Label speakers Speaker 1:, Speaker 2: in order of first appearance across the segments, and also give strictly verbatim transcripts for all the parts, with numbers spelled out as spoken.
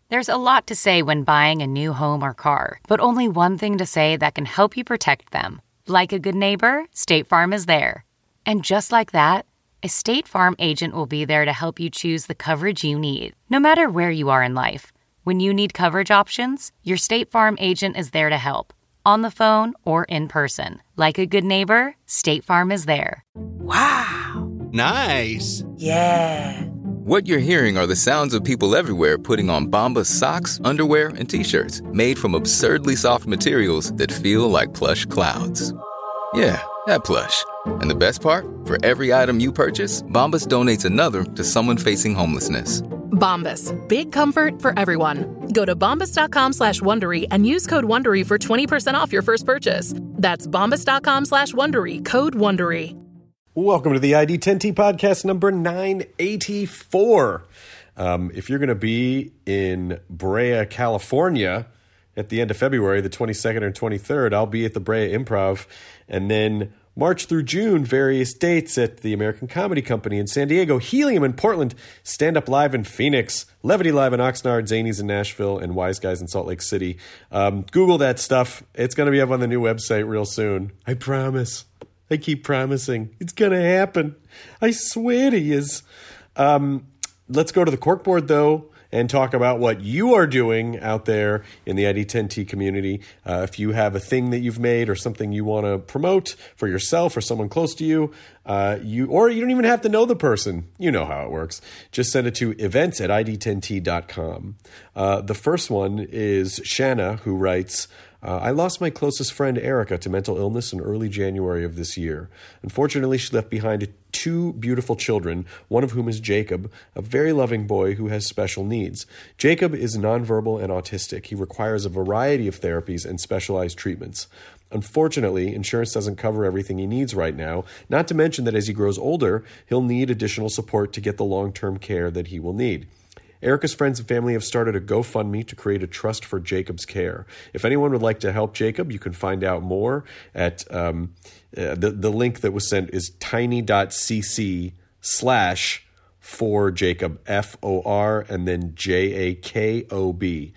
Speaker 1: There's a lot to say when buying a new home or car, but only one thing to say that can help you protect them. Like a good neighbor, State Farm is there. And just like that, a State Farm agent will be there to help you choose the coverage you need, no matter where you are in life. When you need coverage options, your State Farm agent is there to help, on the phone or in person. Like a good neighbor, State Farm is there.
Speaker 2: Wow.
Speaker 3: Nice.
Speaker 2: Yeah.
Speaker 4: What you're hearing are the sounds of people everywhere putting on Bombas socks, underwear, and T-shirts made from absurdly soft materials that feel like plush clouds. Yeah, that plush. And the best part? For every item you purchase, Bombas donates another to someone facing homelessness.
Speaker 5: Bombas. Big comfort for everyone. Go to bombas.com slash Wondery and use code Wondery for twenty percent off your first purchase. That's bombas.com slash Wondery. Code Wondery.
Speaker 6: Welcome to the I D ten T podcast number nine eighty-four. Um, if you're going to be in Brea, California at the end of February, the twenty-second and twenty-third, I'll be at the Brea Improv. And then March through June, various dates at the American Comedy Company in San Diego, Helium in Portland, Stand Up Live in Phoenix, Levity Live in Oxnard, Zanies in Nashville, and Wise Guys in Salt Lake City. Um, Google that stuff. It's going to be up on the new website real soon. I promise. I keep promising. It's going to happen. I swear to yous. Um, let's go to the corkboard, though, and talk about what you are doing out there in the I D ten T community. Uh, if you have a thing that you've made or something you want to promote for yourself or someone close to you, uh, you or you don't even have to know the person. You know how it works. Just send it to events at I D ten T dot com. Uh, the first one is Shanna, who writes, Uh, I lost my closest friend, Erica, to mental illness in early January of this year. Unfortunately, she left behind two beautiful children, one of whom is Jacob, a very loving boy who has special needs. Jacob is nonverbal and autistic. He requires a variety of therapies and specialized treatments. Unfortunately, insurance doesn't cover everything he needs right now, not to mention that as he grows older, he'll need additional support to get the long-term care that he will need. Erica's friends and family have started a GoFundMe to create a trust for Jacob's care. If anyone would like to help Jacob, you can find out more at um, uh, the, the link that was sent is tiny.cc slash for Jacob, F O R, and then J A K O B.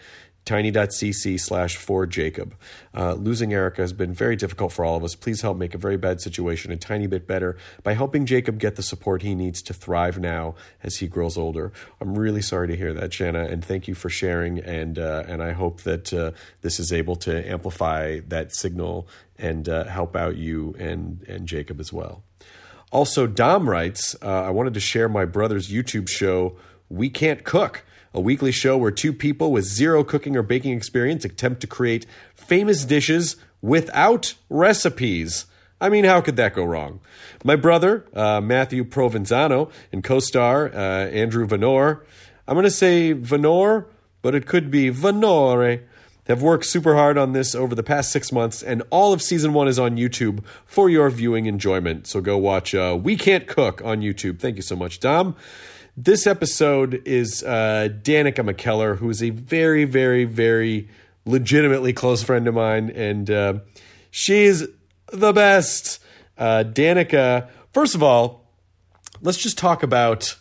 Speaker 6: tiny.cc slash for Jacob. Uh, losing Erica has been very difficult for all of us. Please help make a very bad situation a tiny bit better by helping Jacob get the support he needs to thrive now as he grows older. I'm really sorry to hear that, Shanna, and thank you for sharing. And uh, and I hope that uh, this is able to amplify that signal and uh, help out you and, and Jacob as well. Also, Dom writes, uh, I wanted to share my brother's YouTube show, We Can't Cook, a weekly show where two people with zero cooking or baking experience attempt to create famous dishes without recipes. I mean, how could that go wrong? My brother, uh, Matthew Provenzano, and co-star uh, Andrew Venor, I'm going to say Venor, but it could be Venore, have worked super hard on this over the past six months, and all of season one is on YouTube for your viewing enjoyment. So go watch uh, We Can't Cook on YouTube. Thank you so much, Dom. This episode is uh, Danica McKellar, who is a very, very, very legitimately close friend of mine, and uh, she's the best. Uh, Danica, first of all, let's just talk about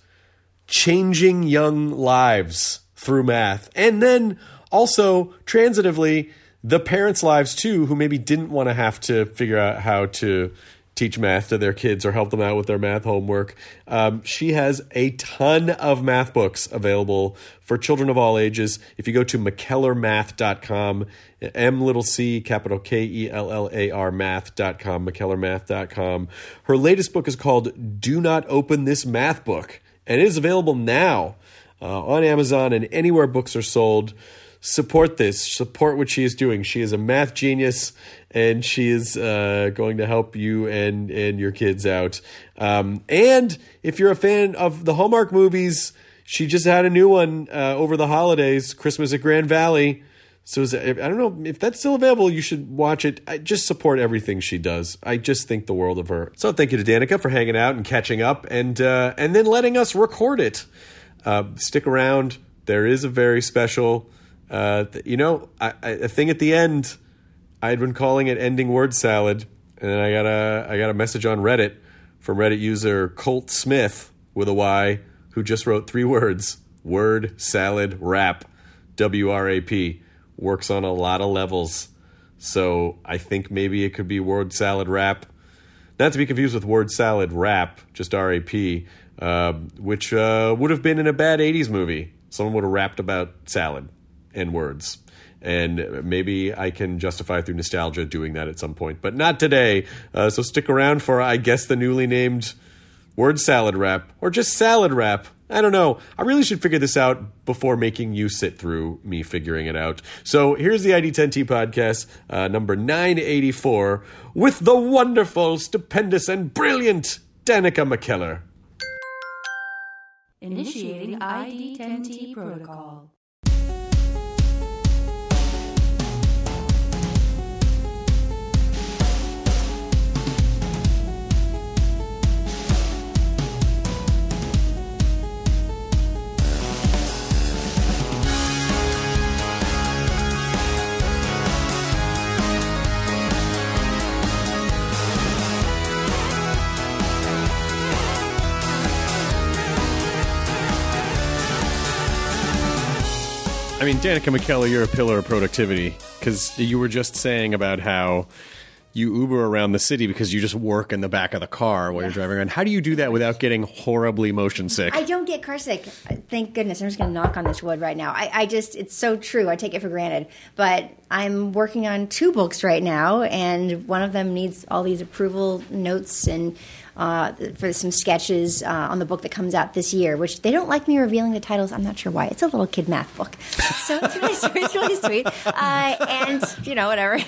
Speaker 6: changing young lives through math, and then also, transitively, the parents' lives, too, who maybe didn't want to have to figure out how to teach math to their kids or help them out with their math homework. Um, she has a ton of math books available for children of all ages. If you go to mckellar math dot com, M little c, capital K E L L A R math dot com, mckellar math dot com. Her latest book is called Do Not Open This Math Book, and it is available now uh, on Amazon and anywhere books are sold. Support this. Support what she is doing. She is a math genius, and she is uh, going to help you and, and your kids out. Um, and if you're a fan of the Hallmark movies, she just had a new one uh, over the holidays, Christmas at Grand Valley. So is that, I don't know if that's still available. You should watch it. I just support everything she does. I just think the world of her. So thank you to Danica for hanging out and catching up, and uh, and then letting us record it. Uh, stick around. There is a very special... Uh, you know, I, I, a thing at the end, I'd been calling it ending word salad, and then I got a I got a message on Reddit from Reddit user Colt Smith with a Y, who just wrote three words: word salad wrap. W R A P, works on a lot of levels. So I think maybe it could be word salad rap. Not to be confused with word salad rap, just R A P, uh, which uh, would have been in a bad eighties movie. Someone would have rapped about salad and words. And maybe I can justify through nostalgia doing that at some point. But not today. Uh, so stick around for, I guess, the newly named word salad rap. Or just salad rap. I don't know. I really should figure this out before making you sit through me figuring it out. So here's the I D ten T podcast, uh, number nine eighty-four, with the wonderful, stupendous, and brilliant Danica McKellar.
Speaker 2: Initiating I D ten T protocol.
Speaker 6: I mean, Danica McKellar, you're a pillar of productivity, because you were just saying about how you Uber around the city because you just work in the back of the car while you're driving around. How do you do that without getting horribly motion sick?
Speaker 3: I don't get car sick. Thank goodness. I'm just going to knock on this wood right now. I, I just, it's so true. I take it for granted. But I'm working on two books right now, and one of them needs all these approval notes and uh, for some sketches uh, on the book that comes out this year, which they don't like me revealing the titles. I'm not sure why. It's a little kid math book. So it's really sweet. It's really sweet. Uh, and, you know, whatever.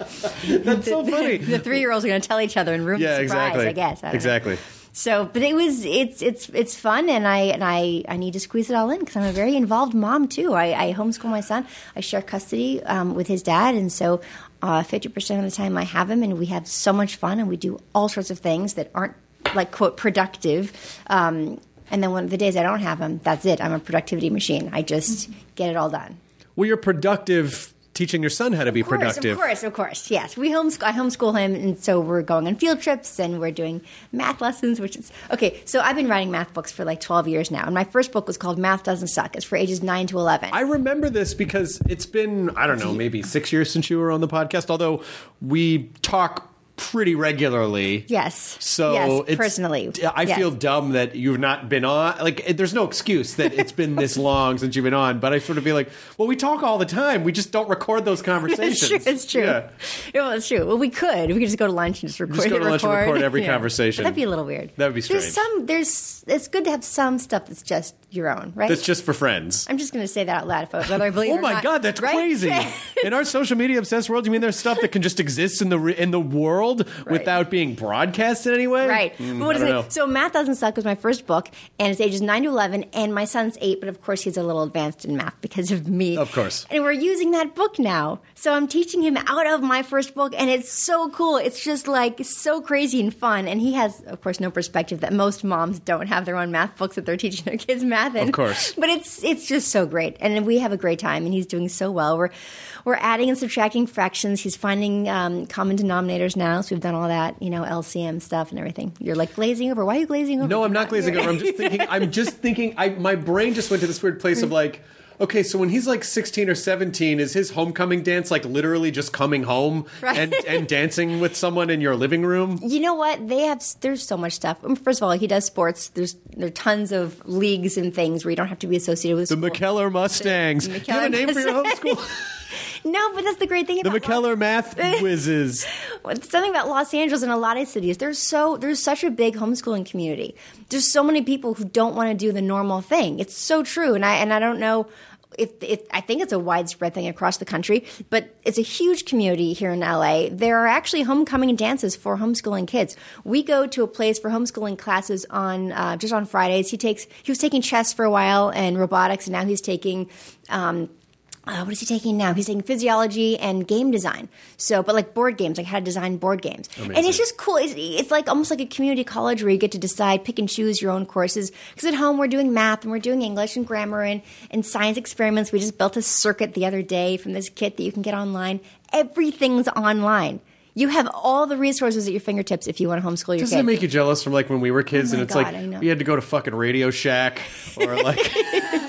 Speaker 6: That's so funny.
Speaker 3: The, the three-year-olds are going to tell each other in room
Speaker 6: yeah,
Speaker 3: surprise,
Speaker 6: exactly.
Speaker 3: I guess. I don't
Speaker 6: exactly.
Speaker 3: know. So, but it was it's it's it's fun, and I and I, I need to squeeze it all in because I'm a very involved mom too. I, I homeschool my son. I share custody um, with his dad, and so uh, fifty percent of the time I have him, and we have so much fun, and we do all sorts of things that aren't like quote productive. Um, and then one of the days I don't have him, that's it. I'm a productivity machine. I just get it all done.
Speaker 6: Well, you're productive. Teaching your son how to be
Speaker 3: of course,
Speaker 6: productive.
Speaker 3: Of course, of course, yes. We homeschool, I homeschool him, and so we're going on field trips, and we're doing math lessons, which is... Okay, so I've been writing math books for like twelve years now, and my first book was called Math Doesn't Suck. It's for ages nine to eleven.
Speaker 6: I remember this because it's been, I don't know, maybe six years since you were on the podcast, although we talk pretty regularly.
Speaker 3: Yes.
Speaker 6: So
Speaker 3: yes,
Speaker 6: it's,
Speaker 3: personally.
Speaker 6: I
Speaker 3: yes.
Speaker 6: feel dumb that you've not been on. Like, there's no excuse that it's been this long since you've been on, but I sort of feel like, well, we talk all the time. We just don't record those conversations.
Speaker 3: It's true. It's true.
Speaker 6: Yeah.
Speaker 3: Well, it's true. Well, we could. We could just go to lunch and just record.
Speaker 6: Just go to lunch
Speaker 3: record.
Speaker 6: and record every
Speaker 3: yeah.
Speaker 6: conversation.
Speaker 3: But that'd be a little weird.
Speaker 6: That would be strange.
Speaker 3: There's some, there's, it's good to have some stuff that's just your own, right?
Speaker 6: That's just for friends.
Speaker 3: I'm just going to say that out loud, folks, whether I believe it
Speaker 6: Oh
Speaker 3: or
Speaker 6: my
Speaker 3: not.
Speaker 6: God, that's
Speaker 3: right?
Speaker 6: crazy! In our social media obsessed world, you mean there's stuff that can just exist in the re- in the world
Speaker 3: Right.
Speaker 6: without being broadcasted anyway?
Speaker 3: Right.
Speaker 6: Mm,
Speaker 3: but what
Speaker 6: I
Speaker 3: is
Speaker 6: don't
Speaker 3: it?
Speaker 6: know.
Speaker 3: So Math Doesn't Suck was my first book, and it's ages nine to eleven, and my son's eight, but of course he's a little advanced in math because of me.
Speaker 6: Of course.
Speaker 3: And we're using that book now. So I'm teaching him out of my first book, and it's so cool. It's just like so crazy and fun. And he has, of course, no perspective that most moms don't have their own math books that they're teaching their kids math in.
Speaker 6: Of course.
Speaker 3: But it's it's just so great. And we have a great time, and he's doing so well. We're we're adding and subtracting fractions. He's finding um, common denominators now. So we've done all that, you know, L C M stuff and everything. You're like glazing over. Why are you glazing over?
Speaker 6: No, I'm not glazing over. I'm just thinking. I'm just thinking. I my brain just went to this weird place of like, okay, so when he's like sixteen or seventeen, is his homecoming dance like literally just coming home
Speaker 3: Right.
Speaker 6: and and dancing with someone in your living room?
Speaker 3: You know what? They have. There's so much stuff. First of all, he does sports. There's there are tons of leagues and things where you don't have to be associated with
Speaker 6: The
Speaker 3: school.
Speaker 6: McKellar Mustangs.
Speaker 3: The
Speaker 6: Do you have a name for your
Speaker 3: McKellar
Speaker 6: homeschool?
Speaker 3: No, but that's the great thing
Speaker 6: The
Speaker 3: about
Speaker 6: McKellar Math Whizzes.
Speaker 3: something about Los Angeles and a lot of cities. There's so there's such a big homeschooling community. There's so many people who don't want to do the normal thing. It's so true, and I and I don't know. If, if I think it's a widespread thing across the country, but it's a huge community here in L A. There are actually homecoming dances for homeschooling kids. We go to a place for homeschooling classes on uh, just on Fridays. He takes he was taking chess for a while and robotics, and now he's taking. Um, Uh, what is he taking now? He's taking physiology and game design. So, but like board games, like how to design board games.
Speaker 6: Amazing.
Speaker 3: And it's just cool. It's, it's like almost like a community college where you get to decide, pick and choose your own courses. Because at home we're doing math and we're doing English and grammar and, and science experiments. We just built a circuit the other day from this kit that you can get online. Everything's online. You have all the resources at your fingertips if you want to homeschool your
Speaker 6: Doesn't
Speaker 3: kid.
Speaker 6: it make you jealous from like when we were kids
Speaker 3: Oh my
Speaker 6: and it's
Speaker 3: God,
Speaker 6: like
Speaker 3: I know.
Speaker 6: we had to go to fucking Radio Shack or like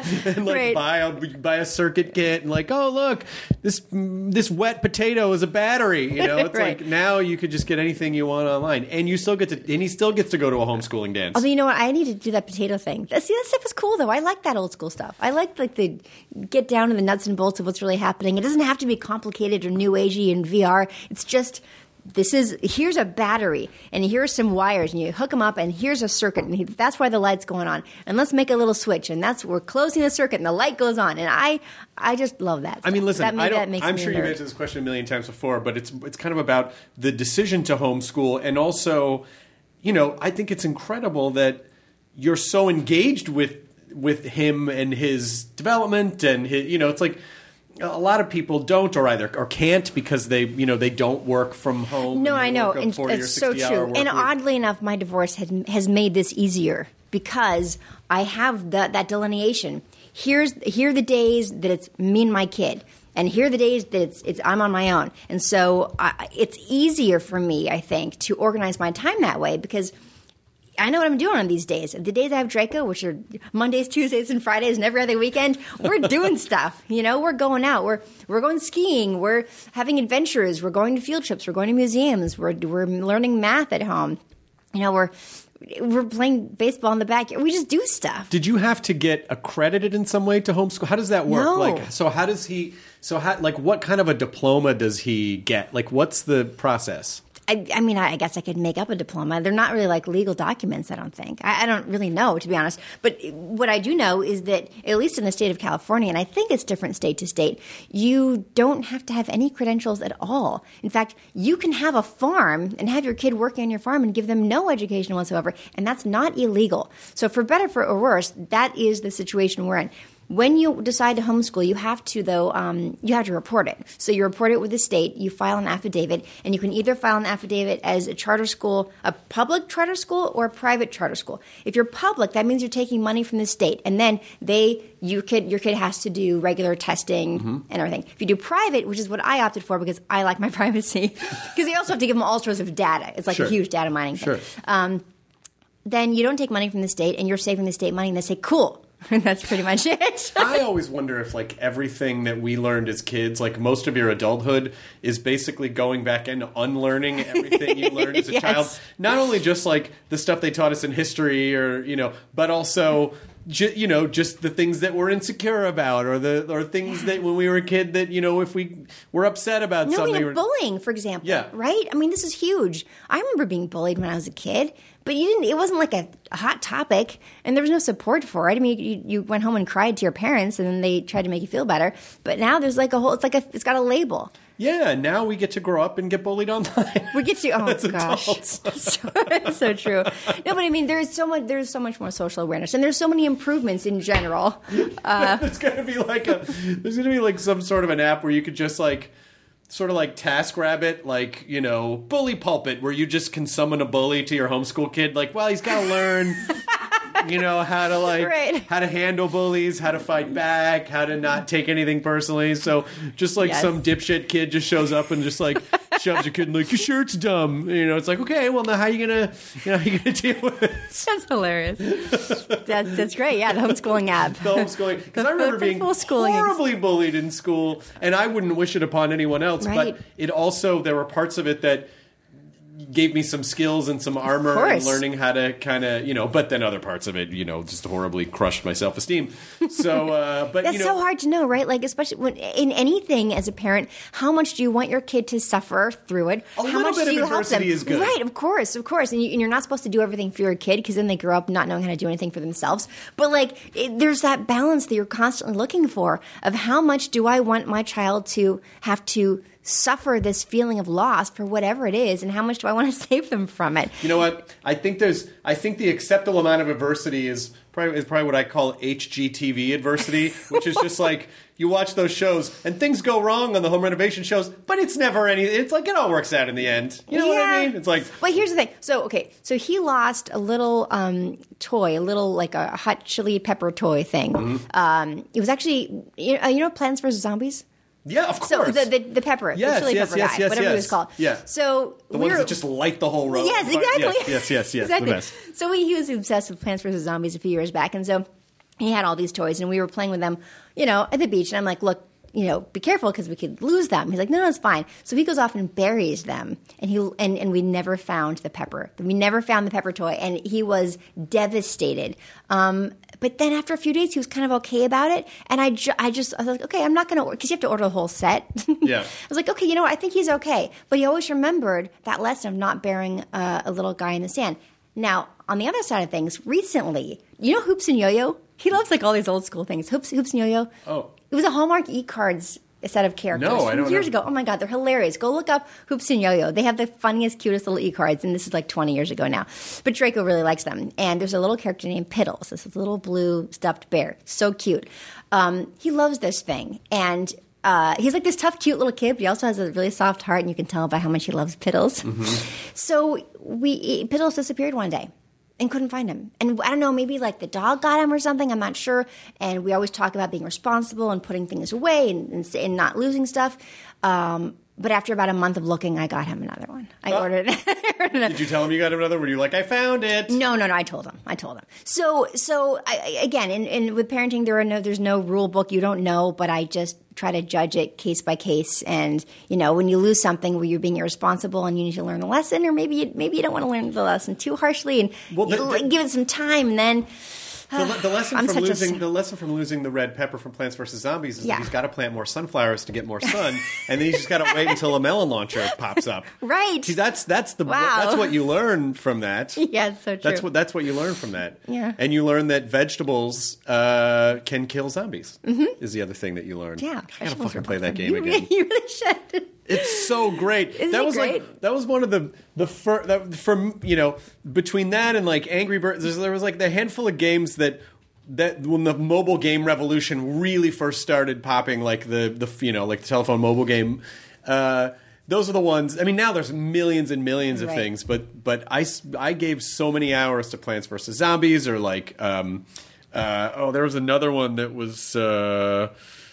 Speaker 6: and like
Speaker 3: Right.
Speaker 6: buy a buy a circuit kit and like, oh look, this this wet potato is a battery. You know, it's
Speaker 3: Right.
Speaker 6: like now you could just get anything you want online, and you still get to, and he still gets to go to a homeschooling dance.
Speaker 3: Although, you know what? I need to do that potato thing. That- See, that stuff is cool, though. I like that old school stuff. I like like the get down to the nuts and bolts of what's really happening. It doesn't have to be complicated or new agey and V R. It's just this is here's a battery and here's some wires and you hook them up and here's a circuit and he, that's why the light's going on. And let's make a little switch and that's we're closing the circuit and the light goes on. And I I just love that.
Speaker 6: I mean, listen,
Speaker 3: that,
Speaker 6: I
Speaker 3: that
Speaker 6: don't,
Speaker 3: makes
Speaker 6: I'm
Speaker 3: me a
Speaker 6: sure you've
Speaker 3: nerd.
Speaker 6: answered this question a million times before, but it's it's kind of about the decision to homeschool, and also, you know, I think it's incredible that you're so engaged with with him and his development, and his, you know, it's like a lot of people don't or either or can't because they you know they don't work from home.
Speaker 3: No,
Speaker 6: and they
Speaker 3: I know,
Speaker 6: work a
Speaker 3: and
Speaker 6: forty
Speaker 3: it's
Speaker 6: or
Speaker 3: so
Speaker 6: sixty hour
Speaker 3: true.
Speaker 6: work
Speaker 3: And
Speaker 6: week.
Speaker 3: oddly enough, my divorce had, has made this easier because I have the, that delineation. Here's here are the days that it's me and my kid, and here are the days that it's it's I'm on my own, and so I, it's easier for me, I think, to organize my time that way because I know what I'm doing on these days. The days I have Draco, which are Mondays, Tuesdays, and Fridays, and every other weekend, we're doing stuff. You know, we're going out. We're we're going skiing. We're having adventures. We're going to field trips. We're going to museums. We're we're learning math at home. You know, we're we're playing baseball in the backyard. We just do stuff.
Speaker 6: Did you have to get accredited in some way to homeschool? How does that work?
Speaker 3: No.
Speaker 6: Like, so how does he? So how? Like, what kind of a diploma does he get? Like, what's the process?
Speaker 3: I, I mean, I guess I could make up a diploma. They're not really like legal documents, I don't think. I, I don't really know, to be honest. But what I do know is that, at least in the state of California, and I think it's different state to state, you don't have to have any credentials at all. In fact, you can have a farm and have your kid working on your farm and give them no education whatsoever, and that's not illegal. So for better for or worse, that is the situation we're in. When you decide to homeschool, you have to, though, um, you have to report it. So you report it with the state, you file an affidavit, and you can either file an affidavit as a charter school, a public charter school, or a private charter school. If you're public, that means you're taking money from the state, and then they, you kid, your kid has to do regular testing
Speaker 6: Mm-hmm.
Speaker 3: and everything. If you do private, which is what I opted for because I like my privacy, because they also have to give them all sorts of data. It's like
Speaker 6: Sure.
Speaker 3: a huge data mining thing.
Speaker 6: Sure.
Speaker 3: Um, then you don't take money from the state, and you're saving the state money, and they say, cool. And that's pretty much it.
Speaker 6: I always wonder if, like, everything that we learned as kids, like most of your adulthood, is basically going back and unlearning everything you learned as a
Speaker 3: Yes.
Speaker 6: child. Not only just, like, the stuff they taught us in history or, you know, but also, ju- you know, just the things that we're insecure about or the or things that when we were a kid that, you know, if we were upset about
Speaker 3: No, I
Speaker 6: something.
Speaker 3: mean,
Speaker 6: or-
Speaker 3: bullying, for example.
Speaker 6: Yeah.
Speaker 3: Right? I mean, this is huge. I remember being bullied when I was a kid, but you didn't. It wasn't like a hot topic, and there was no support for it. I mean, you, you went home and cried to your parents, and then they tried to make you feel better. But now there's like a whole. It's like a. It's got a label.
Speaker 6: Yeah, now we get to grow up and get bullied online.
Speaker 3: We get to. Oh
Speaker 6: As
Speaker 3: gosh,
Speaker 6: adults.
Speaker 3: so, it's so true. No, but I mean, there's so much. There's so much more social awareness, and there's so many improvements in general. Uh,
Speaker 6: There's gonna be like a there's gonna be like some sort of an app where you could just like sort of like TaskRabbit, like, you know, bully pulpit, where you just can summon a bully to your homeschool kid. Like, well, he's got to learn, you know, how to like
Speaker 3: Right.
Speaker 6: how to handle bullies, how to fight back, how to not take anything personally. So just like
Speaker 3: Yes.
Speaker 6: some dipshit kid just shows up and just like shoves your kid and like, your shirt's dumb. You know, it's like, okay, well now how are you gonna you know how you gonna deal with this?
Speaker 3: that's hilarious. That's that's great. Yeah, the homeschooling app.
Speaker 6: The homeschooling, because I
Speaker 3: The-
Speaker 6: remember
Speaker 3: the
Speaker 6: being
Speaker 3: full schooling ex-
Speaker 6: horribly bullied in school, and I wouldn't wish it upon anyone else.
Speaker 3: Right.
Speaker 6: But it also, there were parts of it that gave me some skills and some armor and
Speaker 3: course.
Speaker 6: learning how to kind of, you know, but then other parts of it, you know, just horribly crushed my self-esteem. So, uh, but
Speaker 3: That's
Speaker 6: you know,
Speaker 3: so hard to know, right? Like, especially when in anything as a parent, how much do you want your kid to suffer through it?
Speaker 6: A
Speaker 3: how
Speaker 6: little
Speaker 3: much
Speaker 6: bit
Speaker 3: do
Speaker 6: of
Speaker 3: you help them?
Speaker 6: adversity is good.
Speaker 3: Right, of course, of course. And, you, and you're not supposed to do everything for your kid because then they grow up not knowing how to do anything for themselves. But like, it, there's that balance that you're constantly looking for of how much do I want my child to have to suffer this feeling of loss for whatever it is, and how much do I want to save them from it?
Speaker 6: you know what? I think there's, I think the acceptable amount of adversity is probably, is probably what I call H G T V adversity, which is just like, you watch those shows and things go wrong on the home renovation shows, but it's never any, it's like it all works out in the end. You know what I
Speaker 3: Yeah.
Speaker 6: mean? It's like,
Speaker 3: Well, here's the thing. So, okay, so he lost a little um, toy, a little like a hot chili pepper toy thing.
Speaker 6: Mm-hmm.
Speaker 3: Um, it was actually, you know, you know Plants versus Zombies?
Speaker 6: yeah, of
Speaker 3: So
Speaker 6: course.
Speaker 3: the, the the pepper,
Speaker 6: Yes,
Speaker 3: the chili
Speaker 6: yes,
Speaker 3: pepper
Speaker 6: yes,
Speaker 3: guy,
Speaker 6: yes,
Speaker 3: whatever
Speaker 6: yes.
Speaker 3: it was called.
Speaker 6: Yeah.
Speaker 3: So
Speaker 6: the
Speaker 3: we
Speaker 6: ones
Speaker 3: were,
Speaker 6: that just light the whole road.
Speaker 3: Yes,
Speaker 6: on fire.
Speaker 3: exactly.
Speaker 6: Yes, yes, yes, yes.
Speaker 3: exactly.
Speaker 6: The best.
Speaker 3: So we, he was obsessed with Plants versus Zombies a few years back, and so He had all these toys, and we were playing with them, you know, at the beach. And I'm like, look, you know, be careful because we could lose them. He's like, no, no, it's fine. So he goes off and buries them, and he and, and we never found the Pepper. We never found the Pepper toy, and he was devastated. Um, but then after a few days, he was kind of okay about it, and I, ju- I just I was like, okay, I'm not going to, because you have to order the whole set.
Speaker 6: Yeah.
Speaker 3: I was like, okay, you know what? I think he's okay. But he always remembered that lesson of not burying uh, a little guy in the sand. Now, on the other side of things, recently, you know Hoops and Yo-Yo? He loves like all these old school things. Hoops, Hoops and Yo-Yo.
Speaker 6: Oh.
Speaker 3: It was a Hallmark e-cards set of characters
Speaker 6: No, I
Speaker 3: from
Speaker 6: don't
Speaker 3: years
Speaker 6: know.
Speaker 3: ago. Oh my God, they're hilarious. Go look up Hoops and Yo-Yo. They have the funniest, cutest little e-cards, and this is like twenty years ago now. But Draco really likes them. And there's a little character named Piddles. This is a little blue stuffed bear. So cute. Um, he loves this thing. And uh, he's like this tough, cute little kid, but he also has a really soft heart, and you can tell by how much he loves Piddles. Mm-hmm. So we Piddles disappeared one day. And couldn't find him. And I don't know, maybe like the dog got him or something. I'm not sure. And we always talk about being responsible and putting things away and, and, and not losing stuff. Um, but after about a month of looking, I got him another one. I
Speaker 6: Oh.
Speaker 3: ordered it.
Speaker 6: Did you tell him you got another? Were you like, I found it?
Speaker 3: No, no, no. I told him. I told him. So, so I, again, in, in with parenting, there are no, there's no rule book. You don't know, but I just try to judge it case by case. And you know, when you lose something where you're being irresponsible and you need to learn the lesson, or maybe you, maybe you don't want to learn the lesson too harshly, and
Speaker 6: Well, the-
Speaker 3: you
Speaker 6: the-
Speaker 3: give it some time, and then.
Speaker 6: The, le- the lesson
Speaker 3: I'm
Speaker 6: from
Speaker 3: such a-
Speaker 6: losing the lesson from losing the red pepper from Plants vs Zombies is
Speaker 3: Yeah.
Speaker 6: that he's got to plant more sunflowers to get more sun, and then he's just got to wait until a melon launcher pops up.
Speaker 3: Right.
Speaker 6: See, that's that's the
Speaker 3: Wow.
Speaker 6: that's what you learn from that.
Speaker 3: Yeah, it's so true.
Speaker 6: That's what that's what you learn from that.
Speaker 3: Yeah.
Speaker 6: And you learn that vegetables uh, can kill zombies. Mm-hmm. Is the other thing that you learn.
Speaker 3: Yeah,
Speaker 6: I gotta
Speaker 3: vegetables
Speaker 6: fucking
Speaker 3: are
Speaker 6: play that
Speaker 3: awesome.
Speaker 6: game
Speaker 3: you
Speaker 6: again.
Speaker 3: Really, you really should.
Speaker 6: It's so great.
Speaker 3: Isn't
Speaker 6: that
Speaker 3: it
Speaker 6: was
Speaker 3: great?
Speaker 6: like that was one of the the fir- that from you know between that and like Angry Birds. There's, there was like the handful of games that. That when the mobile game revolution really first started popping, like the the you know like the telephone mobile game, uh, those are the ones. I mean, now there's millions and millions of
Speaker 3: Right.
Speaker 6: things, but but I, s- I gave so many hours to Plants vs Zombies or like um, uh, oh there was another one that was. Uh,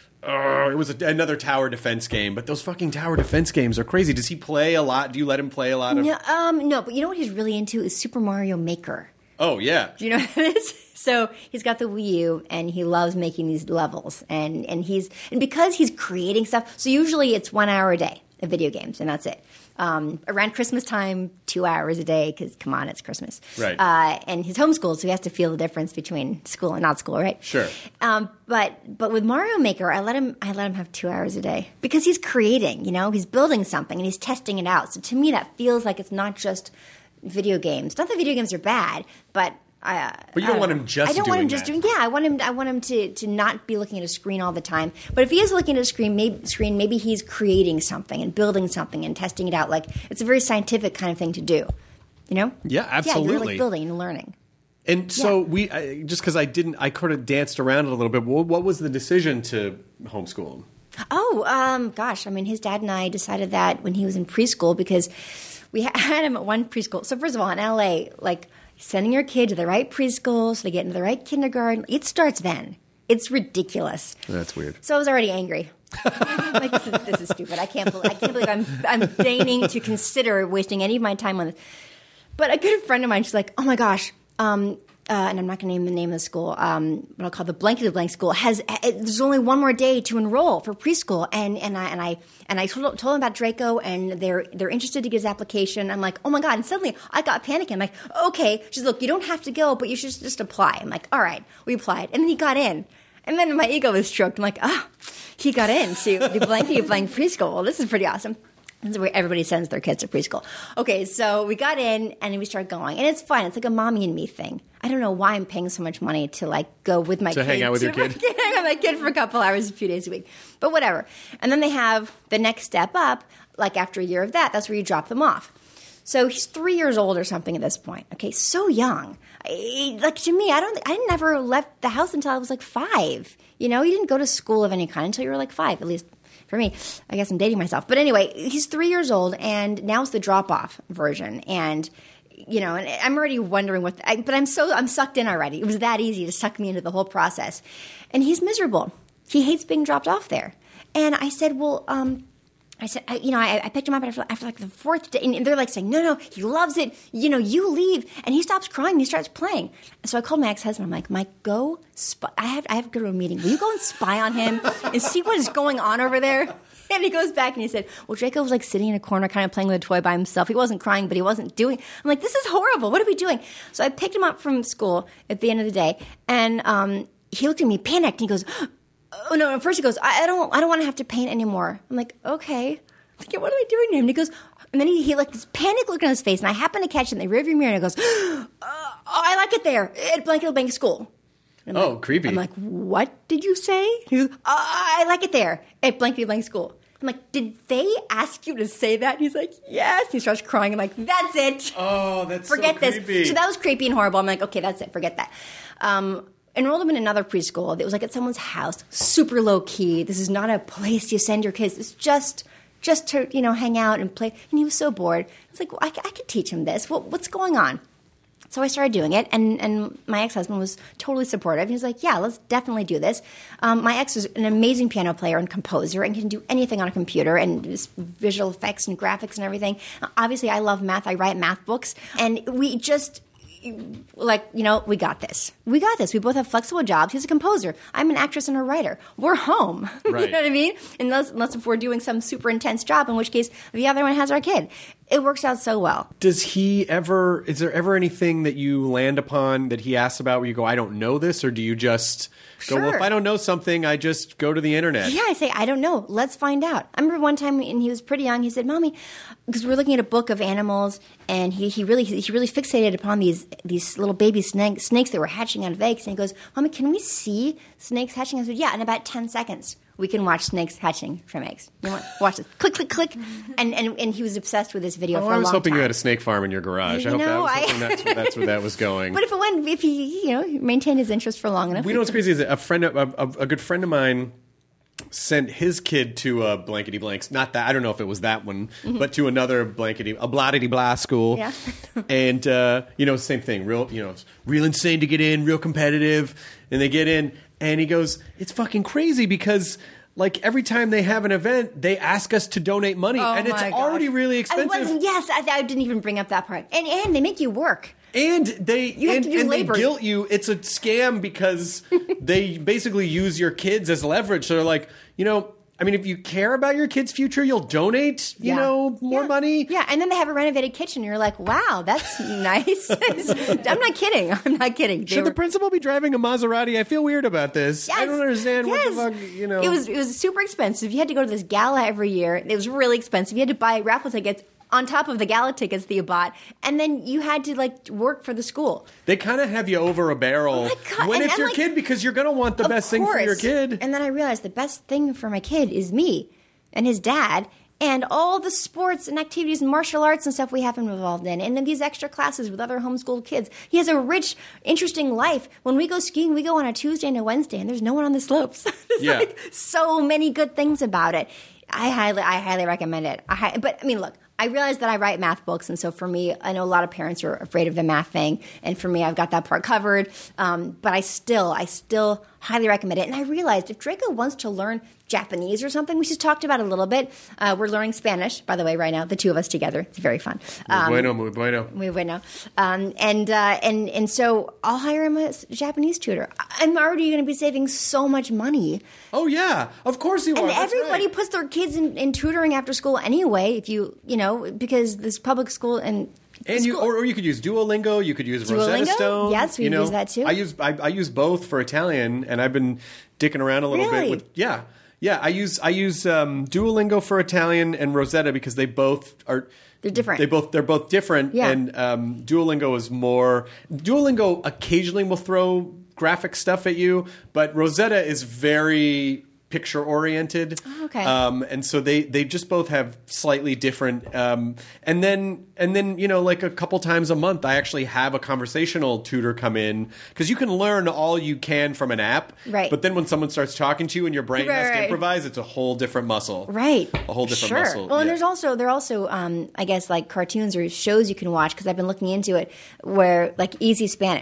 Speaker 6: Oh, it was a, another tower defense game, but those fucking tower defense games are crazy. Does he play a lot? Do you let him play a lot of?
Speaker 3: No, um, no, but you know what he's really into is Super Mario Maker.
Speaker 6: Oh yeah,
Speaker 3: Do you know what it is? So he's got the Wii U, and he loves making these levels, and and he's and because he's creating stuff. So usually it's one hour a day of video games, and that's it. Um, around Christmas time, two hours a day, because come on, it's Christmas.
Speaker 6: Right.
Speaker 3: Uh, and he's homeschooled, so he has to feel the difference between school and not school, right?
Speaker 6: Sure.
Speaker 3: Um, but but with Mario Maker, I let him I let him have two hours a day because he's creating. You know, he's building something and he's testing it out. So to me, that feels like it's not just video games. Not that video games are bad, but. Uh,
Speaker 6: But you don't
Speaker 3: I
Speaker 6: want him just
Speaker 3: I don't want
Speaker 6: doing
Speaker 3: him just
Speaker 6: that.
Speaker 3: doing. Yeah, I want him. I want him to to not be looking at a screen all the time. But if he is looking at a screen, maybe screen, maybe he's creating something and building something and testing it out. Like it's a very scientific kind of thing to do. You know?
Speaker 6: Yeah,
Speaker 3: Yeah, you're
Speaker 6: absolutely.
Speaker 3: like building and learning.
Speaker 6: And so
Speaker 3: Yeah.
Speaker 6: we I, just because I didn't, I kind of danced around it a little bit. What, what was the decision to homeschool him?
Speaker 3: Oh, um, gosh. I mean, his dad and I decided that when he was in preschool because we had him at one preschool. So first of all, in L A, like sending your kid to the right preschool so they get into the right kindergarten, it starts then. It's ridiculous.
Speaker 6: That's weird.
Speaker 3: So I was already angry. like this is, this is stupid. I can't. Believe, I can't believe I'm I'm deigning to consider wasting any of my time on this. But a good friend of mine, she's like, "Oh my gosh," um, uh, and I'm not going to name the name of the school. Um, what I'll call the blanketed blank school has. It, there's only one more day to enroll for preschool, and and I and I and I told, told them about Draco, and they're they're interested to get his application. I'm like, "Oh my god!" And suddenly I got panicking. I'm like, "Okay," she's look, you don't have to go, but you should just apply. I'm like, "All right," we applied, and then he got in. And then my ego was stroked. I'm like, ah, oh, he got into the blankety blank preschool. Well, this is pretty awesome. This is where everybody sends their kids to preschool. Okay, so we got in and we started going. And it's fun. It's like a mommy and me thing. I don't know why I'm paying so much money to like go with my
Speaker 6: To
Speaker 3: kid.
Speaker 6: hang out with your kid?
Speaker 3: Hang out with my kid for a couple hours a few days a week. But whatever. And then they have the next step up, like after a year of that, that's where you drop them off. So he's three years old or something at this point. Okay, so young. I, like to me, I don't. I never left the house until I was like five. You know, you didn't go to school of any kind until you were like five. At least for me. I guess I'm dating myself. But anyway, he's three years old, and now it's the drop-off version. And you know, and I'm already wondering what. I, but I'm so I'm sucked in already. It was that easy to suck me into the whole process. And he's miserable. He hates being dropped off there. And I said, well, um. I said, I, you know, I, I picked him up after, after like the fourth day, and they're like saying, no, no, he loves it. You know, you leave, and he stops crying. And he starts playing. So I called my ex-husband. I'm like, Mike, go. Spy. I have, I have to go to a meeting. Will you go and spy on him and see what is going on over there? And he goes back and he said, well, Draco was like sitting in a corner, kind of playing with a toy by himself. He wasn't crying, but he wasn't doing. I'm like, this is horrible. What are we doing? So I picked him up from school at the end of the day, and um, he looked at me, panicked, and he goes, oh no! At first he goes, I, I don't, I don't want to have to paint anymore. I'm like, okay. I'm like, what am I doing to him? And he goes, and then he, he like this panic look on his face, and I happen to catch it in the rearview mirror, and he goes, oh, I like it there at Blankety Blank School.
Speaker 6: Oh,
Speaker 3: like,
Speaker 6: creepy.
Speaker 3: I'm like, what did you say? He goes, oh, I like it there at Blankety Blank School. I'm like, did they ask you to say that? And he's like, yes. And he starts crying. I'm like, that's it.
Speaker 6: Oh, that's
Speaker 3: forget
Speaker 6: so creepy.
Speaker 3: this. So that was creepy and horrible. I'm like, okay, that's it. Forget that. Um, enrolled him in another preschool. It was like at someone's house, super low key. This is not a place you send your kids. It's just, just to you know hang out and play. And he was so bored. I was like, well, I, I could teach him this. What, what's going on? So I started doing it, and, and my ex-husband was totally supportive. He was like, yeah, let's definitely do this. Um, my ex is an amazing piano player and composer and can do anything on a computer and just visual effects and graphics and everything. Obviously, I love math. I write math books. And we just... like, you know, we got this. We got this. We both have flexible jobs. He's a composer. I'm an actress and a writer. We're home.
Speaker 6: Right.
Speaker 3: You know what I mean? Unless, unless if we're doing some super intense job, in which case the other one has our kid. It works out so well.
Speaker 6: Does he ever, is there ever anything that you land upon that he asks about where you go, I don't know this? Or do you just go,
Speaker 3: Sure.
Speaker 6: well, if I don't know something, I just go to the internet?
Speaker 3: Yeah, I say, I don't know. Let's find out. I remember one time, and he was pretty young, he said, Mommy, because we were looking at a book of animals, and he, he really he really fixated upon these these little baby snake, snakes that were hatching out of eggs. And he goes, Mommy, can we see snakes hatching? I said, yeah, in about ten seconds. We can watch snakes hatching from eggs. You want watch it? Click, click, click. And, and and he was obsessed with this video
Speaker 6: Oh,
Speaker 3: for a
Speaker 6: I was
Speaker 3: long
Speaker 6: hoping
Speaker 3: time.
Speaker 6: you had a snake farm in your garage.
Speaker 3: You
Speaker 6: I hope
Speaker 3: know,
Speaker 6: I was
Speaker 3: I-
Speaker 6: hoping that's, that's where that was going.
Speaker 3: But if it went, if he, you know, maintained his interest for long enough.
Speaker 6: We know what's crazy is that a friend, of, a, a good friend of mine, sent his kid to a blankety blanks. Not that I don't know if it was that one,
Speaker 3: Mm-hmm.
Speaker 6: but to another blankety a blottity blah school.
Speaker 3: Yeah.
Speaker 6: And uh, you know, same thing. Real, you know, it's real insane to get in, real competitive, and they get in, and he goes, "It's fucking crazy because." Like every time they have an event, they ask us to donate money,
Speaker 3: Oh
Speaker 6: and it's
Speaker 3: my
Speaker 6: already
Speaker 3: gosh.
Speaker 6: really
Speaker 3: I
Speaker 6: expensive.
Speaker 3: wasn't, yes, I, I didn't even bring up that part. And and they make you work.
Speaker 6: And they
Speaker 3: You have
Speaker 6: and,
Speaker 3: to do
Speaker 6: and they
Speaker 3: labor.
Speaker 6: guilt you. It's a scam because they basically use your kids as leverage. So they're like, you know, I mean, if you care about your kid's future, you'll donate, you
Speaker 3: Yeah.
Speaker 6: know, more
Speaker 3: Yeah.
Speaker 6: money.
Speaker 3: Yeah, and then they have a renovated kitchen. You're like, wow, that's nice. I'm not kidding. I'm not kidding. They
Speaker 6: Should the
Speaker 3: were-
Speaker 6: principal be driving a Maserati? I feel weird about this. I
Speaker 3: Yes,
Speaker 6: don't understand
Speaker 3: yes.
Speaker 6: what the fuck, you know.
Speaker 3: It was it was super expensive. You had to go to this gala every year. It was really expensive. You had to buy raffle tickets on top of the gala tickets that you bought, and then you had to like work for the school.
Speaker 6: They kind of have you over a barrel
Speaker 3: Oh my God,
Speaker 6: when
Speaker 3: and-
Speaker 6: it's
Speaker 3: and
Speaker 6: your
Speaker 3: like-
Speaker 6: kid because you're going to want the
Speaker 3: Of
Speaker 6: best thing for your
Speaker 3: course.
Speaker 6: kid.
Speaker 3: And then I realized the best thing for my kid is me and his dad and all the sports and activities and martial arts and stuff we have him involved in. And then these extra classes with other homeschooled kids. He has a rich, interesting life. When we go skiing, we go on a Tuesday and a Wednesday, and there's no one on the slopes. There's
Speaker 6: Yeah.
Speaker 3: like so many good things about it. I highly, I highly recommend it. I hi- but I mean, look, I realize that I write math books, and so for me, I know a lot of parents are afraid of the math thing, and for me, I've got that part covered. Um, but I still, I still highly recommend it. And I realized if Draco wants to learn Japanese or something, we just talked about it a little bit. Uh, we're learning Spanish, by the way, right now, the two of us together. It's very fun.
Speaker 6: Muy bueno, muy bueno.
Speaker 3: Muy bueno. Um, and, uh, and, and so I'll hire him a s- Japanese tutor. I'm already going to be saving so much money.
Speaker 6: Oh, yeah. Of course you are.
Speaker 3: And
Speaker 6: That's
Speaker 3: everybody
Speaker 6: right.
Speaker 3: puts their kids in, in tutoring after school anyway, if you, you know, because this public school and
Speaker 6: And you,
Speaker 3: school-
Speaker 6: or, or you could use Duolingo. You could use
Speaker 3: Duolingo?
Speaker 6: Rosetta Stone.
Speaker 3: Yes, we
Speaker 6: you know.
Speaker 3: use that too.
Speaker 6: I use I, I use both for Italian, and I've been dicking around a little
Speaker 3: Really?
Speaker 6: bit with yeah, yeah. I use I use um, Duolingo for Italian and Rosetta because they both are
Speaker 3: They're different.
Speaker 6: They both they're both different.
Speaker 3: Yeah.
Speaker 6: And um, Duolingo is more. Duolingo occasionally will throw graphic stuff at you, but Rosetta is very picture oriented.
Speaker 3: Oh, okay.
Speaker 6: Um, and so they, they just both have slightly different. Um, and then and then you know like a couple times a month, I actually have a conversational tutor come in because you can learn all you can from an app.
Speaker 3: Right.
Speaker 6: But then when someone starts talking to you and your brain
Speaker 3: Right,
Speaker 6: has to
Speaker 3: right.
Speaker 6: improvise, it's a whole different muscle.
Speaker 3: Right.
Speaker 6: A whole different
Speaker 3: sure.
Speaker 6: muscle.
Speaker 3: Well, and
Speaker 6: Yeah.
Speaker 3: there's also there are also um, I guess like cartoons or shows you can watch because I've been looking into it where like Easy Spanish.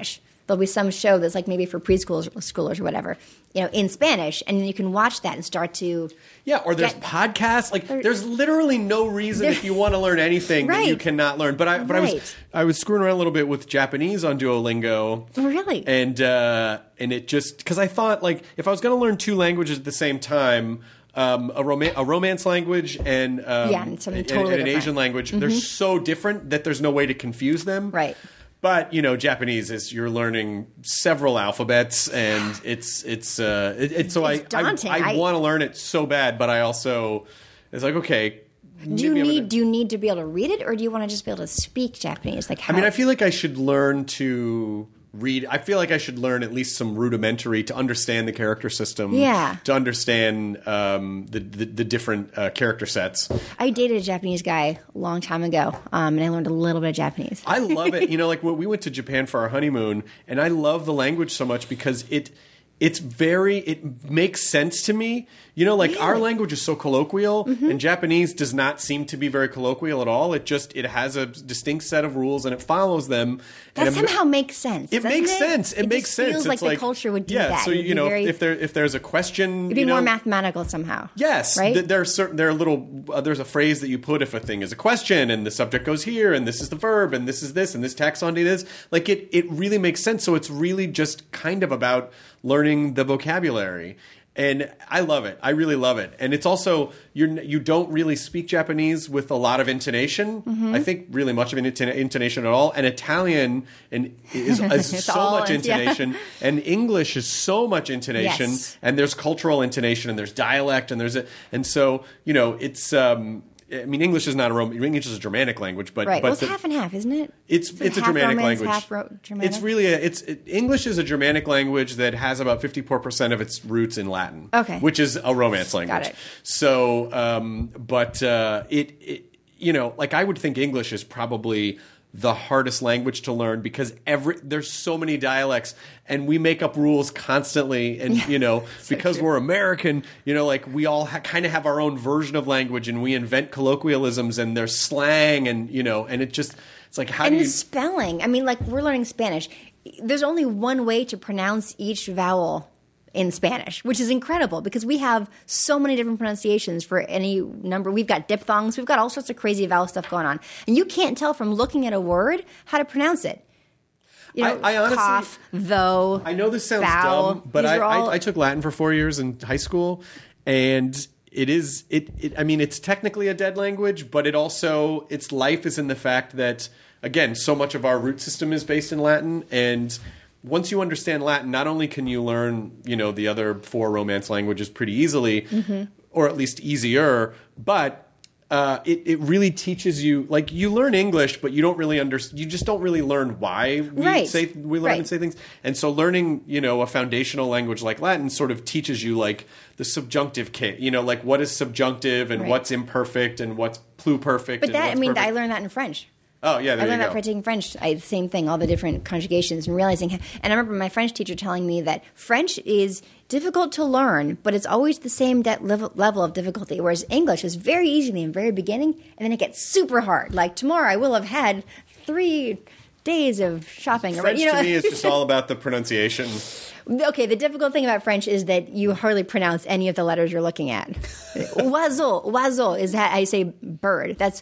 Speaker 3: there'll be some show that's like maybe for preschoolers schoolers or whatever, you know, in Spanish, and then you can watch that and start to
Speaker 6: yeah. Or there's
Speaker 3: get,
Speaker 6: podcasts. Like there's literally no reason if you want to learn anything
Speaker 3: right.
Speaker 6: that you cannot learn. But I but
Speaker 3: right.
Speaker 6: I was I was screwing around a little bit with Japanese on Duolingo.
Speaker 3: Really?
Speaker 6: And uh, and it just because I thought like if I was going to learn two languages at the same time. Um, a, rom- a romance language and, um,
Speaker 3: yeah, and, something
Speaker 6: and,
Speaker 3: totally
Speaker 6: and an
Speaker 3: different.
Speaker 6: Asian language,
Speaker 3: Mm-hmm.
Speaker 6: they're so different that there's no way to confuse them.
Speaker 3: Right.
Speaker 6: But, you know, Japanese is you're learning several alphabets and it's it's uh, it, it's so
Speaker 3: It's
Speaker 6: I
Speaker 3: daunting.
Speaker 6: I, I
Speaker 3: I-
Speaker 6: want to learn it so bad, but I also it's like okay.
Speaker 3: Do you
Speaker 6: maybe I'm
Speaker 3: need
Speaker 6: gonna-
Speaker 3: do you need to be able to read it, or do you want to just be able to speak Japanese? Like how
Speaker 6: I mean, I feel like I should learn to read. I feel like I should learn at least some rudimentary to understand the character system.
Speaker 3: Yeah.
Speaker 6: To understand um, the, the the different uh, character sets.
Speaker 3: I dated a Japanese guy a long time ago, um, and I learned a little bit of Japanese.
Speaker 6: I love it. You know, like when we went to Japan for our honeymoon, and I love the language so much because it it's very it makes sense to me. You know, like our
Speaker 3: Really?
Speaker 6: language is so colloquial,
Speaker 3: Mm-hmm.
Speaker 6: and Japanese does not seem to be very colloquial at all. It just it has a distinct set of rules and it follows them.
Speaker 3: That
Speaker 6: and it-
Speaker 3: somehow makes sense.
Speaker 6: It
Speaker 3: doesn't
Speaker 6: makes
Speaker 3: it?
Speaker 6: sense. It,
Speaker 3: It
Speaker 6: makes
Speaker 3: just
Speaker 6: sense.
Speaker 3: Feels
Speaker 6: It's
Speaker 3: like, the culture would do
Speaker 6: yeah,
Speaker 3: that.
Speaker 6: so
Speaker 3: It'd
Speaker 6: you
Speaker 3: be
Speaker 6: know,
Speaker 3: very,
Speaker 6: if there if there's a question,
Speaker 3: it'd be
Speaker 6: you know,
Speaker 3: more mathematical somehow.
Speaker 6: Yes,
Speaker 3: right.
Speaker 6: th- there are certain there are little uh, there's a phrase that you put if a thing is a question and the subject goes here and this is the verb and this is this and this taxonomy is like it it really makes sense. So it's really just kind of about learning the vocabulary. And I love it. I really love it. And it's also you're you don't really speak Japanese with a lot of intonation.
Speaker 3: Mm-hmm.
Speaker 6: I think really much of an inton- intonation at all. And Italian and is, is
Speaker 3: It's
Speaker 6: so
Speaker 3: all
Speaker 6: much
Speaker 3: in- yeah.
Speaker 6: intonation. And English is so much intonation.
Speaker 3: Yes.
Speaker 6: And there's cultural intonation and there's dialect and there's a, and so you know it's. Um, I mean, English is not a Roman. English is a Germanic language, but
Speaker 3: Right.
Speaker 6: but
Speaker 3: well, it's
Speaker 6: the-
Speaker 3: half and half, isn't it?
Speaker 6: it's
Speaker 3: Is it
Speaker 6: it's a
Speaker 3: half
Speaker 6: Germanic
Speaker 3: Romance,
Speaker 6: language.
Speaker 3: Half Ro- Germanic?
Speaker 6: It's really a, it's it, English is a Germanic language that has about fifty-four percent of its roots in Latin.
Speaker 3: Okay.
Speaker 6: Which is a Romance language.
Speaker 3: it.
Speaker 6: So, um, but uh, it, it you know, like I would think English is probably the hardest language to learn because every there's so many dialects and we make up rules constantly and you know because we're American, you know, like we all ha- kind of have our own version of language and we invent colloquialisms and there's slang and you know and it just it's like how
Speaker 3: and
Speaker 6: do
Speaker 3: the
Speaker 6: you
Speaker 3: spelling. I mean, like we're learning Spanish. There's only one way to pronounce each vowel in Spanish, which is incredible because we have so many different pronunciations for any number. We've got diphthongs. We've got all sorts of crazy vowel stuff going on. And you can't tell from looking at a word how to pronounce it. You know,
Speaker 6: I- I honestly-
Speaker 3: cough, though.
Speaker 6: I know this sounds
Speaker 3: vowel,
Speaker 6: dumb, but
Speaker 3: these
Speaker 6: I,
Speaker 3: are all-
Speaker 6: I, I took Latin for four years in high school, and it is it, it. I mean, it's technically a dead language, but it also its life is in the fact that again, so much of our root system is based in Latin, and once you understand Latin, not only can you learn you know the other four Romance languages pretty easily,
Speaker 3: Mm-hmm.
Speaker 6: or at least easier, but uh, it, it really teaches you, like you learn English, but you don't really understand, you just don't really learn why we
Speaker 3: Right.
Speaker 6: say, we learn
Speaker 3: Right.
Speaker 6: and say things. And so learning, you know, a foundational language like Latin sort of teaches you like the subjunctive case, you know, like what is subjunctive and
Speaker 3: Right.
Speaker 6: what's imperfect and what's pluperfect.
Speaker 3: But
Speaker 6: and
Speaker 3: that, I
Speaker 6: what's
Speaker 3: mean,
Speaker 6: perfect.
Speaker 3: I learned that in French.
Speaker 6: Oh, yeah, there
Speaker 3: I
Speaker 6: you
Speaker 3: learned
Speaker 6: go.
Speaker 3: that by taking French. I, the same thing, all the different conjugations and realizing. And I remember my French teacher telling me that French is difficult to learn, but it's always the same de- level, level of difficulty. Whereas English is very easy in the very beginning, and then it gets super hard. Like tomorrow, I will have had three days of shopping. or,
Speaker 6: French
Speaker 3: you know,
Speaker 6: to me is just all about the pronunciation.
Speaker 3: Okay, the difficult thing about French is that you hardly pronounce any of the letters you're looking at. Oiseau, oiseau is how I say bird. That's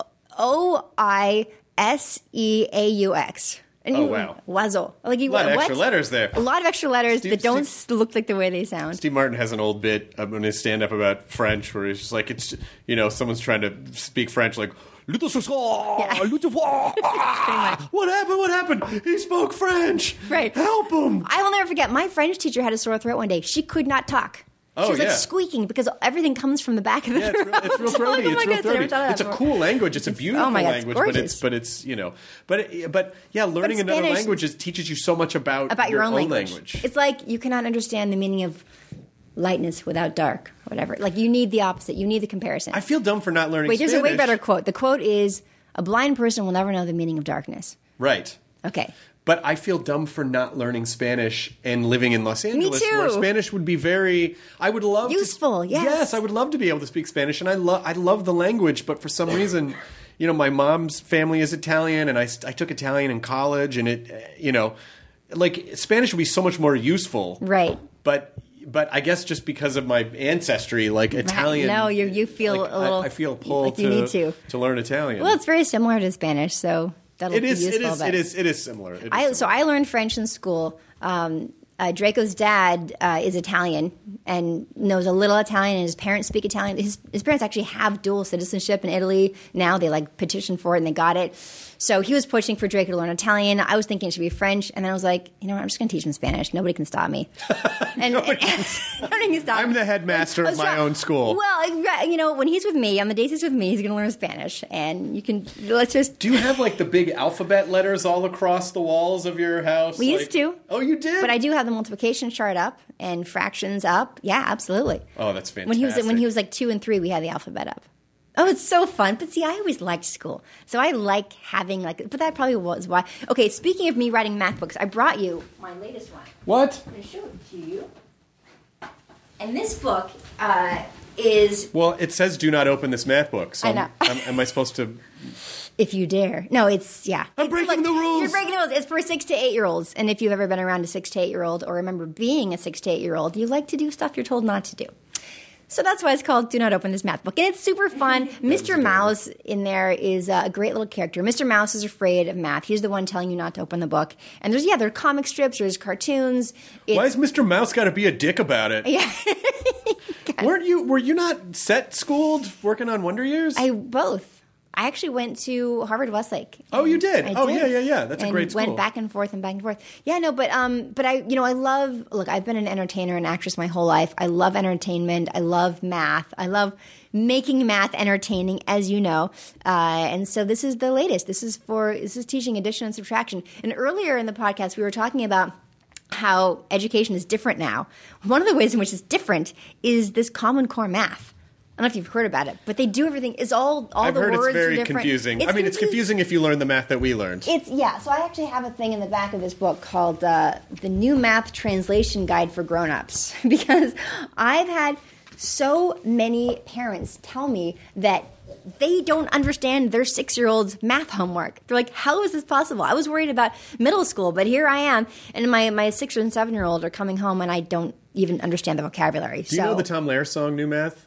Speaker 3: O I S E A U X. And
Speaker 6: Oh,
Speaker 3: you,
Speaker 6: wow.
Speaker 3: Oiseau. Like you,
Speaker 6: A lot of
Speaker 3: what?
Speaker 6: extra letters there.
Speaker 3: A lot of extra letters
Speaker 6: Steve-
Speaker 3: that don't
Speaker 6: Steve-
Speaker 3: s look like the way they sound.
Speaker 6: Steve Martin has an old bit on his stand-up about French where he's just like, it's, you know, someone's trying to speak French like, what happened? What happened? He spoke French.
Speaker 3: Right.
Speaker 6: Help him.
Speaker 3: I will never forget. My French teacher had a sore throat one day. She could not talk.
Speaker 6: Oh,
Speaker 3: she was like
Speaker 6: yeah.
Speaker 3: squeaking because everything comes from the back of the
Speaker 6: Yeah, it's real,
Speaker 3: throat.
Speaker 6: it's real
Speaker 3: I'm
Speaker 6: throaty.
Speaker 3: like, oh my
Speaker 6: it's real
Speaker 3: goodness, I never
Speaker 6: throaty.
Speaker 3: thought of that
Speaker 6: It's a
Speaker 3: before.
Speaker 6: cool language. It's a beautiful
Speaker 3: Oh my God, it's
Speaker 6: language, but it's
Speaker 3: gorgeous.
Speaker 6: but it's you know, but it, but yeah, learning another
Speaker 3: Spanish-
Speaker 6: language is, teaches you so much about
Speaker 3: about your, own, language.
Speaker 6: language.
Speaker 3: It's like you cannot understand the meaning of lightness without dark, whatever. Like you need the opposite. You need the comparison.
Speaker 6: I feel dumb for not learning.
Speaker 3: Wait, there's
Speaker 6: Spanish.
Speaker 3: a way better quote. The quote is, "A blind person will never know the meaning of darkness."
Speaker 6: Right.
Speaker 3: Okay.
Speaker 6: But I feel dumb for not learning Spanish and living in Los Angeles,
Speaker 3: too.
Speaker 6: where Spanish would be very. I would love
Speaker 3: Useful,
Speaker 6: To,
Speaker 3: yes.
Speaker 6: Yes, I would love to be able to speak Spanish, and I love. I love the language, but for some reason, you know, my mom's family is Italian, and I, I took Italian in college, and it, uh, you know, like Spanish would be so much more useful,
Speaker 3: Right.
Speaker 6: But but I guess just because of my ancestry, like Italian.
Speaker 3: No, you you feel
Speaker 6: like,
Speaker 3: a little.
Speaker 6: I, I feel pulled
Speaker 3: like
Speaker 6: to
Speaker 3: you need to
Speaker 6: to learn Italian.
Speaker 3: Well, it's very similar to Spanish, so that'll
Speaker 6: it
Speaker 3: be
Speaker 6: is.
Speaker 3: useful.
Speaker 6: It is.
Speaker 3: but
Speaker 6: It is. It is similar. It is
Speaker 3: I,
Speaker 6: similar.
Speaker 3: so I learned French in school. Um, uh, Draco's dad uh, is Italian and knows a little Italian, and his parents speak Italian. His, his parents actually have dual citizenship in Italy now. They like petitioned for it and they got it. So he was pushing for Draco to learn Italian. I was thinking it should be French, and then I was like, you know what? I'm just going to teach him Spanish. Nobody can stop me. And,
Speaker 6: Nobody
Speaker 3: and,
Speaker 6: can-
Speaker 3: nobody can stop
Speaker 6: I'm
Speaker 3: me.
Speaker 6: the headmaster
Speaker 3: I
Speaker 6: of
Speaker 3: was
Speaker 6: my
Speaker 3: trying-
Speaker 6: own school.
Speaker 3: Well, you know, when he's with me, on the days he's with me, he's going to learn Spanish, and you can let's just.
Speaker 6: Do you have like the big alphabet letters all across the walls of your house?
Speaker 3: We
Speaker 6: Like-
Speaker 3: used to.
Speaker 6: Oh, you did.
Speaker 3: But I do have the multiplication chart up and fractions up. Yeah, absolutely.
Speaker 6: Oh, that's fantastic.
Speaker 3: When he was when he was like two and three, we had the alphabet up. Oh, it's so fun. But see, I always liked school, so I like having like. But that probably was why. Okay, speaking of me writing math books, I brought you my latest one.
Speaker 6: What?
Speaker 3: I'm going to show it to you. And this book uh, is
Speaker 6: Well, it says do not open this math book. So
Speaker 3: I know.
Speaker 6: am, am I supposed to?
Speaker 3: If You Dare. No, it's, yeah.
Speaker 6: I'm
Speaker 3: It's-
Speaker 6: breaking the rules.
Speaker 3: You're breaking the rules. It's for six to eight year olds. And if you've ever been around a six to eight year old or remember being a six to eight year old, you like to do stuff you're told not to do. So that's why it's called Do Not Open This Math Book. And it's super fun. Mister Mouse in there is a great little character. Mister Mouse is afraid of math. He's the one telling you not to open the book. And there's, yeah, there are comic strips, there's cartoons. It's,
Speaker 6: Why has Mister Mouse got to be a dick about it?
Speaker 3: Yeah.
Speaker 6: Weren't you? Were you not set schooled working on Wonder Years?
Speaker 3: I both. I actually went to Harvard Westlake.
Speaker 6: Oh, you did?
Speaker 3: I
Speaker 6: Oh,
Speaker 3: did.
Speaker 6: yeah, yeah, yeah. That's a
Speaker 3: and
Speaker 6: great school.
Speaker 3: Went back and forth and back and forth. Yeah, no, but um, but I, you know, I love. Look, I've been an entertainer and actress my whole life. I love entertainment. I love math. I love making math entertaining, as you know. Uh, and so this is the latest. This is for this is teaching addition and subtraction. And earlier in the podcast, we were talking about how education is different now. One of the ways in which it's different is this Common Core math. I don't know if you've heard about it, but they do everything. It's all all
Speaker 6: I've
Speaker 3: the
Speaker 6: heard
Speaker 3: words
Speaker 6: it's very
Speaker 3: are different.
Speaker 6: confusing.
Speaker 3: It's
Speaker 6: I mean, it's confusing if you learn the math that we learned.
Speaker 3: It's yeah. So I actually have a thing in the back of this book called uh, the New Math Translation Guide for Grown-ups because I've had so many parents tell me that they don't understand their six-year-old's math homework. They're like, how is this possible? I was worried about middle school, but here I am, and my my six and seven-year-old are coming home, and I don't even understand the vocabulary.
Speaker 6: Do you
Speaker 3: so,
Speaker 6: know the Tom Lehrer song "New Math"?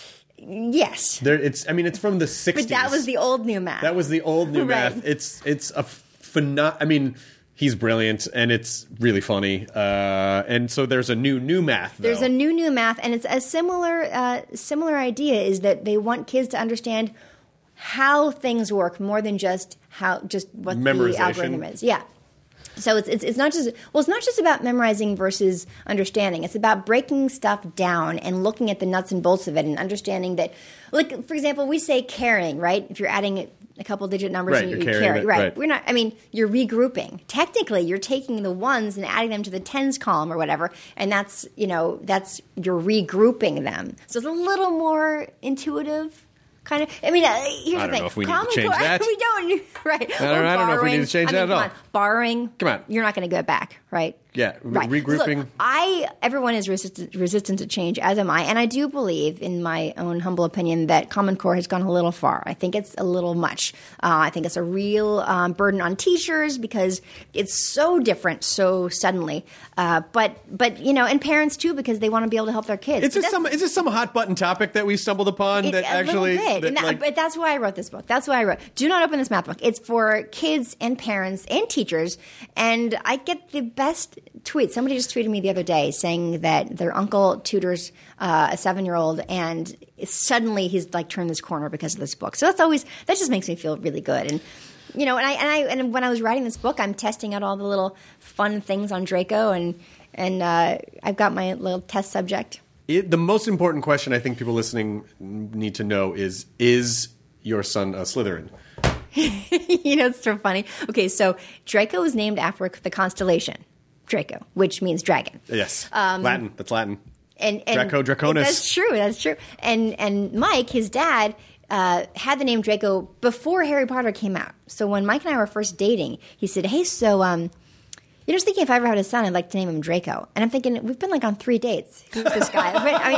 Speaker 3: Yes.
Speaker 6: There, it's. I mean, it's from the sixties.
Speaker 3: But that was the old New Math.
Speaker 6: That was the old New
Speaker 3: Right.
Speaker 6: Math. It's it's a phenom. I mean, he's brilliant and it's really funny. Uh, and so there's a new New Math. Though.
Speaker 3: There's a new New Math, and it's a similar uh, similar idea. Is that they want kids to understand how things work more than just how just what the
Speaker 6: Memorization.
Speaker 3: algorithm is. Yeah. So it's, it's it's not just well, it's not just about memorizing versus understanding. It's about breaking stuff down and looking at the nuts and bolts of it and understanding that, like for example, we say carrying, right? If you're adding a couple digit numbers
Speaker 6: Right,
Speaker 3: and you,
Speaker 6: you're
Speaker 3: you
Speaker 6: carrying
Speaker 3: carry,
Speaker 6: it,
Speaker 3: right.
Speaker 6: right.
Speaker 3: We're not. I mean, you're regrouping. Technically, you're taking the ones and adding them to the tens column or whatever, and that's you know that's you're regrouping them. So it's a little more intuitive. Kind of. I mean, uh, here's
Speaker 6: I
Speaker 3: the
Speaker 6: don't
Speaker 3: thing.
Speaker 6: know if we need to
Speaker 3: Common
Speaker 6: change
Speaker 3: Core-
Speaker 6: that.
Speaker 3: we don't. Right.
Speaker 6: I don't-
Speaker 3: Or
Speaker 6: I don't know if we need to
Speaker 3: borrowing.
Speaker 6: change
Speaker 3: I
Speaker 6: that
Speaker 3: mean,
Speaker 6: at all.
Speaker 3: come on. Borrowing.
Speaker 6: Come on.
Speaker 3: You're not going to go back, right?
Speaker 6: Yeah, re-
Speaker 3: right.
Speaker 6: regrouping.
Speaker 3: Look, I everyone is resistant, resistant to change, as am I, and I do believe, in my own humble opinion, that Common Core has gone a little far. I think it's a little much. Uh, I think it's a real um, burden on teachers because it's so different so suddenly. Uh, but but you know, and parents too because they want to be able to help their kids.
Speaker 6: Is this
Speaker 3: That's-
Speaker 6: some is this some hot button topic that we stumbled upon
Speaker 3: it-
Speaker 6: that
Speaker 3: a
Speaker 6: actually?
Speaker 3: little bit.
Speaker 6: that,
Speaker 3: And that-
Speaker 6: like-
Speaker 3: but that's why I wrote this book. That's why I wrote. Do not open this math book. It's for kids and parents and teachers. And I get the best tweets. Somebody just tweeted me the other day saying that their uncle tutors uh, a seven-year-old, and suddenly he's like turned this corner because of this book. So that's always that just makes me feel really good. And you know, and I and I and when I was writing this book, I'm testing out all the little fun things on Draco, and and uh, I've got my little test subject.
Speaker 6: It, the most important question I think people listening need to know is: Is your son a Slytherin?
Speaker 3: You know, it's so funny. Okay, so Draco was named after the constellation Draco, which means dragon.
Speaker 6: Yes,
Speaker 3: Um,
Speaker 6: Latin. That's Latin.
Speaker 3: And, and
Speaker 6: Draco Draconis.
Speaker 3: That's true. That's true. And and Mike, his dad, uh, had the name Draco before Harry Potter came out. So when Mike and I were first dating, he said, "Hey, so um, You know, I was thinking if I ever had a son, I'd like to name him Draco. And I'm thinking, we've been like on three dates. Who's this guy?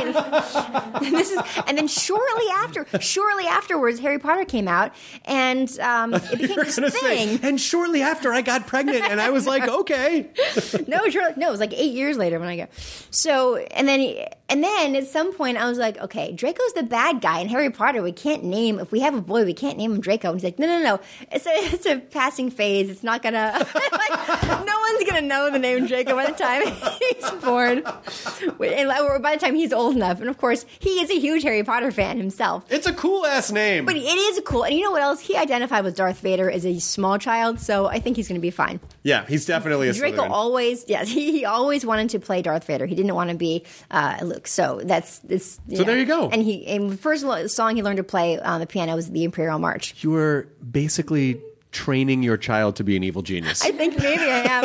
Speaker 3: I mean, this is, and then shortly after, shortly afterwards, Harry Potter came out, and um, it became this thing.
Speaker 6: Say, and shortly after, I got pregnant, and I was like, okay.
Speaker 3: no, sure, no, it was like eight years later when I got. So, and then, and then at some point, I was like, okay, Draco's the bad guy in Harry Potter. We can't name, if we have a boy, we can't name him Draco. And he's like, no, no, no, it's a, it's a passing phase. It's not gonna, like, no one's gonna know the name Draco by the time he's born, or by the time he's old enough. And of course, he is a huge Harry Potter fan himself.
Speaker 6: It's a cool ass name,
Speaker 3: but it is cool. And you know what else? He identified with Darth Vader as a small child, so I think he's going to be fine.
Speaker 6: Yeah, he's definitely a
Speaker 3: Draco.
Speaker 6: Slytherin.
Speaker 3: Always, yes, he, he always wanted to play Darth Vader. He didn't want to be uh, Luke. So that's this.
Speaker 6: So
Speaker 3: know.
Speaker 6: there you go.
Speaker 3: And he, and the first song he learned to play on the piano was the Imperial March.
Speaker 6: You were basically training your child to be an evil genius.
Speaker 3: I think maybe I am.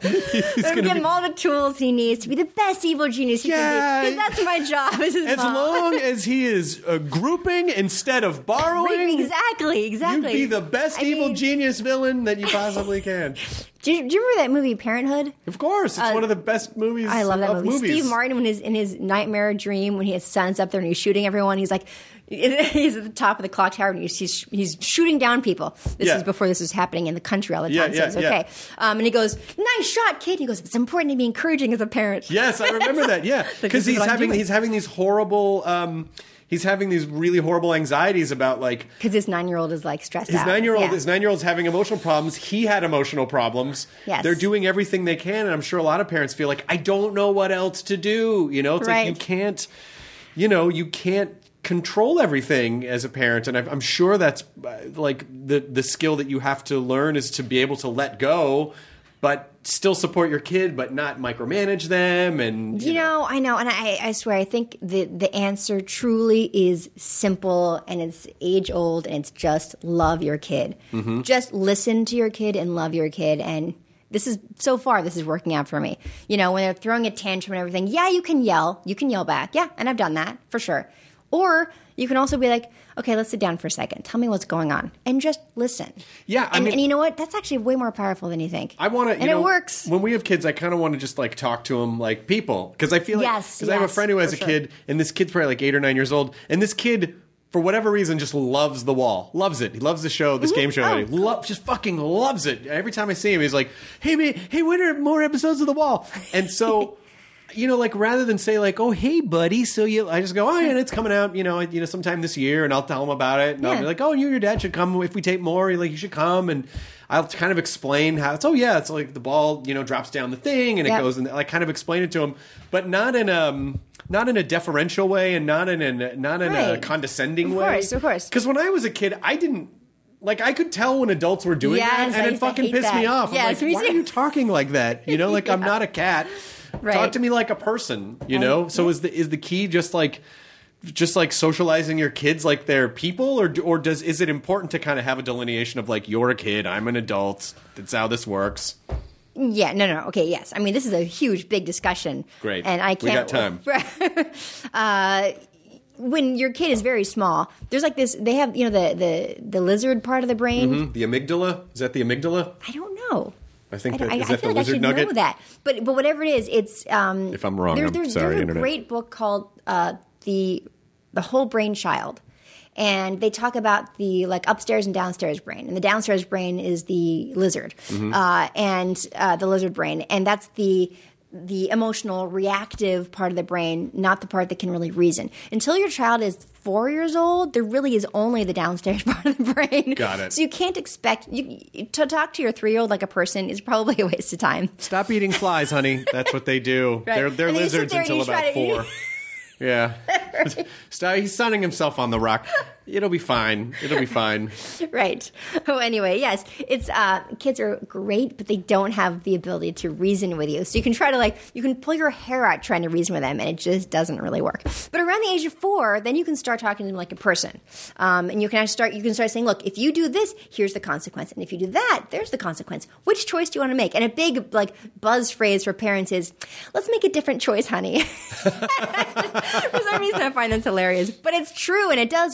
Speaker 3: I'm giving him all the tools he needs to be the best evil genius he
Speaker 6: yeah.
Speaker 3: can be. Because that's my job as his
Speaker 6: As
Speaker 3: mom.
Speaker 6: long as he is uh, grouping instead of borrowing.
Speaker 3: Exactly, exactly.
Speaker 6: You'd be the best
Speaker 3: I
Speaker 6: evil
Speaker 3: mean,
Speaker 6: genius villain that you possibly can.
Speaker 3: Do you, do you remember that movie Parenthood?
Speaker 6: Of course, it's uh, one of the best movies.
Speaker 3: I love that
Speaker 6: of
Speaker 3: movie.
Speaker 6: movies.
Speaker 3: Steve Martin, when his in his nightmare dream, when his son's up there and he's shooting everyone, he's like, he's at the top of the clock tower and he's he's, he's shooting down people. This
Speaker 6: yeah.
Speaker 3: is before this was happening in the country all the
Speaker 6: yeah,
Speaker 3: time.
Speaker 6: Yeah,
Speaker 3: so it's
Speaker 6: yeah.
Speaker 3: okay. Um, and he goes, "Nice shot, kid." He goes, "It's important to be encouraging as a parent."
Speaker 6: Yes, I remember that. Yeah, because
Speaker 3: like,
Speaker 6: he's having he's having these horrible. Um, He's having these really horrible anxieties about like
Speaker 3: because his nine-year-old is like stressed
Speaker 6: his
Speaker 3: out.
Speaker 6: nine-year-old
Speaker 3: yeah.
Speaker 6: his nine-year-old's having emotional problems. He had emotional problems.
Speaker 3: Yes.
Speaker 6: They're doing everything they can, and I'm sure a lot of parents feel like I don't know what else to do. You know, it's
Speaker 3: right.
Speaker 6: like you can't, you know, you can't control everything as a parent, and I'm sure that's like the the skill that you have to learn is to be able to let go, but still support your kid, but not micromanage them. And
Speaker 3: you, you know, know, I know, and I, I swear, I think the the answer truly is simple, and it's age old, and it's just love your kid. Mm-hmm. Just listen to your kid and love your kid, and this is so far. This is working out for me. You know, when they're throwing a tantrum and everything, yeah, you can yell, you can yell back, yeah, and I've done that for sure. Or you can also be like, okay, let's sit down for a second. Tell me what's going on. And just listen.
Speaker 6: Yeah. I
Speaker 3: and,
Speaker 6: mean,
Speaker 3: and you know what? That's actually way more powerful than you think.
Speaker 6: I want to,
Speaker 3: and
Speaker 6: you know,
Speaker 3: it works.
Speaker 6: When we have kids, I kind of want to just like talk to them like people. Because I feel like,
Speaker 3: yes,
Speaker 6: because
Speaker 3: yes,
Speaker 6: I have a friend who has a
Speaker 3: sure.
Speaker 6: kid, and this kid's probably like eight or nine years old. And this kid, for whatever reason, just loves The Wall. Loves it. He loves the show, this
Speaker 3: mm-hmm.
Speaker 6: game show.
Speaker 3: Oh,
Speaker 6: he lo- just fucking loves it. Every time I see him, he's like, hey, man, hey, when are more episodes of The Wall? And so... You know, like rather than say like, "Oh, hey, buddy," so you, I just go, "Oh, yeah, it's coming out," you know, you know, sometime this year, and I'll tell him about it, and
Speaker 3: yeah.
Speaker 6: I'll be like, "Oh, you and your dad should come if we tape more. Like, you should come," and I'll kind of explain how it's. Oh, yeah, it's like the ball, you know, drops down the thing, and it
Speaker 3: yep.
Speaker 6: goes, and like kind of explain it to him, but not in um, not in a deferential way, and not in a not in
Speaker 3: right.
Speaker 6: a condescending
Speaker 3: of
Speaker 6: way.
Speaker 3: Of course, of course.
Speaker 6: Because when I was a kid, I didn't. Like, I could tell when adults were doing
Speaker 3: yes,
Speaker 6: that, and
Speaker 3: I
Speaker 6: it fucking pissed
Speaker 3: that.
Speaker 6: me off.
Speaker 3: Yes,
Speaker 6: I'm like,
Speaker 3: me
Speaker 6: why
Speaker 3: too.
Speaker 6: are you talking like that? You know, like, yeah. I'm not a cat.
Speaker 3: Right.
Speaker 6: Talk to me like a person, you know?
Speaker 3: I,
Speaker 6: so
Speaker 3: yeah.
Speaker 6: is the is the key just like just like socializing your kids like they're people, or or does is it important to kind of have a delineation of like, you're a kid, I'm an adult, that's how this works?
Speaker 3: Yeah, no, no, okay, yes. I mean, this is a huge, big discussion.
Speaker 6: Great.
Speaker 3: And I can't...
Speaker 6: We got
Speaker 3: time. uh, when your kid is very small, there's like this, they have, you know, the, the, the lizard part of the brain.
Speaker 6: Mm-hmm. The amygdala? Is that the amygdala?
Speaker 3: I don't know.
Speaker 6: I think
Speaker 3: I,
Speaker 6: that,
Speaker 3: I,
Speaker 6: is
Speaker 3: I
Speaker 6: that
Speaker 3: feel
Speaker 6: the
Speaker 3: like
Speaker 6: lizard
Speaker 3: I should
Speaker 6: nugget?
Speaker 3: know that. But but whatever it is, it's... Um,
Speaker 6: if I'm wrong,
Speaker 3: there,
Speaker 6: I'm
Speaker 3: there's,
Speaker 6: sorry,
Speaker 3: There's a
Speaker 6: Internet.
Speaker 3: great book called uh, the The Whole Brain Child. And they talk about the like upstairs and downstairs brain. And the downstairs brain is the lizard. Mm-hmm. Uh, and uh, the lizard brain. And that's the... the emotional, reactive part of the brain, not the part that can really reason. Until your child is four years old, there really is only the downstairs part of the brain.
Speaker 6: Got it.
Speaker 3: So you can't expect you, to talk to your three-year-old like a person is probably a waste of time.
Speaker 6: Stop eating flies, honey. That's what they do.
Speaker 3: Right.
Speaker 6: They're they're
Speaker 3: And then you sit
Speaker 6: lizards
Speaker 3: there and
Speaker 6: until
Speaker 3: you
Speaker 6: about
Speaker 3: try to-
Speaker 6: four. Yeah. Stop, he's sunning himself on the rock. It'll be fine. It'll be fine.
Speaker 3: Right. Oh, anyway, yes. It's uh, kids are great, but they don't have the ability to reason with you. So you can try to like you can pull your hair out trying to reason with them, and it just doesn't really work. But around the age of four, then you can start talking to them like a person, um, and you can actually start you can start saying, "Look, if you do this, here's the consequence, and if you do that, there's the consequence. Which choice do you want to make?" And a big like buzz phrase for parents is, "Let's make a different choice, honey." For some reason, I find that's hilarious, but it's true and it does work.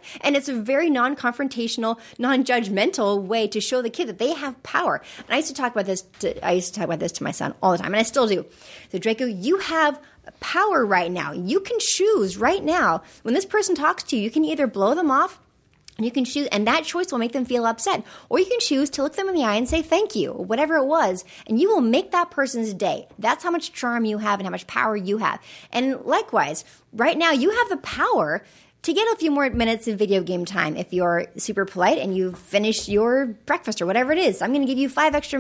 Speaker 3: And it's a very non-confrontational, non-judgmental way to show the kid that they have power. And I used to talk about this to, I used to talk about this to my son all the time, and I still do. So Draco, you have power right now. You can choose right now. When this person talks to you, you can either blow them off, and you can choose, and that choice will make them feel upset. Or you can choose to look them in the eye and say thank you, or whatever it was, and you will make that person's day. That's how much charm you have and how much power you have. And likewise, right now you have the power to get a few more minutes of video game time if you're super polite and you've finished your breakfast or whatever it is. I'm going to give you five extra.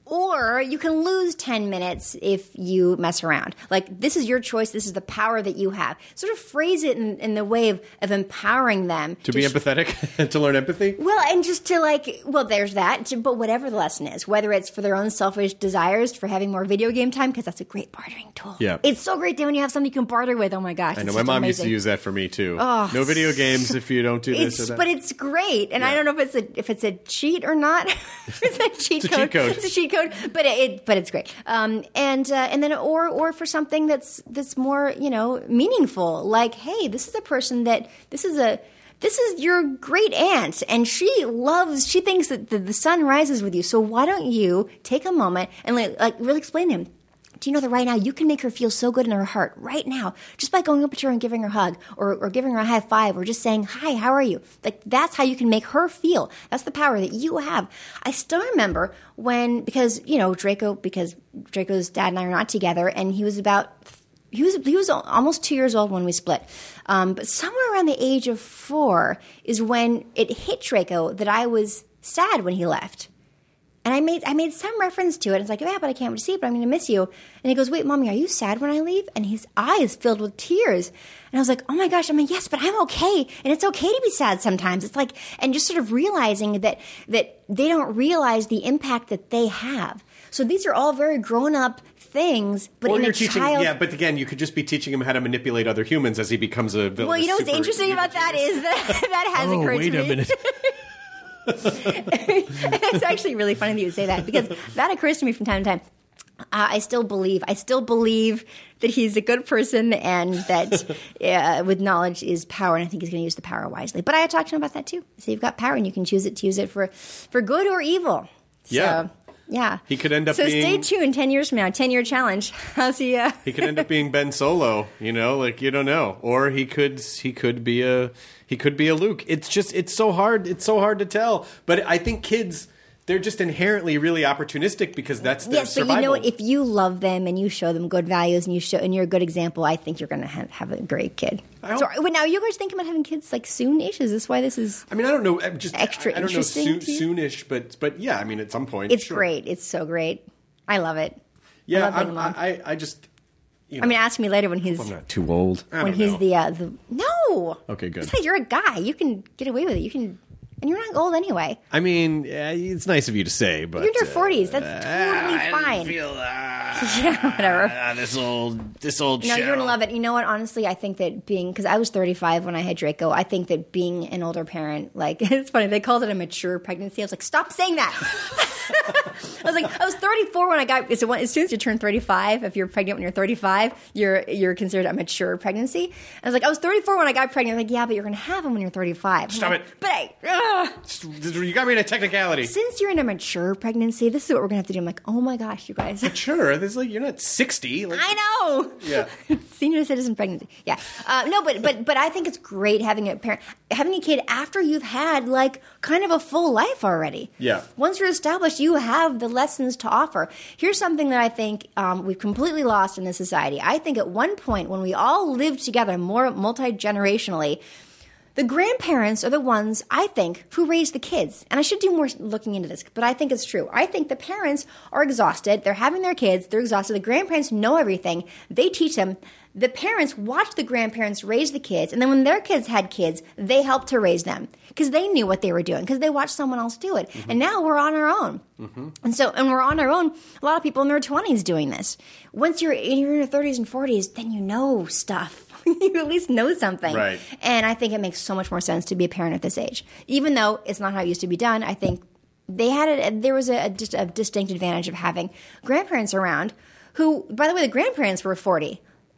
Speaker 3: Or you can lose ten minutes if you mess around. Like, this is your choice. This is the power that you have. Sort of phrase it in, in the way of, of empowering them.
Speaker 6: To, to be sh- empathetic? To learn empathy?
Speaker 3: Well, and just to like, well, there's that. To, but whatever the lesson is, whether it's for their own selfish desires for having more video game time, because that's a great bartering tool.
Speaker 6: Yeah.
Speaker 3: It's so great when you have something you can barter with. Oh, my gosh.
Speaker 6: I know. My mom
Speaker 3: amazing.
Speaker 6: used to use that for me, too.
Speaker 3: Oh,
Speaker 6: no video games if you don't do this or that.
Speaker 3: But it's great. And
Speaker 6: yeah.
Speaker 3: I don't know if it's a if it's a cheat or not. It's a cheat
Speaker 6: it's
Speaker 3: code.
Speaker 6: A cheat code.
Speaker 3: It's a cheat code. But it, it but it's great. Um, and uh, and then or or for something that's that's more, you know, meaningful. Like, hey, this is a person that this is a this is your great aunt, and she loves. She thinks that the, the sun rises with you. So why don't you take a moment and like, like really explain to him? Do you know that right now you can make her feel so good in her heart right now just by going up to her and giving her a hug or, or giving her a high five or just saying, hi, how are you? Like, that's how you can make her feel. That's the power that you have. I still remember when, because, you know, Draco, because Draco's dad and I are not together, and he was about, he was, he was almost two years old when we split. Um, but somewhere around the age of four is when it hit Draco that I was sad when he left. And I made I made some reference to it. It's like, yeah, but I can't wait to see it, but I'm going to miss you. And he goes, wait, Mommy, are you sad when I leave? And his eyes filled with tears. And I was like, oh my gosh. I'm like, yes, but I'm okay. And it's okay to be sad sometimes. It's like, and just sort of realizing that that they don't realize the impact that they have. So these are all very grown up things, but
Speaker 6: or
Speaker 3: in
Speaker 6: you're
Speaker 3: a
Speaker 6: teaching,
Speaker 3: child.
Speaker 6: Yeah, but again, you could just be teaching him how to manipulate other humans as he becomes a villain.
Speaker 3: Well, you know what's interesting about that is that that has
Speaker 6: oh,
Speaker 3: occurred
Speaker 6: wait
Speaker 3: to me.
Speaker 6: a minute.
Speaker 3: It's actually really funny that you say that, because that occurs to me from time to time. Uh, I still believe, I still believe that he's a good person and that uh, with knowledge is power, and I think he's going to use the power wisely. But I talked to him about that too. So you've got power, and you can choose it to use it for, for good or evil.
Speaker 6: Yeah.
Speaker 3: So, yeah.
Speaker 6: He could end up
Speaker 3: so
Speaker 6: being...
Speaker 3: So stay tuned, ten years from now, ten-year challenge. How's he... Uh...
Speaker 6: He could end up being Ben Solo, you know, like, you don't know. Or he could he could be a he could be a Luke. It's just, it's so hard, it's so hard to tell. But I think kids, they're just inherently really opportunistic because that's their
Speaker 3: yes,
Speaker 6: survival.
Speaker 3: But you know what? If you love them and you show them good values and you show and you're a good example, I think you're going to have, have a great kid. So, but now you guys thinking about having kids like soonish? Is this why this is?
Speaker 6: I mean, I don't know. Just
Speaker 3: extra
Speaker 6: I, I don't
Speaker 3: interesting
Speaker 6: know
Speaker 3: to you?
Speaker 6: soonish, but but yeah, I mean, at some point,
Speaker 3: it's
Speaker 6: sure.
Speaker 3: great. It's so great. I love it.
Speaker 6: Yeah,
Speaker 3: I, love being a
Speaker 6: I'm-
Speaker 3: mom.
Speaker 6: I, I just. You know,
Speaker 3: I mean, ask me later when he's
Speaker 6: I'm not too old. I
Speaker 3: when
Speaker 6: don't
Speaker 3: he's
Speaker 6: know.
Speaker 3: the uh, the no.
Speaker 6: Okay, good.
Speaker 3: Besides, you're a guy. You can get away with it. You can, and you're not old anyway.
Speaker 6: I mean, yeah, it's nice of you to say, but
Speaker 3: You're in your
Speaker 6: uh,
Speaker 3: forties. That's totally
Speaker 6: I
Speaker 3: fine.
Speaker 6: Feel, uh,
Speaker 3: Yeah, whatever.
Speaker 6: uh, this old, this old.
Speaker 3: No,
Speaker 6: show.
Speaker 3: you're gonna love it. You know what? Honestly, I think that being because I was thirty-five when I had Draco. I think that being an older parent, like it's funny, they called it a mature pregnancy. I was like, stop saying that. I was like, I was thirty-four when I got. So when, as soon as you turn thirty-five, if you're pregnant when you're thirty-five, you're you're considered a mature pregnancy. I was like, I was thirty-four when I got pregnant. I'm like, yeah, but you're gonna have them when you're thirty-five. I'm
Speaker 6: Stop
Speaker 3: like,
Speaker 6: it.
Speaker 3: But I, ugh.
Speaker 6: You got me in a technicality.
Speaker 3: Since you're in a mature pregnancy, this is what we're gonna have to do. I'm like, oh my gosh, you guys.
Speaker 6: Sure, this is like you're not sixty. Like,
Speaker 3: I know.
Speaker 6: Yeah.
Speaker 3: Senior citizen pregnancy. Yeah. Uh, no, but but but I think it's great having a parent, having a kid after you've had like kind of a full life already.
Speaker 6: Yeah.
Speaker 3: Once you're established, you have the lessons to offer. Here's something that I think um, we've completely lost in this society. I think at one point when we all lived together more multi-generationally, the grandparents are the ones, I think, who raise the kids. And I should do more looking into this, but I think it's true. I think the parents are exhausted. They're having their kids. They're exhausted. The grandparents know everything. They teach them. The parents watch the grandparents raise the kids. And then when their kids had kids, they helped to raise them because they knew what they were doing because they watched someone else do it. Mm-hmm. And now we're on our own. Mm-hmm. And so, and we're on our own. A lot of people in their twenties doing this. Once you're in your thirties and forties, then you know stuff. You at least know something.
Speaker 6: Right.
Speaker 3: And I think it makes so much more sense to be a parent at this age. Even though it's not how it used to be done, I think they had it. There was a, a, a distinct advantage of having grandparents around who, by the way, the grandparents were forty.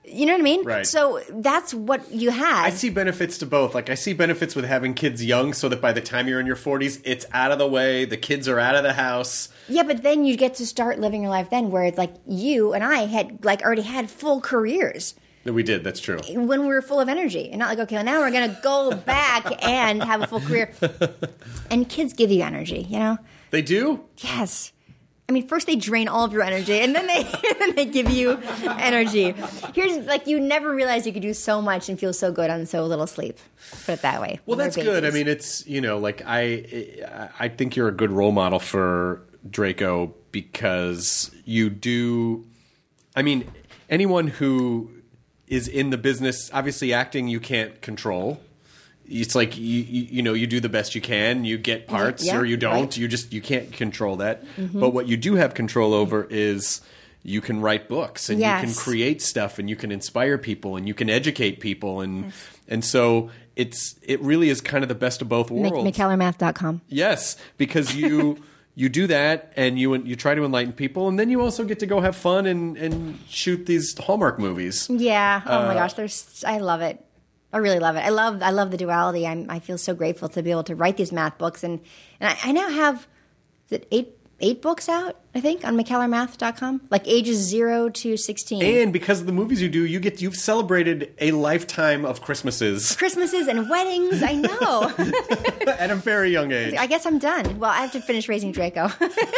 Speaker 3: You know what I mean?
Speaker 6: Right.
Speaker 3: So that's what you had.
Speaker 6: I see benefits to both. Like, I see benefits with having kids young so that by the time you're in your forties, it's out of the way. The kids are out of the house.
Speaker 3: Yeah, but then you get to start living your life then where it's like you and I had like already had full careers.
Speaker 6: We did. That's true.
Speaker 3: When we were full of energy. And not like, okay, well, now we're going to go back and have a full career. And kids give you energy, you know?
Speaker 6: They do?
Speaker 3: Yes. I mean, first they drain all of your energy, and then they and then they give you energy. Here's like you never realized you could do so much and feel so good on so little sleep. Put it that way.
Speaker 6: Well, that's good. I mean, it's you know, like I I think you're a good role model for Draco because you do. I mean, anyone who is in the business, obviously, acting you can't control. It's like you, you you know you do the best you can. You get parts
Speaker 3: yeah,
Speaker 6: or you don't.
Speaker 3: right.
Speaker 6: You just you can't control that.
Speaker 3: Mm-hmm.
Speaker 6: But what you do have control over is you can write books and
Speaker 3: Yes.
Speaker 6: you can create stuff and you can inspire people and you can educate people and
Speaker 3: Yes.
Speaker 6: and so it's it really is kind of the best of both worlds.
Speaker 3: McKellar Math dot com.
Speaker 6: Yes, because you you do that and you you try to enlighten people and then you also get to go have fun and and shoot these Hallmark movies.
Speaker 3: Yeah. Oh
Speaker 6: Uh,
Speaker 3: my gosh, there's. I love it. I really love it. I love. I love the duality. I'm. I feel so grateful to be able to write these math books, and and I, I now have, is it eight eight books out? I think on McKellar Math dot com, like ages zero to sixteen.
Speaker 6: And because of the movies you do, you get you've celebrated a lifetime of Christmases
Speaker 3: Christmases and weddings. I know.
Speaker 6: at a very young age.
Speaker 3: I guess I'm done. Well, I have to finish raising Draco.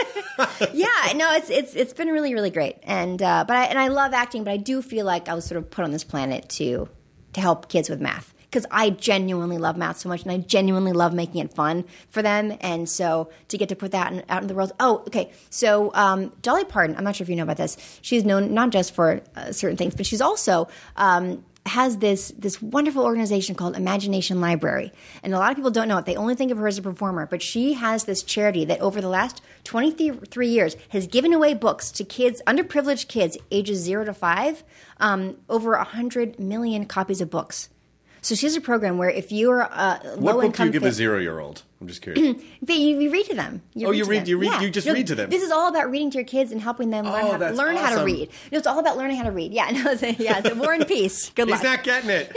Speaker 3: Yeah, no, it's it's it's been really really great, and uh, but I and I love acting, but I do feel like I was sort of put on this planet to to help kids with math because I genuinely love math so much, and I genuinely love making it fun for them, and so to get to put that in, out in the world. Oh, okay. So um, Dolly Parton, I'm not sure if you know about this. She's known not just for uh, certain things, but she's also um, has this this wonderful organization called Imagination Library. And a lot of people don't know it. They only think of her as a performer. But she has this charity that over the last twenty-three years has given away books to kids, underprivileged kids, ages zero to five, um, over one hundred million copies of books. So she has a program where if you're a low-income
Speaker 6: What book do you give
Speaker 3: fa-
Speaker 6: a zero-year-old? I'm just curious.
Speaker 3: They, you, you read to them.
Speaker 6: Oh, you
Speaker 3: to
Speaker 6: read-
Speaker 3: them.
Speaker 6: you read-
Speaker 3: Yeah.
Speaker 6: you just
Speaker 3: No,
Speaker 6: read to them.
Speaker 3: This is all about reading to your kids and helping them learn,
Speaker 6: Oh,
Speaker 3: how,
Speaker 6: that's
Speaker 3: learn how to
Speaker 6: awesome.
Speaker 3: read. No, it's all about learning how to read. Yeah, no, it's, yeah, it's War and Peace. Good luck.
Speaker 6: He's not getting it.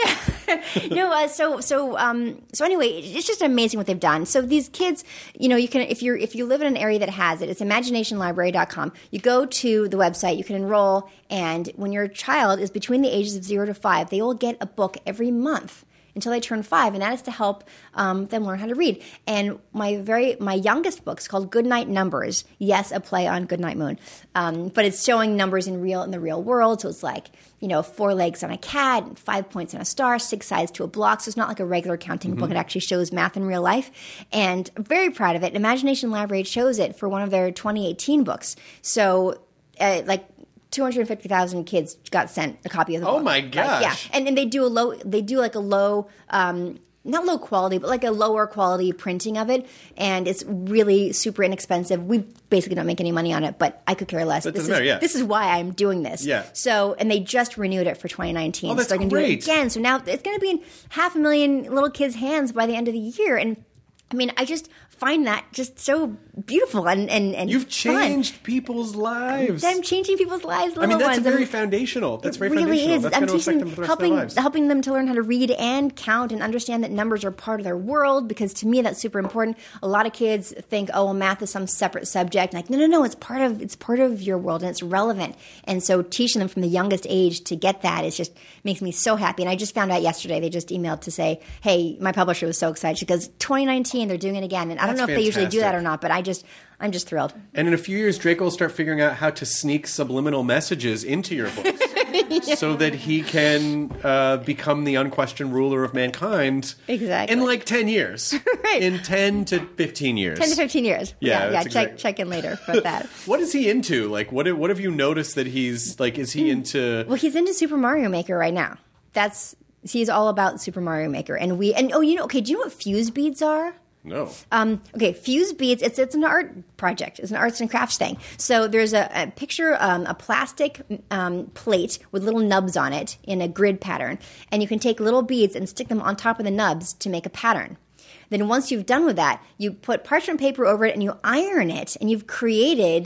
Speaker 3: no, uh, so so um, so anyway, it's just amazing what they've done. So these kids, you know, you can if you're if you live in an area that has it, it's imagination library dot com. You go to the website, you can enroll, and when your child is between the ages of zero to five, they will get a book every month until they turn five, and that is to help um, them learn how to read. And my very my youngest book is called Goodnight Numbers. Yes, a play on Goodnight Moon, um, but it's showing numbers in real in the real world. So it's like you know four legs on a cat, and five points on a star, six sides to a block. So it's not like a regular counting book. It actually shows math in real life, and I'm very proud of it. Imagination Library chose it for one of their twenty eighteen books. So uh, like. two hundred fifty thousand kids got sent a copy of the
Speaker 6: Oh
Speaker 3: book.
Speaker 6: my
Speaker 3: Like,
Speaker 6: gosh.
Speaker 3: yeah, and and they do a low, they do like a low, um, not low quality, but like a lower quality printing of it, and it's really super inexpensive. We basically don't make any money on it, but I could care less.
Speaker 6: That
Speaker 3: this
Speaker 6: doesn't
Speaker 3: is
Speaker 6: matter, yeah.
Speaker 3: this is why I'm doing this.
Speaker 6: Yeah.
Speaker 3: So, and they just renewed it for twenty nineteen.
Speaker 6: Oh, that's
Speaker 3: so they're going to do
Speaker 6: great.
Speaker 3: it again. So now it's going to be in half a million little kids' hands by the end of the year, and I mean, I just find that just so beautiful and and, and
Speaker 6: You've
Speaker 3: fun.
Speaker 6: changed people's lives.
Speaker 3: I'm changing people's lives.
Speaker 6: I mean,
Speaker 3: Little
Speaker 6: that's
Speaker 3: ones.
Speaker 6: very
Speaker 3: I'm-
Speaker 6: foundational. That's
Speaker 3: it
Speaker 6: very
Speaker 3: really
Speaker 6: foundational.
Speaker 3: is.
Speaker 6: That's
Speaker 3: I'm
Speaker 6: going to affect
Speaker 3: teaching,
Speaker 6: them for the rest
Speaker 3: helping,
Speaker 6: of their lives.
Speaker 3: helping them to learn how to read and count and understand that numbers are part of their world, because to me that's super important. A lot of kids think, oh, well, math is some separate subject. Like, no, no, no, it's part of it's part of your world and it's relevant. And so teaching them from the youngest age to get that is just makes me so happy. And I just found out yesterday, they just emailed to say, hey, my publisher was so excited because twenty nineteen they're doing it again. And I don't know
Speaker 6: That's
Speaker 3: if they usually do that
Speaker 6: fantastic.
Speaker 3: or not, but I just I'm just thrilled.
Speaker 6: And in a few years, Draco will start figuring out how to sneak subliminal messages into your books so that he can uh, become the unquestioned ruler of mankind.
Speaker 3: Exactly.
Speaker 6: In like ten years.
Speaker 3: Right.
Speaker 6: In ten to fifteen years.
Speaker 3: ten to fifteen years.
Speaker 6: Yeah,
Speaker 3: yeah, yeah
Speaker 6: that's
Speaker 3: check
Speaker 6: exact-
Speaker 3: check in later for that.
Speaker 6: What is he into? Like, what what have you noticed that he's like? Is he into?
Speaker 3: Well, he's into Super Mario Maker right now. That's he's all about Super Mario Maker, and we and oh, you know, okay, do you know what fuse beads are?
Speaker 6: No.
Speaker 3: Um, okay, fuse beads. It's it's an art project. It's an arts and crafts thing. So there's a, a picture, um, a plastic um, plate with little nubs on it in a grid pattern, and you can take little beads and stick them on top of the nubs to make a pattern. Then once you've done with that, you put parchment paper over it and you iron it, and you've created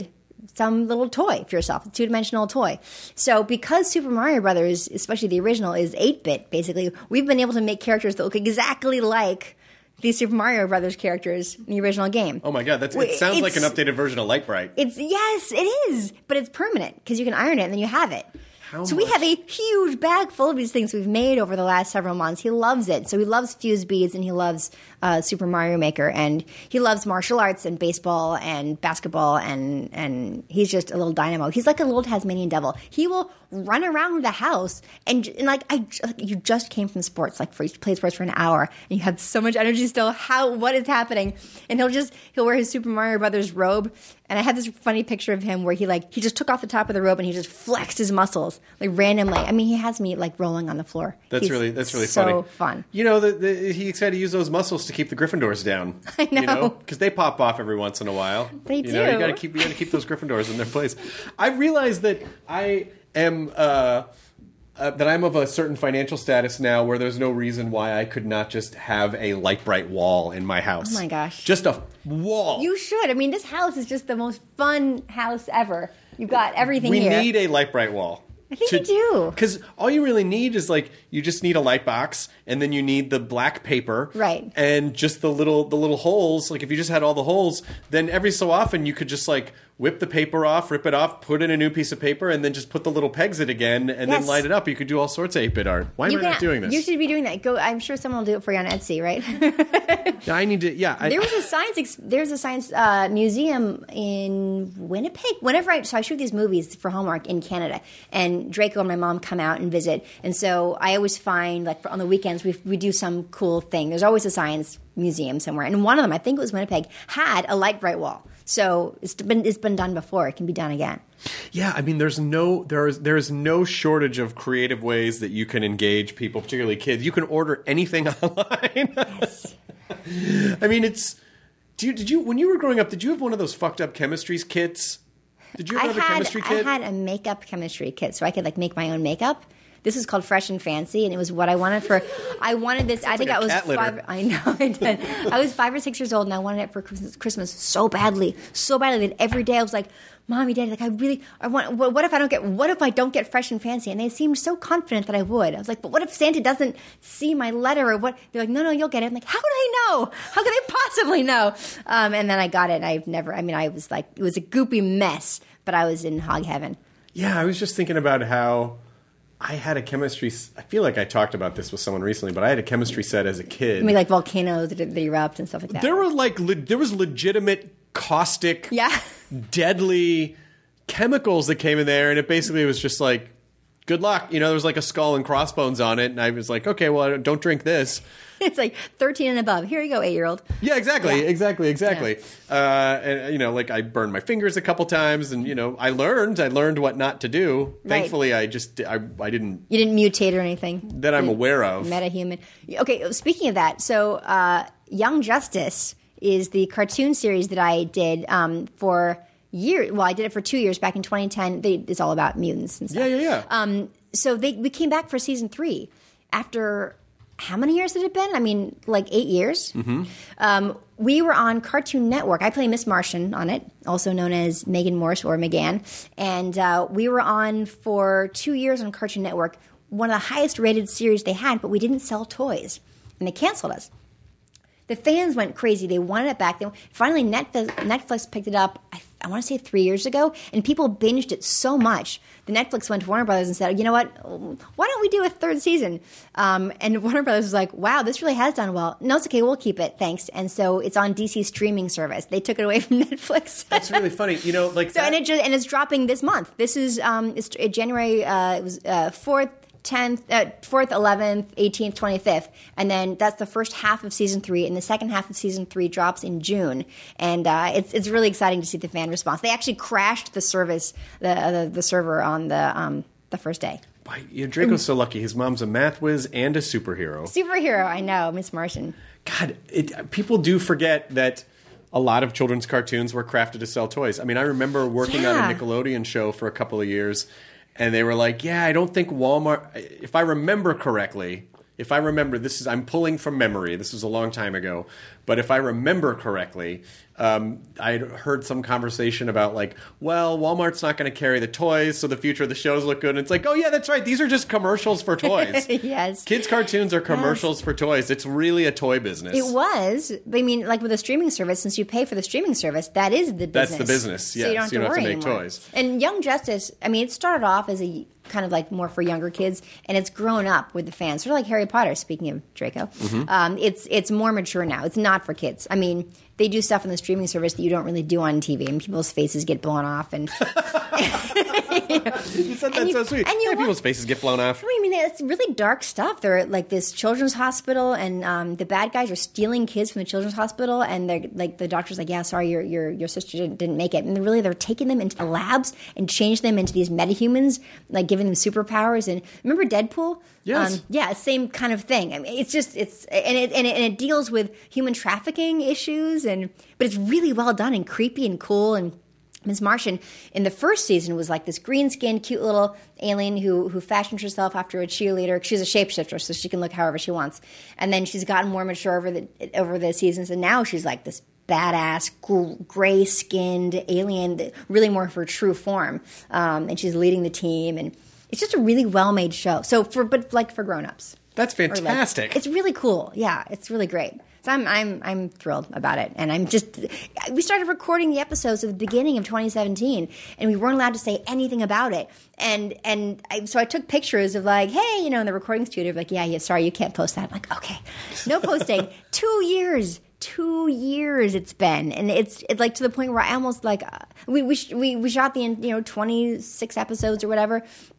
Speaker 3: some little toy for yourself, a two-dimensional toy. So because Super Mario Brothers, especially the original, is eight-bit, basically, we've been able to make characters that look exactly like these Super Mario Brothers characters in the original game.
Speaker 6: Oh my god, that's it sounds
Speaker 3: it's,
Speaker 6: like an updated version of Light Bright.
Speaker 3: It's yes, it is, but it's permanent because you can iron it and then you have it.
Speaker 6: How
Speaker 3: so
Speaker 6: much?
Speaker 3: we have a huge bag full of these things we've made over the last several months. He loves it. So he loves Fuse Beads and he loves uh, Super Mario Maker and he loves martial arts and baseball and basketball and and he's just a little dynamo. He's like a little Tasmanian devil. He will run around the house and, and like I like you just came from sports, like for you played sports for an hour and you have so much energy still. How what is happening? And he'll just he'll wear his Super Mario Brothers robe. And I had this funny picture of him where he like he just took off the top of the robe and he just flexed his muscles like randomly. I mean, he has me like rolling on the floor.
Speaker 6: That's
Speaker 3: He's
Speaker 6: really that's really
Speaker 3: so
Speaker 6: funny.
Speaker 3: So fun.
Speaker 6: You know, the, the, he's had to use those muscles to keep the Gryffindors down.
Speaker 3: I know.
Speaker 6: You know, because they pop off every once in a while.
Speaker 3: They
Speaker 6: you
Speaker 3: do.
Speaker 6: Know, you got to keep you got to keep those Gryffindors in their place. I realize that I am. Uh, Uh, that I'm of a certain financial status now where there's no reason why I could not just have a Light Bright wall in my house.
Speaker 3: Oh my gosh.
Speaker 6: Just a wall.
Speaker 3: You should. I mean, this house is just the most fun house ever. You've got everything
Speaker 6: we
Speaker 3: here.
Speaker 6: We need a Light Bright wall.
Speaker 3: I think you do.
Speaker 6: Because all you really need is like you just need a light box, and then you need the black paper,
Speaker 3: right?
Speaker 6: And just the little the little holes. Like if you just had all the holes, then every so often you could just like whip the paper off, rip it off, put in a new piece of paper, and then just put the little pegs in again, and
Speaker 3: yes.
Speaker 6: then light it up. You could do all sorts of eight-bit art. Why
Speaker 3: you
Speaker 6: am I not doing this?
Speaker 3: You should be doing that. Go. I'm sure someone will do it for you on Etsy, right?
Speaker 6: yeah, I need to. Yeah, I,
Speaker 3: there was a science. Ex- there's a science uh, museum in Winnipeg. Whenever I so I shoot these movies for Hallmark in Canada, and Draco and my mom come out and visit, and so I always find like on the weekends we we do some cool thing. There's always a science museum somewhere, and one of them, I think it was Winnipeg, had a Light Bright wall. So it's been it's been done before. It can be done again.
Speaker 6: Yeah, I mean, there's no there is there is no shortage of creative ways that you can engage people, particularly kids. You can order anything online.
Speaker 3: Yes.
Speaker 6: I mean, it's. Do you did you when you were growing up? Did you have one of those fucked up chemistry kits? Did you ever
Speaker 3: I
Speaker 6: have a
Speaker 3: had,
Speaker 6: chemistry kit?
Speaker 3: I had a makeup chemistry kit, so I could like make my own makeup. This is called Fresh and Fancy, and it was what I wanted for. I wanted this. I think
Speaker 6: like
Speaker 3: I was
Speaker 6: cat litter.
Speaker 3: five. I know I did. I was five or six years old, and I wanted it for Christmas, Christmas so badly, so badly that every day I was like, "Mommy, Daddy, like I really, I want. What, what if I don't get? What if I don't get Fresh and Fancy?" And they seemed so confident that I would. I was like, "But what if Santa doesn't see my letter or what?" They're like, "No, no, you'll get it." I'm like, "How do they know? How could they possibly know?" Um, and then I got it. And I've never. I mean, I was like, it was a goopy mess, but I was in hog heaven.
Speaker 6: Yeah, I was just thinking about how. I had a chemistry. I feel like I talked about this with someone recently, but I had a chemistry set as a kid.
Speaker 3: I mean, like volcanoes that, that erupt and stuff like that.
Speaker 6: There were like le- there was legitimate caustic,
Speaker 3: yeah.
Speaker 6: deadly chemicals that came in there, and it basically was just like, good luck. You know, there was like a skull and crossbones on it, and I was like, okay, well, don't drink this.
Speaker 3: It's like thirteen and above. Here you go, eight-year-old.
Speaker 6: Yeah, exactly,
Speaker 3: Yeah.
Speaker 6: exactly, exactly. Yeah. Uh, and you know, like I burned my fingers a couple times, and you know, I learned, I learned what not to do.
Speaker 3: Right.
Speaker 6: Thankfully, I just, I, I didn't.
Speaker 3: You didn't mutate or anything
Speaker 6: That I'm aware of.
Speaker 3: Metahuman. Okay, speaking of that, so uh, Young Justice is the cartoon series that I did um, for years. Well, I did it for two years back in twenty ten. They, it's all about mutants and stuff.
Speaker 6: Yeah, yeah, yeah.
Speaker 3: Um, so they we came back for season three after. How many years had it been? I mean, like eight years.
Speaker 6: Mm-hmm.
Speaker 3: Um, we were on Cartoon Network. I play Miss Martian on it, also known as Megan Morse or McGann. And uh, we were on for two years on Cartoon Network, one of the highest rated series they had, but we didn't sell toys. And they canceled us. The fans went crazy. They wanted it back. They, finally, Netflix, Netflix picked it up, I, I want to say three years ago, and people binged it so much. The Netflix went to Warner Brothers and said, you know what, why don't we do a third season? Um, and Warner Brothers was like, wow, this really has done well. No, it's okay, we'll keep it, thanks. And so it's on D C's streaming service. They took it away from Netflix.
Speaker 6: That's really funny. You know, like
Speaker 3: so,
Speaker 6: that-
Speaker 3: and it just, and it's dropping this month. This is um, it's January. Uh, it was uh, fourth. tenth, uh, fourth, eleventh, eighteenth, twenty-fifth, and then that's the first half of season three, and the second half of season three drops in June, and uh, it's it's really exciting to see the fan response. They actually crashed the service, the uh, the, the server on the um, the first day.
Speaker 6: Why, you know, Draco's so lucky. His mom's a math whiz and a superhero.
Speaker 3: Superhero, I know, Miss Martian.
Speaker 6: God, it, people do forget that a lot of children's cartoons were crafted to sell toys. I mean, I remember working
Speaker 3: Yeah.
Speaker 6: on a Nickelodeon show for a couple of years. And they were like, yeah, I don't think Walmart, if I remember correctly, if I remember, this is I'm pulling from memory. This was a long time ago, but if I remember correctly, um, I heard some conversation about like, well, Walmart's not going to carry the toys, so the future of the shows look good. And it's like, oh yeah, that's right. These are just commercials for toys.
Speaker 3: Yes,
Speaker 6: kids' cartoons are commercials yes. for toys. It's really a toy business.
Speaker 3: It was. I mean, like with a streaming service, since you pay for the streaming service, that is the business.
Speaker 6: That's the business. Yeah,
Speaker 3: so you don't have,
Speaker 6: so you
Speaker 3: to,
Speaker 6: don't
Speaker 3: worry
Speaker 6: have to make
Speaker 3: anymore.
Speaker 6: toys.
Speaker 3: And Young Justice, I mean, it started off as a kind of like more for younger kids, and it's grown up with the fans. Sort of like Harry Potter, speaking of Draco. Mm-hmm. Um, it's it's more mature now. It's not for kids. I mean, they do stuff on the streaming service that you don't really do on T V, and people's faces get blown off. And
Speaker 6: you, know, you said that you, so sweet. And you yeah, people's faces get blown off.
Speaker 3: I mean, it's really dark stuff. They're at, like this children's hospital, and um, the bad guys are stealing kids from the children's hospital, and they're like the doctor's like, "Yeah, sorry, your your your sister didn't, didn't make it." And they're really they're taking them into the labs and change them into these metahumans, like giving them superpowers. And remember Deadpool?
Speaker 6: Yes.
Speaker 3: Um, yeah, same kind of thing. I mean, it's just it's and it, and it and it deals with human trafficking issues, and but it's really well done and creepy and cool. And Miz Martian in the first season was like this green-skinned, cute little alien who who fashioned herself after a cheerleader. She's a shapeshifter, so she can look however she wants. And then she's gotten more mature over the over the seasons, and now she's like this badass, gray-skinned alien, really more of her true form. Um, and she's leading the team, and it's just a really well-made show. So for but like for grown-ups.
Speaker 6: That's fantastic.
Speaker 3: Like, it's really cool. Yeah, it's really great. So I'm I'm I'm thrilled about it, and I'm just. We started recording the episodes at the beginning of twenty seventeen, and we weren't allowed to say anything about it. And and I, so I took pictures of like, hey, you know, in the recording studio, like, yeah, yeah, sorry, you can't post that. I'm like, okay, no posting. Two years. Two years it's been, and it's it's like to the point where I almost like uh, we we we we shot the you know twenty-six episodes or whatever.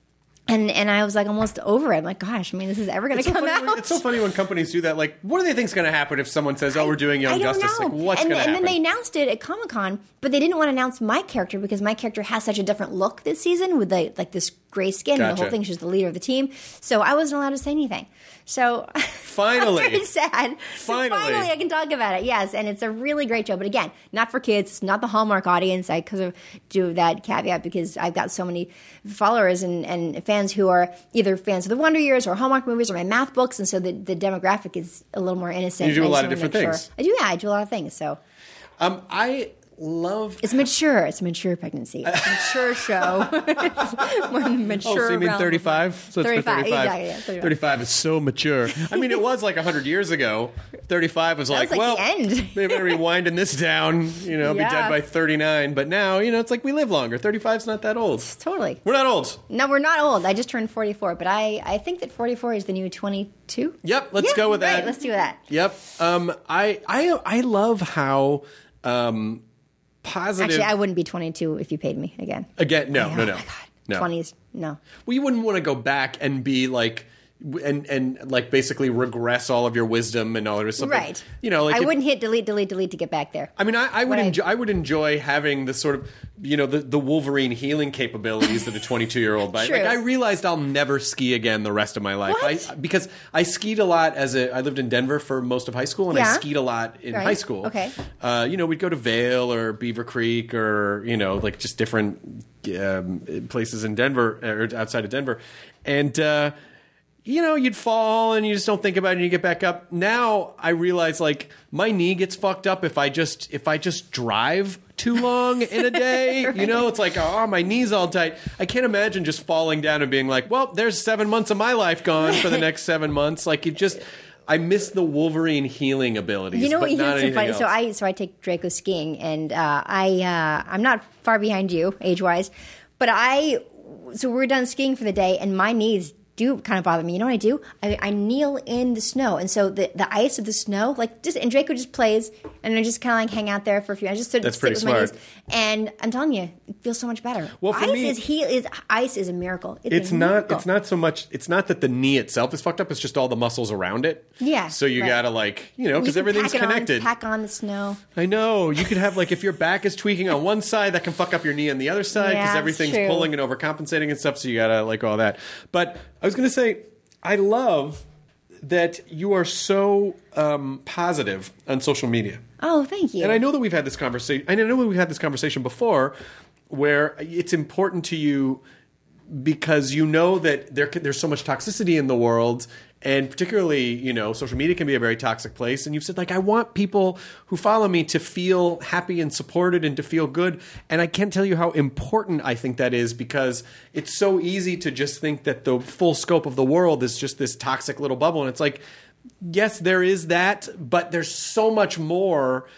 Speaker 3: And and I was like almost over it. I'm like, gosh, I mean, this is ever going to
Speaker 6: so
Speaker 3: come out.
Speaker 6: When, it's so funny when companies do that. Like, what do they think is going to happen if someone says, "Oh, we're doing Young
Speaker 3: I don't
Speaker 6: Justice"?
Speaker 3: know.
Speaker 6: Like, what's
Speaker 3: going
Speaker 6: to happen?
Speaker 3: And then they announced it at Comic-Con, but they didn't want to announce my character because my character has such a different look this season with the, like this gray skin
Speaker 6: Gotcha.
Speaker 3: and the whole thing. She's the leader of the team, so I wasn't allowed to say anything. So
Speaker 6: finally,
Speaker 3: I'm very sad.
Speaker 6: Finally.
Speaker 3: So finally, I can talk about it. Yes, and it's a really great show. But again, not for kids. It's not the Hallmark audience. I because of do that caveat because I've got so many followers and, and fans who are either fans of the Wonder Years or Hallmark movies or my math books, and so the, the demographic is a little more innocent.
Speaker 6: You do a
Speaker 3: I
Speaker 6: lot of different
Speaker 3: sure.
Speaker 6: things.
Speaker 3: I do. Yeah, I do a lot of things. So
Speaker 6: um, I. love
Speaker 3: it's mature. It's a mature pregnancy. It's a mature show. It's more mature.
Speaker 6: Oh, so you mean
Speaker 3: realm.
Speaker 6: thirty-five? So it's
Speaker 3: thirty-five.
Speaker 6: thirty-five.
Speaker 3: Exactly, yeah, thirty-five.
Speaker 6: thirty-five is so mature. I mean, it was like one hundred years ago. thirty-five was
Speaker 3: That
Speaker 6: like,
Speaker 3: was like
Speaker 6: well,
Speaker 3: the end.
Speaker 6: they better be winding this down, you know,
Speaker 3: Yeah.
Speaker 6: be dead by thirty-nine. But now, you know, it's like we live longer. thirty-five's not that old.
Speaker 3: Totally.
Speaker 6: We're not old.
Speaker 3: No, we're not old. I just turned forty-four, but I, I think that forty-four is the new twenty-two.
Speaker 6: Yep, let's
Speaker 3: Yeah,
Speaker 6: go with
Speaker 3: right,
Speaker 6: that.
Speaker 3: let's do that.
Speaker 6: Yep. Um, I, I, I love how um, positive.
Speaker 3: Actually, I wouldn't be twenty-two if you paid me again.
Speaker 6: Again, no,
Speaker 3: Oh
Speaker 6: no, no.
Speaker 3: my God.
Speaker 6: No.
Speaker 3: twenties, no.
Speaker 6: Well, you wouldn't want to go back and be like, and and like basically regress all of your wisdom and all of something.
Speaker 3: Right.
Speaker 6: You know, like
Speaker 3: I
Speaker 6: if-
Speaker 3: wouldn't hit delete, delete, delete to get back there.
Speaker 6: I mean, I, I would
Speaker 3: What I-
Speaker 6: enjoy. I would enjoy having the sort of, you know, the, the Wolverine healing capabilities that a twenty-two-year-old might.
Speaker 3: True.
Speaker 6: Like, I realized I'll never ski again the rest of my life.
Speaker 3: What?
Speaker 6: I, because I skied a lot as a. I lived in Denver for most of high school, and I
Speaker 3: Yeah.
Speaker 6: skied a lot in
Speaker 3: Right.
Speaker 6: high school.
Speaker 3: Okay.
Speaker 6: Uh, you know, we'd go to Vail or Beaver Creek or you know, like just different um, places in Denver or outside of Denver, and. Uh, You know, you'd fall and you just don't think about it and you get back up. Now I realize like my knee gets fucked up if I just if I just drive too long in a day.
Speaker 3: Right.
Speaker 6: You know, it's like, oh, my knee's all tight. I can't imagine just falling down and being like, well, there's seven months of my life gone for the next seven months. Like it just I miss the Wolverine healing abilities.
Speaker 3: You know
Speaker 6: but
Speaker 3: what?
Speaker 6: not
Speaker 3: Here's so funny.
Speaker 6: anything
Speaker 3: So
Speaker 6: else.
Speaker 3: I so I take Draco skiing, and uh, I uh, I'm not far behind you age wise, but I so we're done skiing for the day, and my knees do kind of bother me. You know what I do? I, I kneel in the snow, and so the, the ice of the snow, like just and Draco just plays, and I just kind of like hang out there for a few. I just sit,
Speaker 6: That's
Speaker 3: sit
Speaker 6: pretty
Speaker 3: with
Speaker 6: smart.
Speaker 3: my knees, and I'm telling you, it feels so much better.
Speaker 6: Well, for
Speaker 3: ice
Speaker 6: me-
Speaker 3: is he is ice is a miracle. It's,
Speaker 6: It's
Speaker 3: a
Speaker 6: not.
Speaker 3: miracle.
Speaker 6: It's not so much. It's not that the knee itself is fucked up. It's just all the muscles around it.
Speaker 3: Yeah,
Speaker 6: So you
Speaker 3: right.
Speaker 6: gotta like you know
Speaker 3: You
Speaker 6: because
Speaker 3: can
Speaker 6: everything's
Speaker 3: pack it on-
Speaker 6: connected.
Speaker 3: pack on the snow.
Speaker 6: I know. You could have, like, if your back is tweaking on one side, that can fuck up your knee on the other side because
Speaker 3: Yeah,
Speaker 6: everything's
Speaker 3: it's true.
Speaker 6: pulling and overcompensating and stuff, so you gotta, like, all that. But I was going to say, I love that you are so um, positive on social media.
Speaker 3: Oh, thank you.
Speaker 6: And I know that we've had this conversation, I know we've had this conversation before where it's important to you because you know that there there's so much toxicity in the world And particularly, you know, social media can be a very toxic place. And you've said, like, I want people who follow me to feel happy and supported and to feel good. And I can't tell you how important I think that is, because it's so easy to just think that the full scope of the world is just this toxic little bubble. And it's like, yes, there is that, but there's so much more.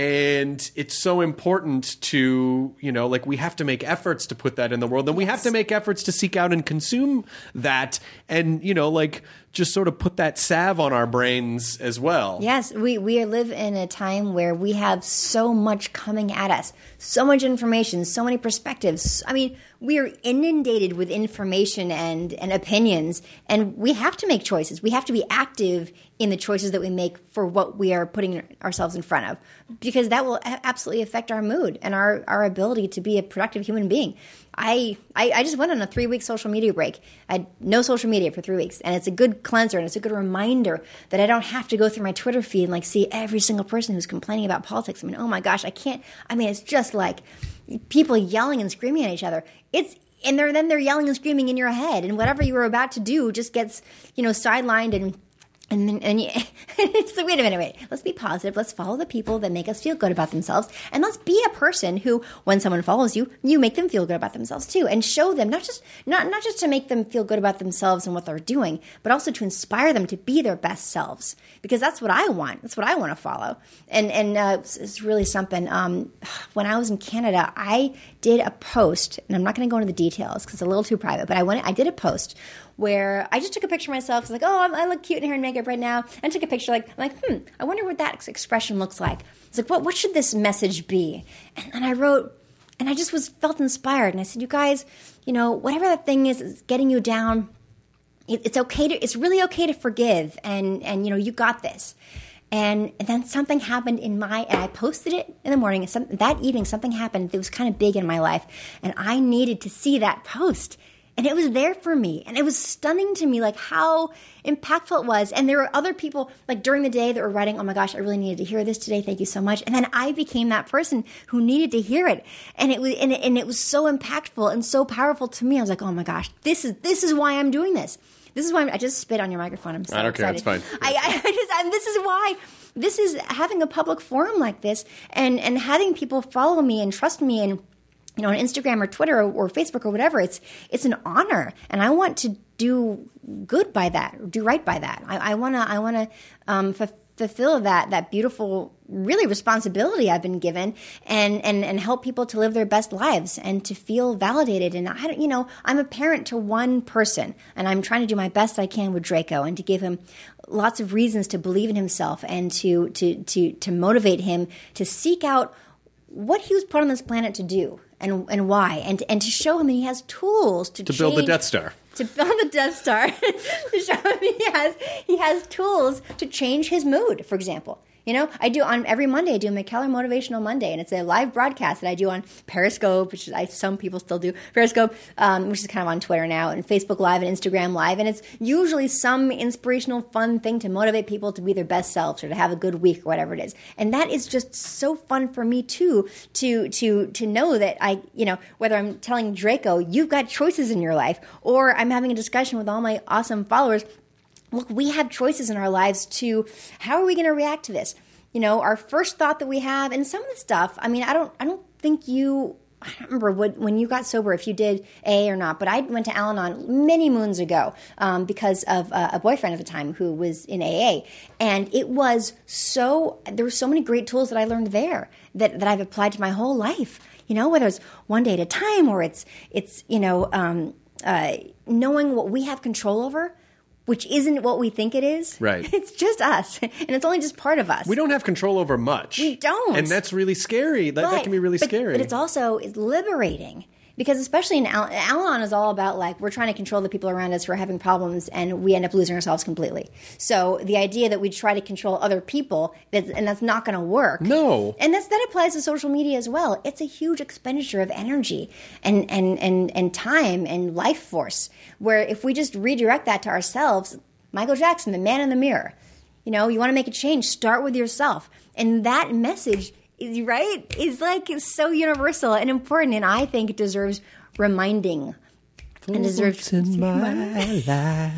Speaker 6: And it's so important to, you know, like, we have to make efforts to put that in the world. And we have to make efforts to seek out and consume that. And, you know, like, just sort of put that salve on our brains as well.
Speaker 3: Yes, we, we live in a time where we have so much coming at us, so much information, so many perspectives. I mean, we are inundated with information and, and opinions, and we have to make choices. We have to be active in the choices that we make for what we are putting ourselves in front of, because that will absolutely affect our mood and our, our ability to be a productive human being. I, I I just went on a three-week social media break. I had no social media for three weeks, and it's a good cleanser, and it's a good reminder that I don't have to go through my Twitter feed and, like, see every single person who's complaining about politics. I mean, oh my gosh, I can't. I mean, it's just like people yelling and screaming at each other. It's and they're then they're yelling and screaming in your head, and whatever you were about to do just gets, you know, sidelined and. And then, and you, it's like, wait a minute, wait. Let's be positive. Let's follow the people that make us feel good about themselves. And let's be a person who, when someone follows you, you make them feel good about themselves too. And show them, not just not not just to make them feel good about themselves and what they're doing, but also to inspire them to be their best selves. Because that's what I want. That's what I want to follow. And and uh, it's, it's really something. Um, when I was in Canada, I did a post, and I'm not going to go into the details because it's a little too private, but I went, I did a post where I just took a picture of myself. It's like, oh, I'm, I look cute in hair and makeup right now. And I took a picture like, I'm like, hmm, I wonder what that expression looks like. It's like, what what should this message be? And, and I wrote, and I just was felt inspired. And I said, you guys, you know, whatever that thing is, is getting you down, it, it's okay to, it's really okay to forgive. And, and you know, you got this. And, and then something happened in my, and I posted it in the morning. And some, that evening, something happened that was kind of big in my life. And I needed to see that post. And it was there for me. And it was stunning to me, like, how impactful it was. And there were other people, like, during the day that were writing, oh my gosh, I really needed to hear this today. Thank you so much. And then I became that person who needed to hear it. And it was, and it, and it was so impactful and so powerful to me. I was like, oh my gosh, this is, this is why I'm doing this. This is why I'm, I just spit on your microphone. I'm so
Speaker 6: I don't
Speaker 3: excited.
Speaker 6: care. It's fine.
Speaker 3: I, I, I just, and this is why, this is having a public forum like this and, and having people follow me and trust me and, you know, on Instagram or Twitter or, or Facebook or whatever, it's it's an honor, and I want to do good by that, do right by that. I want to I want to um, f- fulfill that that beautiful, really responsibility I've been given, and, and and help people to live their best lives and to feel validated. And I don't, you know, I'm a parent to one person, and I'm trying to do my best I can with Draco and to give him lots of reasons to believe in himself and to to to to motivate him to seek out what he was put on this planet to do. And and why? And and to show him that he has tools to
Speaker 6: to
Speaker 3: change,
Speaker 6: build the Death Star.
Speaker 3: To build the Death Star. To show him he has he has tools to change his mood, for example. You know, I do on every Monday, I do a McKellar Motivational Monday, and it's a live broadcast that I do on Periscope, which I, some people still do, Periscope, um, which is kind of on Twitter now, and Facebook Live and Instagram Live. And it's usually some inspirational, fun thing to motivate people to be their best selves or to have a good week or whatever it is. And that is just so fun for me, too, to to to know that I, you know, whether I'm telling Draco, you've got choices in your life, or I'm having a discussion with all my awesome followers. Look, we have choices in our lives to how are we going to react to this? You know, our first thought that we have, and some of the stuff, I mean, I don't I don't think you, I don't remember what, when you got sober, if you did A A or not, but I went to Al-Anon many moons ago um, because of uh, a boyfriend at the time who was in A A. And it was so, there were so many great tools that I learned there that, that I've applied to my whole life. You know, whether it's one day at a time or it's, it's you know, um, uh, knowing what we have control over, which isn't what we think it is.
Speaker 6: Right.
Speaker 3: It's just us. And it's only just part of us.
Speaker 6: We don't have control over much.
Speaker 3: We don't.
Speaker 6: And that's really scary. That,
Speaker 3: but,
Speaker 6: that can be really
Speaker 3: but,
Speaker 6: scary.
Speaker 3: But it's also it's liberating. Because especially in Al- Al-Anon is all about, like, we're trying to control the people around us who are having problems, and we end up losing ourselves completely. So the idea that we try to control other people, that's, and that's not going to work.
Speaker 6: No.
Speaker 3: And that's, that applies to social media as well. It's a huge expenditure of energy and, and, and, and time and life force, where if we just redirect that to ourselves, Michael Jackson, the man in the mirror, you know, you want to make a change, start with yourself. And that message, right, is like is so universal and important, and I think it deserves reminding. And deserves
Speaker 6: in my life.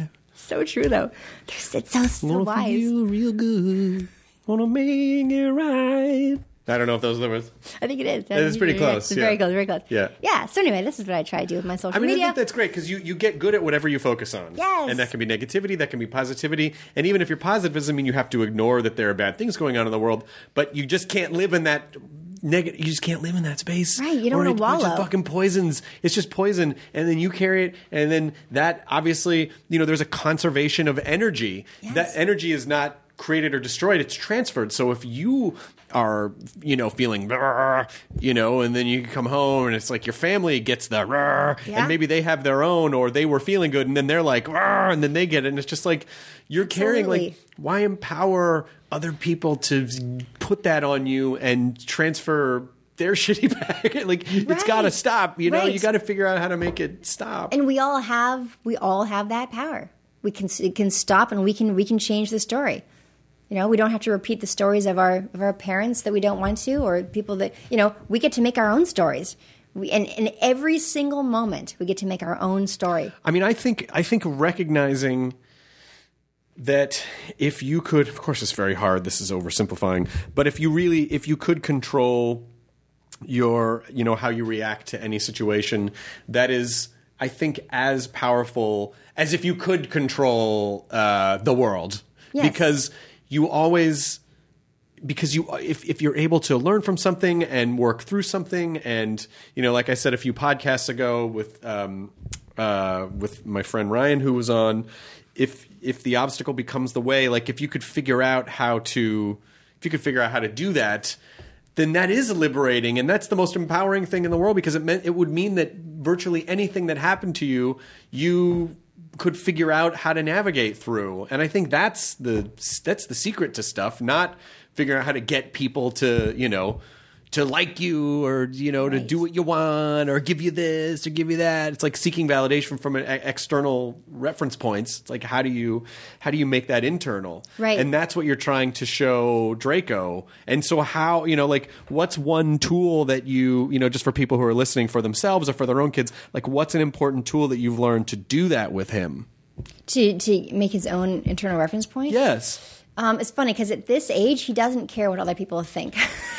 Speaker 3: so true, though. It's, it's so, so
Speaker 6: Wanna
Speaker 3: wise.
Speaker 6: feel real good. Wanna make it right. I don't know if those are the words.
Speaker 3: I think it is.
Speaker 6: It's pretty close,
Speaker 3: It's
Speaker 6: yeah.
Speaker 3: very close, very close.
Speaker 6: Yeah.
Speaker 3: Yeah, so anyway, this is what I try to do with my social
Speaker 6: I mean,
Speaker 3: media.
Speaker 6: I think that's great because you, you get good at whatever you focus on.
Speaker 3: Yes.
Speaker 6: And that can be negativity, that can be positivity. And even if you're positive, doesn't mean you have to ignore that there are bad things going on in the world, but you just can't live in that negative, you just can't live in that space.
Speaker 3: Right, you don't
Speaker 6: Or
Speaker 3: wanna
Speaker 6: it- It
Speaker 3: wallow.
Speaker 6: just fucking poisons. It's just poison. And then you carry it, and then that obviously, you know, there's a conservation of energy.
Speaker 3: Yes.
Speaker 6: That energy is not created or destroyed, it's transferred. So if you are, you know, feeling, "Rrr," you know, and then you come home and it's like your family gets the, "Rrr,"
Speaker 3: Yeah.
Speaker 6: and maybe they have their own, or they were feeling good, and then they're like, "Rrr," and then they get it, and it's just like you're carrying,
Speaker 3: Absolutely.
Speaker 6: like, why empower other people to put that on you and transfer their shitty bag? Like, it's
Speaker 3: Right.
Speaker 6: got to stop. You know,
Speaker 3: Right.
Speaker 6: you got to figure out how to make it stop.
Speaker 3: And we all have we all have that power. We can it can stop, and we can we can change the story. You know, we don't have to repeat the stories of our of our parents that we don't want to, or people that, you know, we get to make our own stories. We, and in every single moment, we get to make our own story.
Speaker 6: I mean, I think I think recognizing that if you could, of course, it's very hard. This is oversimplifying, but if you really, if you could control your, you know, how you react to any situation, that is, I think, as powerful as if you could control uh, the world,
Speaker 3: Yes.
Speaker 6: because you always. Because you, if if you're able to learn from something and work through something, and you know, like I said a few podcasts ago with um, uh, with my friend Ryan who was on, if if the obstacle becomes the way, like if you could figure out how to, if you could figure out how to do that, then that is liberating, and that's the most empowering thing in the world, because it meant it would mean that virtually anything that happened to you, you could figure out how to navigate through. And I think that's the that's the secret to stuff, not figuring out how to get people to, you know, to like you, or, you know, to
Speaker 3: Right.
Speaker 6: do what you want, or give you this or give you that. It's like seeking validation from an e- external reference points. It's like, how do you how do you make that internal?
Speaker 3: Right.
Speaker 6: And that's what you're trying to show Draco. And so how, you know, like, what's one tool that you, you know, just for people who are listening for themselves or for their own kids, like, what's an important tool that you've learned to do that with him?
Speaker 3: To to make his own internal reference point?
Speaker 6: Yes.
Speaker 3: Um, it's funny because at this age, he doesn't care what other people think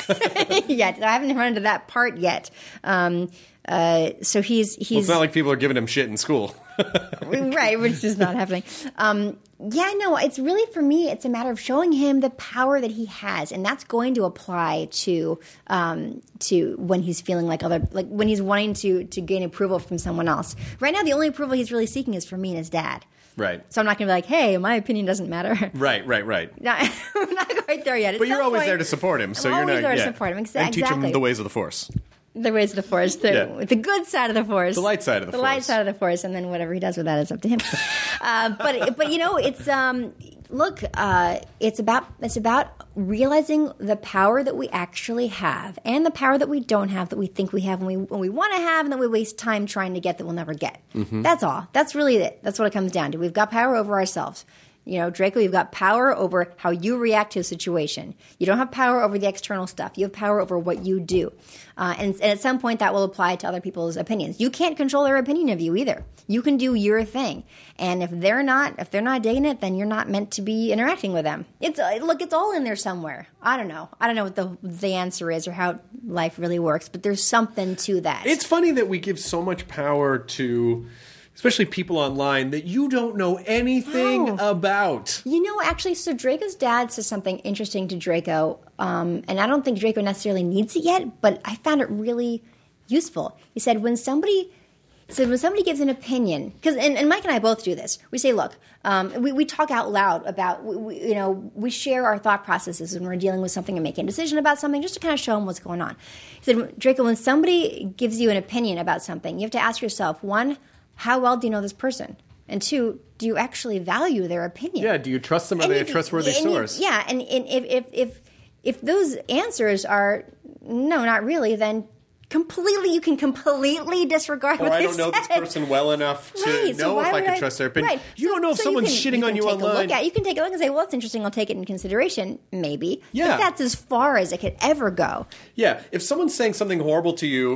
Speaker 3: yet. I haven't run into that part yet. Um, uh, so he's he's
Speaker 6: Well, it's not like people are giving him shit in school.
Speaker 3: right, which is not happening. Um, yeah, no, it's really, for me, it's a matter of showing him the power that he has, and that's going to apply to um, to when he's feeling like other, like when he's wanting to to gain approval from someone else. Right now, the only approval he's really seeking is from me and his dad.
Speaker 6: Right.
Speaker 3: So I'm not going to be like, hey, my opinion doesn't matter.
Speaker 6: Right, right, right.
Speaker 3: No, I'm not quite there yet. At
Speaker 6: But you're
Speaker 3: some
Speaker 6: always
Speaker 3: point-
Speaker 6: there to support him, so
Speaker 3: I'm
Speaker 6: you're
Speaker 3: always
Speaker 6: not
Speaker 3: there to
Speaker 6: yeah.
Speaker 3: support him. Exa-
Speaker 6: and teach
Speaker 3: exactly.
Speaker 6: him the ways of the Force.
Speaker 3: The ways of the Force, the,
Speaker 6: Yeah.
Speaker 3: the good side of the Force,
Speaker 6: The light side of the
Speaker 3: the
Speaker 6: Force.
Speaker 3: light side of the Force, and then whatever he does with that is up to him. uh, but but you know, it's um, look, uh, it's about it's about realizing the power that we actually have, and the power that we don't have, that we think we have, when we when we want to have, and that we waste time trying to get that we'll never get.
Speaker 6: Mm-hmm.
Speaker 3: That's all. That's really it. That's what it comes down to. We've got power over ourselves. You know, Draco, you've got power over how you react to a situation. You don't have power over the external stuff. You have power over what you do. Uh, and, and at some point, that will apply to other people's opinions. You can't control their opinion of you either. You can do your thing. And if they're not, if they're not digging it, then you're not meant to be interacting with them. It's uh, look, it's all in there somewhere. I don't know. I don't know what the the answer is or how life really works, but there's something to that.
Speaker 6: It's funny that we give so much power to, especially people online, that you don't know anything
Speaker 3: No.
Speaker 6: about.
Speaker 3: You know, actually, so Draco's dad says something interesting to Draco, um, and I don't think Draco necessarily needs it yet, but I found it really useful. He said, when somebody said when somebody gives an opinion, because and, and Mike and I both do this. We say, look, um, we, we talk out loud about, we, we, you know, we share our thought processes when we're dealing with something and making a decision about something, just to kind of show them what's going on. He said, Draco, when somebody gives you an opinion about something, you have to ask yourself, one, how well do you know this person? And two, do you actually value their opinion?
Speaker 6: Yeah, do you trust them? Are
Speaker 3: And
Speaker 6: they a
Speaker 3: if-
Speaker 6: trustworthy
Speaker 3: and you-
Speaker 6: source?
Speaker 3: yeah, and, and if, if if if those answers are no, not really, then completely you can completely disregard
Speaker 6: Or
Speaker 3: what
Speaker 6: I
Speaker 3: they
Speaker 6: don't know this
Speaker 3: said.
Speaker 6: person well enough to
Speaker 3: Right, so
Speaker 6: know
Speaker 3: why
Speaker 6: if I
Speaker 3: would
Speaker 6: can trust their opinion.
Speaker 3: Right.
Speaker 6: You
Speaker 3: So-
Speaker 6: don't know if
Speaker 3: so
Speaker 6: someone's
Speaker 3: you can,
Speaker 6: shitting
Speaker 3: you
Speaker 6: on
Speaker 3: can
Speaker 6: you
Speaker 3: take A
Speaker 6: online.
Speaker 3: look at, you can take a look and say, well, that's interesting. I'll take it in consideration, maybe.
Speaker 6: Yeah.
Speaker 3: But that's as far as it could ever go.
Speaker 6: Yeah, if someone's saying something horrible to you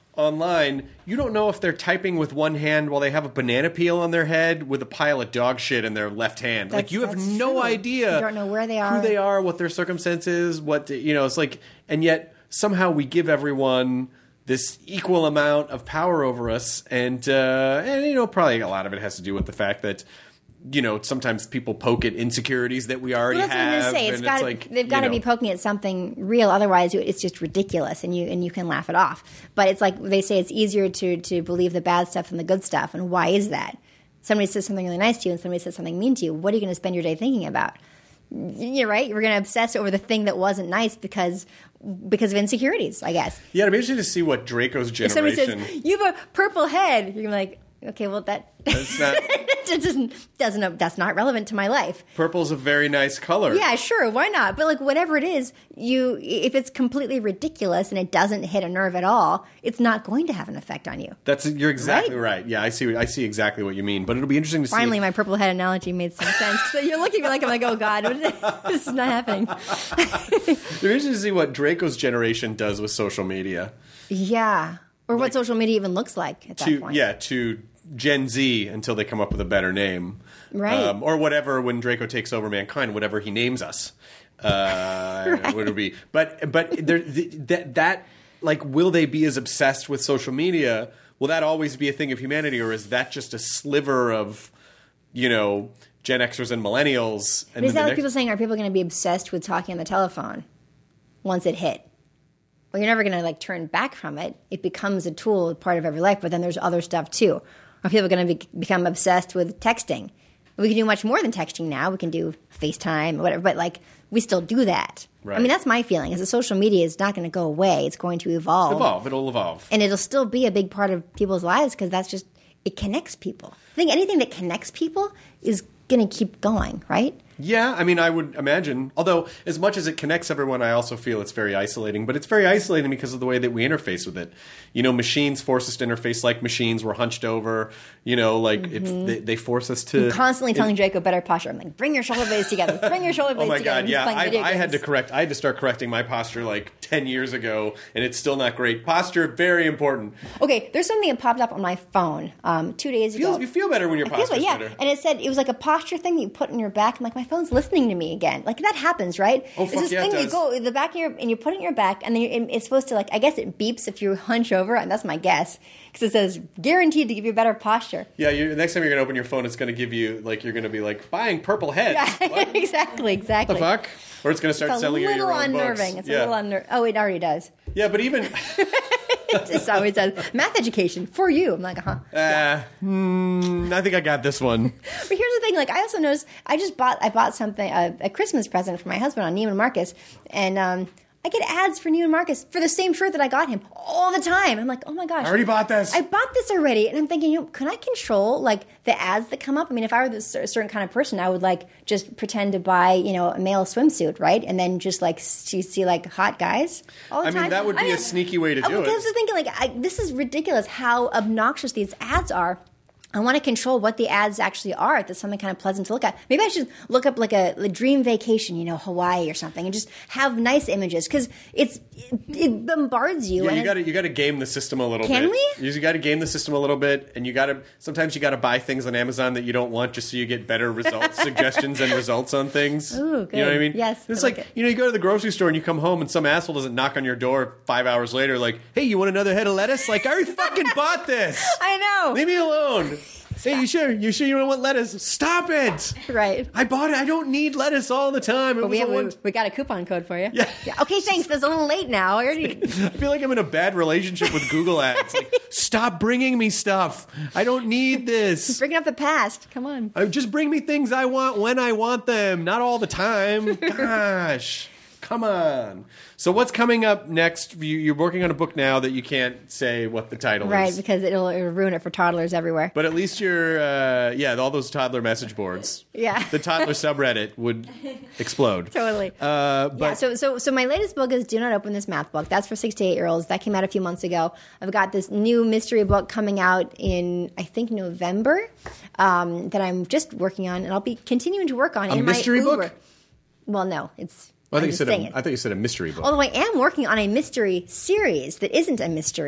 Speaker 6: online, you don't know if they're typing with one hand while they have a banana peel on their head with a pile of dog shit in their left hand.
Speaker 3: That's-
Speaker 6: like you have
Speaker 3: that's
Speaker 6: no
Speaker 3: true.
Speaker 6: idea.
Speaker 3: You don't know where they are.
Speaker 6: who they are, what their circumstances, what you know. It's like, and yet somehow we give everyone this equal amount of power over us, and uh, and you know, probably a lot of it has to do with the fact that, you know, sometimes people poke at insecurities that we already
Speaker 3: Well, that's what I'm
Speaker 6: have.
Speaker 3: gonna say. It's
Speaker 6: and
Speaker 3: got
Speaker 6: it's like,
Speaker 3: they've got
Speaker 6: you
Speaker 3: to
Speaker 6: know.
Speaker 3: be poking at something real, otherwise it's just ridiculous, and you and you can laugh it off. But it's like they say it's easier to to believe the bad stuff than the good stuff, and why is that? Somebody says something really nice to you, and somebody says something mean to you. What are you going to spend your day thinking about? You're right. You're going to obsess over the thing that wasn't nice because because of insecurities, I guess.
Speaker 6: Yeah, it'd be interesting to see what Draco's
Speaker 3: If somebody
Speaker 6: generation.
Speaker 3: says you have a purple head, you're like, okay, well that
Speaker 6: That's not.
Speaker 3: it doesn't doesn't that's not relevant to my life.
Speaker 6: Purple's a very nice color.
Speaker 3: Yeah, sure, why not? But like whatever it is, you if it's completely ridiculous and it doesn't hit a nerve at all, it's not going to have an effect on you.
Speaker 6: That's you're exactly
Speaker 3: Right?
Speaker 6: right. Yeah, I see. I see exactly what you mean. But it'll be interesting to
Speaker 3: Finally,
Speaker 6: see.
Speaker 3: my purple head analogy made some sense. So you're looking at me like I'm like, oh god, this is not happening.
Speaker 6: It'll be interesting to see what Draco's generation does with social media.
Speaker 3: Yeah, or what social media even looks like at that
Speaker 6: To
Speaker 3: point.
Speaker 6: yeah, to Gen Z until they come up with a better name,
Speaker 3: Right.
Speaker 6: Um, or whatever when Draco takes over mankind, whatever he names us, uh,
Speaker 3: Right.
Speaker 6: what it be. But but there, th- that that like, will they be as obsessed with social media? Will that always be a thing of humanity, or is that just a sliver of, you know, Gen Xers and millennials? And
Speaker 3: But is
Speaker 6: then
Speaker 3: that
Speaker 6: the
Speaker 3: like
Speaker 6: next-
Speaker 3: people saying, are people going to be obsessed with talking on the telephone once it hit? Well, you're never going to like turn back from it. It becomes a tool, part of every life. But then there's other stuff too. Are people going to be, become obsessed with texting? We can do much more than texting now. We can do FaceTime or whatever. But like, we still do that.
Speaker 6: Right.
Speaker 3: I mean, that's my feeling. Is that social media is not going to go away. It's going to evolve,
Speaker 6: evolve? It'll evolve.
Speaker 3: and it'll still be a big part of people's lives because that's just it connects people. I think anything that connects people is going to keep going, right?
Speaker 6: Yeah, I mean, I would imagine. Although, as much as it connects everyone, I also feel it's very isolating. But it's very isolating because of the way that we interface with it. You know, machines force us to interface like machines. We're hunched over. You know, like if they, they force us to
Speaker 3: I'm constantly telling Draco better posture. I'm like, bring your shoulder blades together. Bring your shoulder
Speaker 6: Oh
Speaker 3: blades
Speaker 6: my
Speaker 3: together.
Speaker 6: god,
Speaker 3: and he's
Speaker 6: yeah.
Speaker 3: playing
Speaker 6: I,
Speaker 3: video
Speaker 6: I had to
Speaker 3: games.
Speaker 6: correct. I had to start correcting my posture like ten years ago, and it's still not great. Posture very important.
Speaker 3: Okay, there's something that popped up on my phone um, two days
Speaker 6: Feels,
Speaker 3: ago.
Speaker 6: you feel better when your
Speaker 3: I feel
Speaker 6: posture's
Speaker 3: it, yeah.
Speaker 6: better.
Speaker 3: And it said it was like a posture thing that you put in your back. I'm like, my phone's listening to me again. Like that happens, right?
Speaker 6: Oh,
Speaker 3: it's
Speaker 6: fuck
Speaker 3: this
Speaker 6: yeah, it
Speaker 3: thing that you
Speaker 6: does.
Speaker 3: go in the back of your and you put it in your back, and then you, it's supposed to like I guess it beeps if you hunch over, and that's my guess because it says guaranteed to give you better posture.
Speaker 6: Yeah, you, next time you're gonna open your phone, it's gonna give you like you're gonna be like buying purple heads.
Speaker 3: Yeah,
Speaker 6: What
Speaker 3: exactly, exactly.
Speaker 6: the fuck? Or it's gonna start
Speaker 3: It's a
Speaker 6: selling you
Speaker 3: little
Speaker 6: your own
Speaker 3: unnerving.
Speaker 6: books.
Speaker 3: It's
Speaker 6: yeah.
Speaker 3: a little unner. Oh, it already does.
Speaker 6: Yeah, but even
Speaker 3: It always says math education for you. I'm like, uh huh.
Speaker 6: uh, hmm, I think I got this one.
Speaker 3: But here's the thing: like, I also noticed I just bought I bought something a, a Christmas present for my husband on Neiman Marcus, and um, I get ads for Neiman Marcus for the same shirt that I got him all the time. I'm like, oh my gosh,
Speaker 6: I already bought this.
Speaker 3: I bought this already, and I'm thinking, you know, can I control like the ads that come up? I mean, if I were this a certain kind of person, I would like just pretend to buy, you know, a male swimsuit, right, and then just like see, see like hot guys all the
Speaker 6: I
Speaker 3: time.
Speaker 6: mean, that would be a sneaky way to
Speaker 3: I,
Speaker 6: do
Speaker 3: I
Speaker 6: it.
Speaker 3: was just thinking, like, I, this is ridiculous how obnoxious these ads are. I want to control what the ads actually are. That's something kind of pleasant to look at. Maybe I should look up like a, a dream vacation, you know, Hawaii or something, and just have nice images because it's it, it bombards you.
Speaker 6: Yeah,
Speaker 3: and
Speaker 6: you
Speaker 3: it-
Speaker 6: got to you got to game the system a little
Speaker 3: Can
Speaker 6: bit.
Speaker 3: we?
Speaker 6: You got to game the system a little bit, and you got to sometimes you got to buy things on Amazon that you don't want just so you get better results, suggestions, and results on things.
Speaker 3: Ooh,
Speaker 6: You know what I
Speaker 3: good.
Speaker 6: mean?
Speaker 3: Yes,
Speaker 6: It's
Speaker 3: I
Speaker 6: like,
Speaker 3: like it.
Speaker 6: you know, you go to the grocery store and you come home and some asshole doesn't knock on your door five hours later, like, "Hey, you want another head of lettuce?" Like, I already fucking bought this.
Speaker 3: I know.
Speaker 6: Leave me alone. Hey, you sure? You sure you don't want lettuce? Stop it!
Speaker 3: Right.
Speaker 6: I bought it. I don't need lettuce all the time. It
Speaker 3: But
Speaker 6: was
Speaker 3: we,
Speaker 6: a
Speaker 3: have, we,
Speaker 6: one-
Speaker 3: we got a coupon code for you.
Speaker 6: Yeah.
Speaker 3: Okay, thanks. That's a little late now. I already.
Speaker 6: I feel like I'm in a bad relationship with Google Ads. Like, stop bringing me stuff. I don't need this.
Speaker 3: Bringing up the past. Come on.
Speaker 6: Uh, Just bring me things I want when I want them, not all the time. Gosh, come on. So what's coming up next? You, you're working on a book now that you can't say what the title
Speaker 3: Right,
Speaker 6: is.
Speaker 3: because it'll, it'll ruin it for toddlers everywhere.
Speaker 6: But at least you're, uh, yeah, all those toddler message boards.
Speaker 3: Yeah.
Speaker 6: The toddler subreddit would explode.
Speaker 3: Totally.
Speaker 6: Uh, but
Speaker 3: yeah, so so so my latest book is Do Not Open This Math Book. That's for six to eight year olds. That came out a few months ago. I've got this new mystery book coming out in I think November um, that I'm just working on, and I'll be continuing to work on
Speaker 6: A
Speaker 3: in
Speaker 6: mystery
Speaker 3: my
Speaker 6: book?
Speaker 3: Uber. Well, no, it's.
Speaker 6: I
Speaker 3: I'm
Speaker 6: thought you
Speaker 3: just
Speaker 6: said
Speaker 3: saying
Speaker 6: a,
Speaker 3: it.
Speaker 6: I thought you said a mystery book.
Speaker 3: Although I am working on a mystery series that isn't a mystery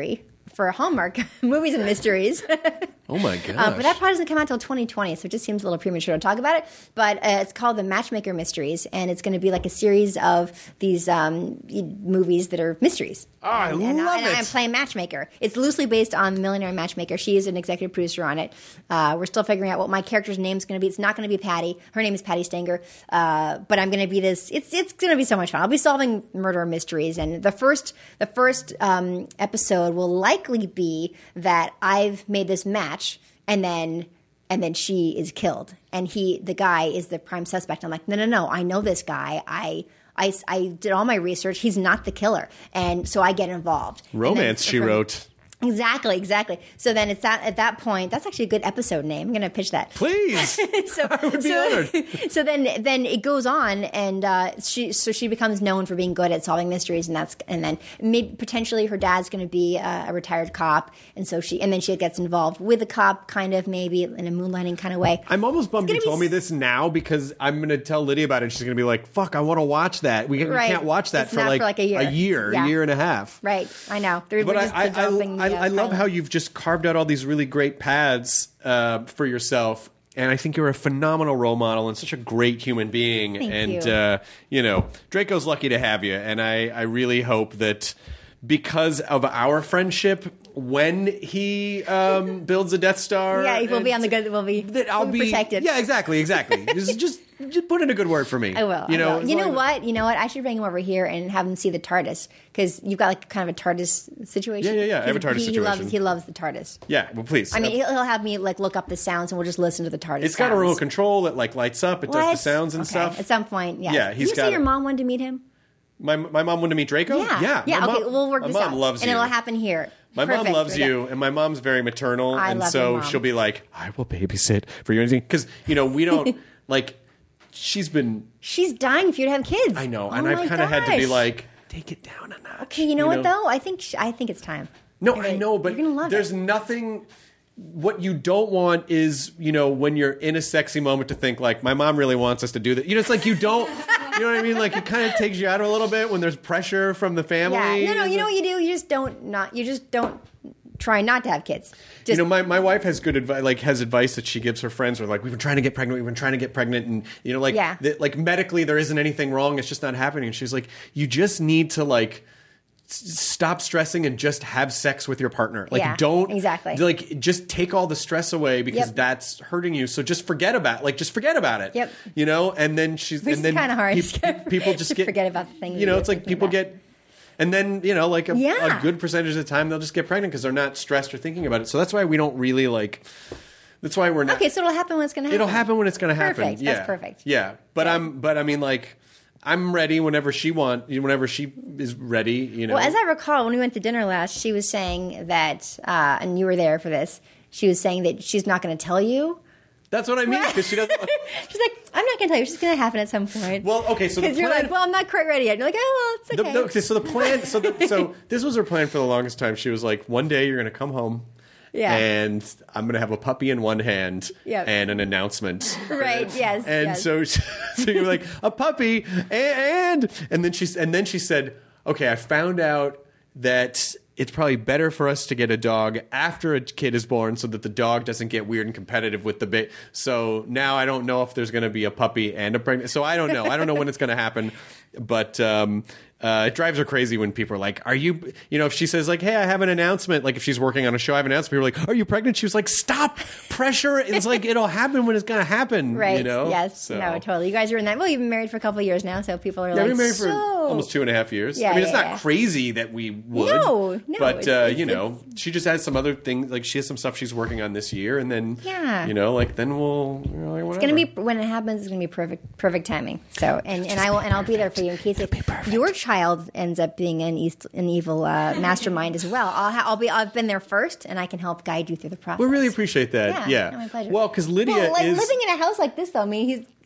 Speaker 3: for Hallmark movies and mysteries.
Speaker 6: Oh my gosh.
Speaker 3: Uh, but that part doesn't come out until twenty twenty, so it just seems a little premature to talk about it. But uh, it's called The Matchmaker Mysteries, and it's going to be like a series of these um, movies that are mysteries.
Speaker 6: Oh, I
Speaker 3: and,
Speaker 6: love
Speaker 3: and, I, and
Speaker 6: it.
Speaker 3: I'm playing Matchmaker. It's loosely based on Millionaire Matchmaker. She is an executive producer on it. Uh, we're still figuring out what my character's name is going to be. It's not going to be Patty. Her name is Patty Stanger. Uh, but I'm going to be this. It's it's going to be so much fun. I'll be solving murder mysteries, and the first the first um, episode will likely be that I've made this match, and then and then she is killed, and he the guy is the prime suspect. I'm like, no, no, no. I know this guy. I. I, I did all my research. He's not the killer. And so I get involved.
Speaker 6: Romance, she
Speaker 3: from,
Speaker 6: wrote.
Speaker 3: Exactly, exactly. So then it's that, at that point, that's actually a good episode name. I'm going to pitch that.
Speaker 6: Please.
Speaker 3: so,
Speaker 6: I would be
Speaker 3: so,
Speaker 6: honored.
Speaker 3: So then, then it goes on, and uh, she so she becomes known for being good at solving mysteries, and that's and then maybe potentially her dad's going to be a, a retired cop, and so she and then she gets involved with a cop, kind of maybe in a moonlighting kind of way.
Speaker 6: I'm almost bummed you
Speaker 3: be
Speaker 6: told me
Speaker 3: s-
Speaker 6: this now because I'm going to tell Lydia about it. And she's going to be like, "Fuck, I want to watch that. We, we
Speaker 3: Right.
Speaker 6: can't watch that
Speaker 3: It's
Speaker 6: for
Speaker 3: not
Speaker 6: like,
Speaker 3: for like a year.
Speaker 6: a year,
Speaker 3: Yeah.
Speaker 6: a year and a half."
Speaker 3: Right, I know. They're,
Speaker 6: But
Speaker 3: we're
Speaker 6: I,
Speaker 3: just
Speaker 6: I, I,
Speaker 3: developing the,
Speaker 6: I,
Speaker 3: uh,
Speaker 6: I love
Speaker 3: pilot.
Speaker 6: how you've just carved out all these really great paths uh, for yourself. And I think you're a phenomenal role model and such a great human being.
Speaker 3: Thank
Speaker 6: and,
Speaker 3: you.
Speaker 6: Uh, you know, Draco's lucky to have you. And I, I really hope that because of our friendship, when he um, builds a Death Star...
Speaker 3: Yeah, we'll be
Speaker 6: and-
Speaker 3: on the good. We'll be,
Speaker 6: that I'll
Speaker 3: we'll be
Speaker 6: be
Speaker 3: protected.
Speaker 6: Yeah, exactly, exactly. just, just, just put in a good word for me.
Speaker 3: I will.
Speaker 6: You
Speaker 3: I
Speaker 6: know,
Speaker 3: will.
Speaker 6: as
Speaker 3: You know
Speaker 6: long-
Speaker 3: what? You know what? I should bring him over here and have him see the TARDIS because you've got like kind of a TARDIS situation.
Speaker 6: Yeah, yeah, yeah. I have a
Speaker 3: He-
Speaker 6: TARDIS
Speaker 3: he,
Speaker 6: situation.
Speaker 3: He loves, he loves the TARDIS.
Speaker 6: Yeah, well, please.
Speaker 3: I mean, he'll, he'll have me like look up the sounds and we'll just listen to the TARDIS.
Speaker 6: it's got a
Speaker 3: sounds.
Speaker 6: remote control that like lights up. It does the
Speaker 3: What?
Speaker 6: sounds and
Speaker 3: Okay.
Speaker 6: stuff.
Speaker 3: At some point, yes.
Speaker 6: Yeah, he's
Speaker 3: Did you
Speaker 6: got
Speaker 3: say your
Speaker 6: it.
Speaker 3: mom wanted to meet him?
Speaker 6: My my mom wanted to meet Draco.
Speaker 3: Yeah,
Speaker 6: yeah.
Speaker 3: yeah.
Speaker 6: My
Speaker 3: Okay,
Speaker 6: mom,
Speaker 3: we'll work
Speaker 6: my
Speaker 3: this
Speaker 6: mom
Speaker 3: out,
Speaker 6: loves
Speaker 3: and
Speaker 6: you.
Speaker 3: it'll happen here.
Speaker 6: My
Speaker 3: Perfect.
Speaker 6: mom loves
Speaker 3: Yeah.
Speaker 6: you, and my mom's very maternal,
Speaker 3: I
Speaker 6: and
Speaker 3: love
Speaker 6: so
Speaker 3: your mom.
Speaker 6: she'll be like, "I will babysit for you," because you know we don't like. She's been.
Speaker 3: She's dying for you to have kids.
Speaker 6: I know,
Speaker 3: Oh
Speaker 6: and
Speaker 3: my
Speaker 6: I've kind of had to be
Speaker 3: gosh.
Speaker 6: like, take it down a notch.
Speaker 3: Okay, you know what though? I think sh- I think it's time.
Speaker 6: No,
Speaker 3: You're
Speaker 6: I
Speaker 3: gonna-
Speaker 6: know, but
Speaker 3: you're gonna love
Speaker 6: there's
Speaker 3: it.
Speaker 6: nothing. What you don't want is, you know, when you're in a sexy moment to think like, my mom really wants us to do that. You know, it's like you don't. You know what I mean? Like it kind of takes you out a little bit when there's pressure from the family.
Speaker 3: Yeah, no, no. You know what you do? You just don't not. You just don't try not to have kids. Just,
Speaker 6: you know, my, my wife has good advice, like has advice that she gives her friends. Who are like, we've been trying to get pregnant, we've been trying to get pregnant, and you know, like,
Speaker 3: Yeah.
Speaker 6: th- like medically there isn't anything wrong. It's just not happening. And she's like, you just need to like s- stop stressing and just have sex with your partner. Like,
Speaker 3: Yeah,
Speaker 6: don't
Speaker 3: exactly.
Speaker 6: like just take all the stress away because
Speaker 3: Yep.
Speaker 6: that's hurting you. So just forget about like just forget about it.
Speaker 3: Yep.
Speaker 6: You know, and then she's
Speaker 3: Which
Speaker 6: and then
Speaker 3: is kinda hard.
Speaker 6: peop- people just
Speaker 3: To
Speaker 6: get
Speaker 3: forget about the thing
Speaker 6: You know,
Speaker 3: you're
Speaker 6: it's like
Speaker 3: thinking
Speaker 6: people
Speaker 3: about.
Speaker 6: get. And then, you know, like a,
Speaker 3: Yeah.
Speaker 6: a good percentage of the time, they'll just get pregnant because they're not stressed or thinking about it. So that's why we don't really like. That's why we're not.
Speaker 3: Okay, so it'll happen when it's going to happen.
Speaker 6: It'll happen when it's going to happen.
Speaker 3: Perfect.
Speaker 6: Yeah.
Speaker 3: That's perfect.
Speaker 6: Yeah, but
Speaker 3: Yeah.
Speaker 6: I'm. But I mean, like, I'm ready whenever she want. Whenever she is ready. You know.
Speaker 3: Well, as I recall, when we went to dinner last, she was saying that, uh, and you were there for this. She was saying that she's not going to tell you.
Speaker 6: That's what I mean because she doesn't.
Speaker 3: She's like, I'm not going to tell you. It's just going to happen at some point.
Speaker 6: Well, okay, so the
Speaker 3: Because you're
Speaker 6: plan.
Speaker 3: like, well, I'm not quite ready yet. You're like, oh, well, it's
Speaker 6: the,
Speaker 3: okay.
Speaker 6: the- okay, so the plan. So the, so this was her plan for the longest time. She was like, one day you're going to come home.
Speaker 3: Yeah.
Speaker 6: And I'm going to have a puppy in one hand
Speaker 3: Yep.
Speaker 6: and an announcement.
Speaker 3: Right, yes,
Speaker 6: And
Speaker 3: yes.
Speaker 6: so, so you're like, a puppy and, and then she, and then she said, okay, I found out that it's probably better for us to get a dog after a kid is born so that the dog doesn't get weird and competitive with the bit. So now I don't know if there's going to be a puppy and a pregnant. So I don't know. I don't know when it's going to happen. But um, uh, it drives her crazy when people are like, are you, you know, if she says like, hey, I have an announcement, like if she's working on a show, I have an announcement, people are like, are you pregnant? She was like, stop pressure. It's like, it'll happen when it's going to happen.
Speaker 3: Right.
Speaker 6: You know?
Speaker 3: Yes.
Speaker 6: So-
Speaker 3: No, totally. You guys are in that. Well, you've been married for a couple of years now, so people are
Speaker 6: Yeah,
Speaker 3: like,
Speaker 6: we've been married for
Speaker 3: so...
Speaker 6: almost two and a half years.
Speaker 3: Yeah,
Speaker 6: I mean, it's
Speaker 3: yeah,
Speaker 6: not
Speaker 3: yeah.
Speaker 6: crazy that we would.
Speaker 3: No, no,
Speaker 6: But,
Speaker 3: it's-
Speaker 6: uh,
Speaker 3: it's-
Speaker 6: you know, she just has some other things. Like, she has some stuff she's working on this year. And then,
Speaker 3: Yeah.
Speaker 6: you know, like, then we'll, you know, like,
Speaker 3: It's gonna be when it happens. It's gonna be perfect, perfect timing. So, and, and I will, and I'll be there for you in case if your child ends up being an east, an evil uh, mastermind as well. I'll, ha- I'll be, I've been there first, and I can help guide you through the process.
Speaker 6: We really appreciate that.
Speaker 3: Yeah,
Speaker 6: Yeah.
Speaker 3: no, my pleasure.
Speaker 6: Well, because Lydia
Speaker 3: Well, like
Speaker 6: is.
Speaker 3: living in a house like this, though. I mean, he's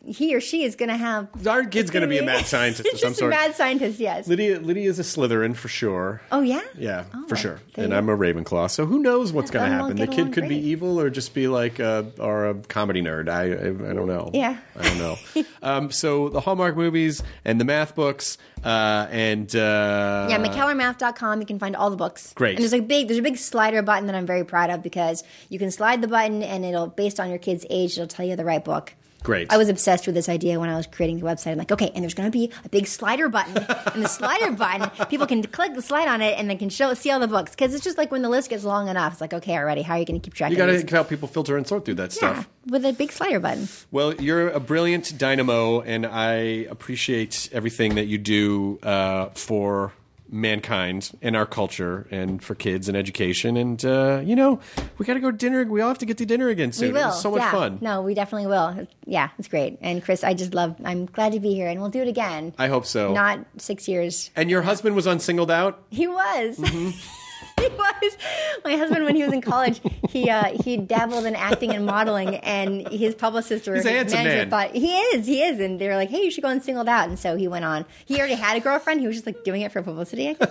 Speaker 3: he or she is going to have.
Speaker 6: Our kid's going to be a mad scientist of some
Speaker 3: just
Speaker 6: sort.
Speaker 3: a mad scientist, yes.
Speaker 6: Lydia, Lydia is a Slytherin for sure.
Speaker 3: Oh yeah.
Speaker 6: Yeah,
Speaker 3: oh,
Speaker 6: for sure.
Speaker 3: there
Speaker 6: And
Speaker 3: you
Speaker 6: I'm
Speaker 3: go.
Speaker 6: a Ravenclaw, so who knows what's going to
Speaker 3: Then we'll
Speaker 6: happen? The
Speaker 3: get
Speaker 6: kid
Speaker 3: along
Speaker 6: could be
Speaker 3: great.
Speaker 6: evil or just be like a or a comedy nerd. I I, I don't know.
Speaker 3: Yeah.
Speaker 6: I don't know. um, so the Hallmark movies and the math books uh, and uh,
Speaker 3: Yeah, McKellar Math dot com. You can find all the books.
Speaker 6: Great.
Speaker 3: And there's a big there's a big slider button that I'm very proud of because you can slide the button and it'll based on your kid's age it'll tell you the right book.
Speaker 6: Great.
Speaker 3: I was obsessed with this idea when I was creating the website. I'm like, okay, and there's going to be a big slider button, and the slider button, people can click the slide on it and they can show see all the books because it's just like when the list gets long enough, it's like, okay, already, how are you going to keep track
Speaker 6: You
Speaker 3: of
Speaker 6: got
Speaker 3: these?
Speaker 6: to help people filter and sort through that
Speaker 3: Yeah,
Speaker 6: stuff.
Speaker 3: with a big slider button.
Speaker 6: Well, you're a brilliant dynamo, and I appreciate everything that you do uh, for mankind and our culture and for kids and education. And, uh, you know, we got to go to dinner. We all have to get to dinner again soon.
Speaker 3: We will.
Speaker 6: It was so much
Speaker 3: yeah.
Speaker 6: fun.
Speaker 3: No, we definitely will. Yeah, it's great. And Chris, I just love, I'm glad to be here, and we'll do it again.
Speaker 6: I hope so.
Speaker 3: Not six years.
Speaker 6: And your husband was on Singled Out?
Speaker 3: He was.
Speaker 6: Mm-hmm.
Speaker 3: He was. My husband, when he was in college, he uh, he dabbled in acting and modeling, and his publicist or
Speaker 6: He's a
Speaker 3: his
Speaker 6: handsome
Speaker 3: manager
Speaker 6: man.
Speaker 3: thought he is, he is, and they were like, "Hey, you should go and Singled Out." And so he went on. He already had a girlfriend. He was just like doing it for publicity, I guess.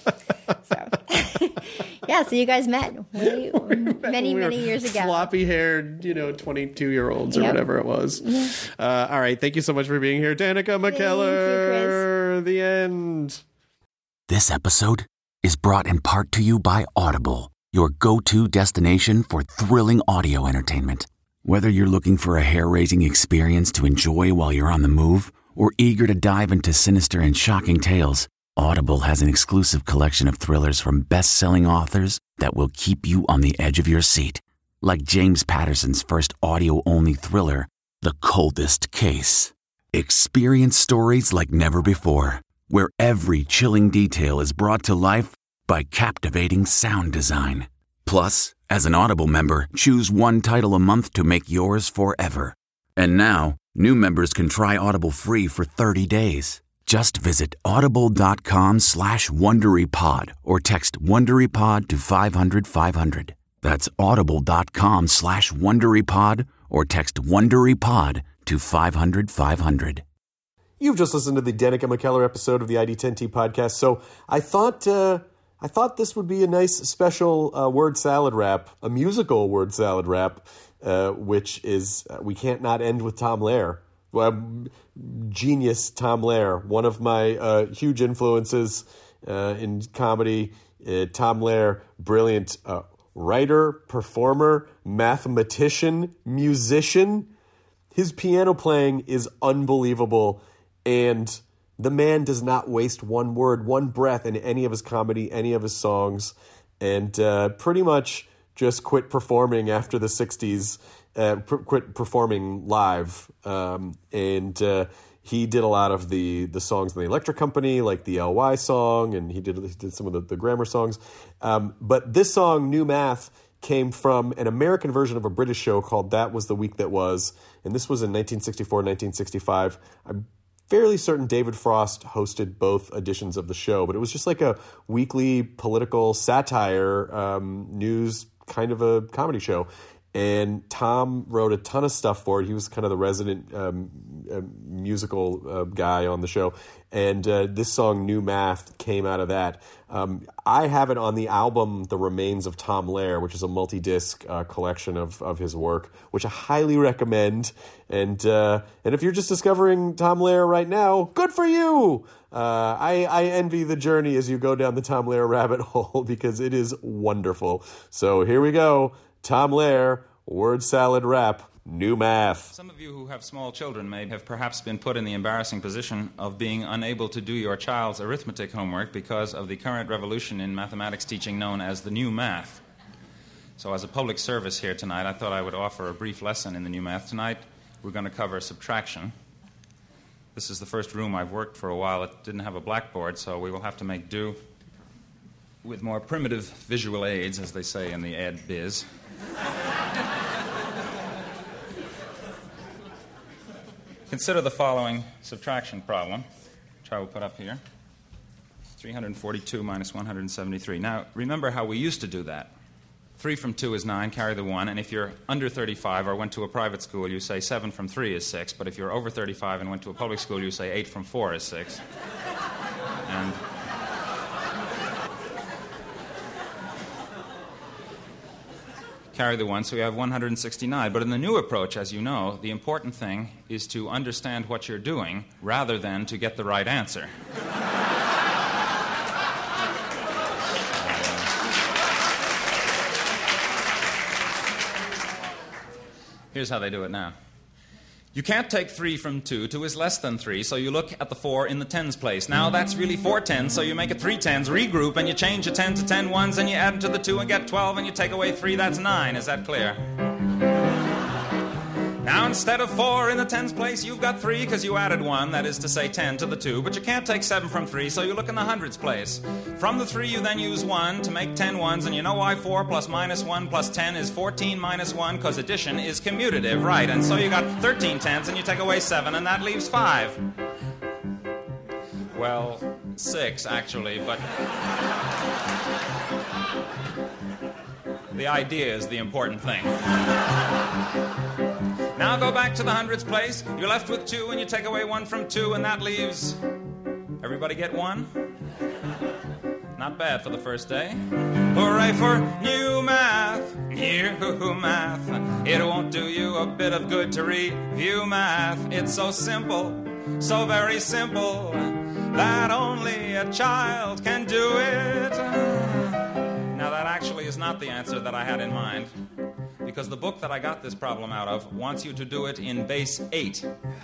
Speaker 3: So, yeah. So you guys met way, many,
Speaker 6: We were
Speaker 3: many years ago.
Speaker 6: Floppy-haired, you know, twenty-two-year-olds or
Speaker 3: Yep.
Speaker 6: whatever it was. Uh, all right. Thank you so much for being here, Danica McKellar. The end.
Speaker 7: This episode is brought in part to you by Audible, your go-to destination for thrilling audio entertainment. Whether you're looking for a hair-raising experience to enjoy while you're on the move or eager to dive into sinister and shocking tales, Audible has an exclusive collection of thrillers from best-selling authors that will keep you on the edge of your seat. Like James Patterson's first audio-only thriller, The Coldest Case. Experience stories like never before, where every chilling detail is brought to life by captivating sound design. Plus, as an Audible member, choose one title a month to make yours forever. And now, new members can try Audible free for thirty days. Just visit audible.com slash WonderyPod or text WonderyPod to five hundred five hundred. That's audible.com slash WonderyPod or text WonderyPod to five hundred five hundred.
Speaker 6: You've just listened to the Danica McKellar episode of the I D ten T podcast. So I thought uh, I thought this would be a nice special uh, word salad wrap, a musical word salad wrap, uh, which is uh, We Can't Not End with Tom Lehrer. Well, genius Tom Lehrer, one of my uh, huge influences uh, in comedy. Uh, Tom Lehrer, brilliant uh, writer, performer, mathematician, musician. His piano playing is unbelievable. And the man does not waste one word, one breath in any of his comedy, any of his songs, and uh, pretty much just quit performing after the sixties, uh, pr- quit performing live. Um, and uh, he did a lot of the the songs in the Electric Company, like the L Y song, and he did, he did some of the, the Grammar songs. Um, but this song, New Math, came from an American version of a British show called That Was the Week That Was. And this was in nineteen sixty-four, nineteen sixty-five. I'm fairly certain David Frost hosted both editions of the show, but it was just like a weekly political satire um, news kind of a comedy show. And Tom wrote a ton of stuff for it. He was kind of the resident um, uh, musical uh, guy on the show. And uh, this song, New Math, came out of that. Um, I have it on the album The Remains of Tom Lehrer, which is a multi-disc uh, collection of, of his work, which I highly recommend. And uh, and if you're just discovering Tom Lehrer right now, good for you! Uh, I, I envy the journey as you go down the Tom Lehrer rabbit hole because it is wonderful. So here we go. Tom Lehrer, word salad rap, New Math.
Speaker 8: Some of you who have small children may have perhaps been put in the embarrassing position of being unable to do your child's arithmetic homework because of the current revolution in mathematics teaching known as the New Math. So as a public service here tonight, I thought I would offer a brief lesson in the New Math. Tonight, we're going to cover subtraction. This is the first room I've worked for a while. It didn't have a blackboard, so we will have to make do with more primitive visual aids, as they say in the ed biz. Consider the following subtraction problem, which I will put up here. three hundred forty-two minus one hundred seventy-three. Now, remember how we used to do that. three from two is nine, carry the one. And if you're under thirty-five or went to a private school, you say seven from three is six. But if you're over thirty-five and went to a public school, you say eight from four is six. And carry the one, so we have one hundred sixty-nine. But in the new approach, as you know, the important thing is to understand what you're doing rather than to get the right answer. Here's how they do it now. You can't take three from two. Two is less than three, so you look at the four in the tens place. Now that's really four tens, so you make it three tens, regroup, and you change a ten to ten ones, and you add them to the two and get twelve, and you take away three, that's nine. Is that clear? Now instead of four in the tens place, you've got three because you added one, that is to say ten to the two, but you can't take seven from three, so you look in the hundreds place. From the three, you then use one to make ten ones, and you know why four plus minus one plus ten is fourteen minus one, because addition is commutative, right? And so you got thirteen tens, and you take away seven, and that leaves five. Well, six, actually, but the idea is the important thing. Now go back to the hundreds place. You're left with two, and you take away one from two, and that leaves... Everybody get one? Not bad for the first day. Hooray for new math, new math. It won't do you a bit of good to review math. It's so simple, so very simple, that only a child can do it. Now that actually is not the answer that I had in mind, because the book that I got this problem out of wants you to do it in base eight.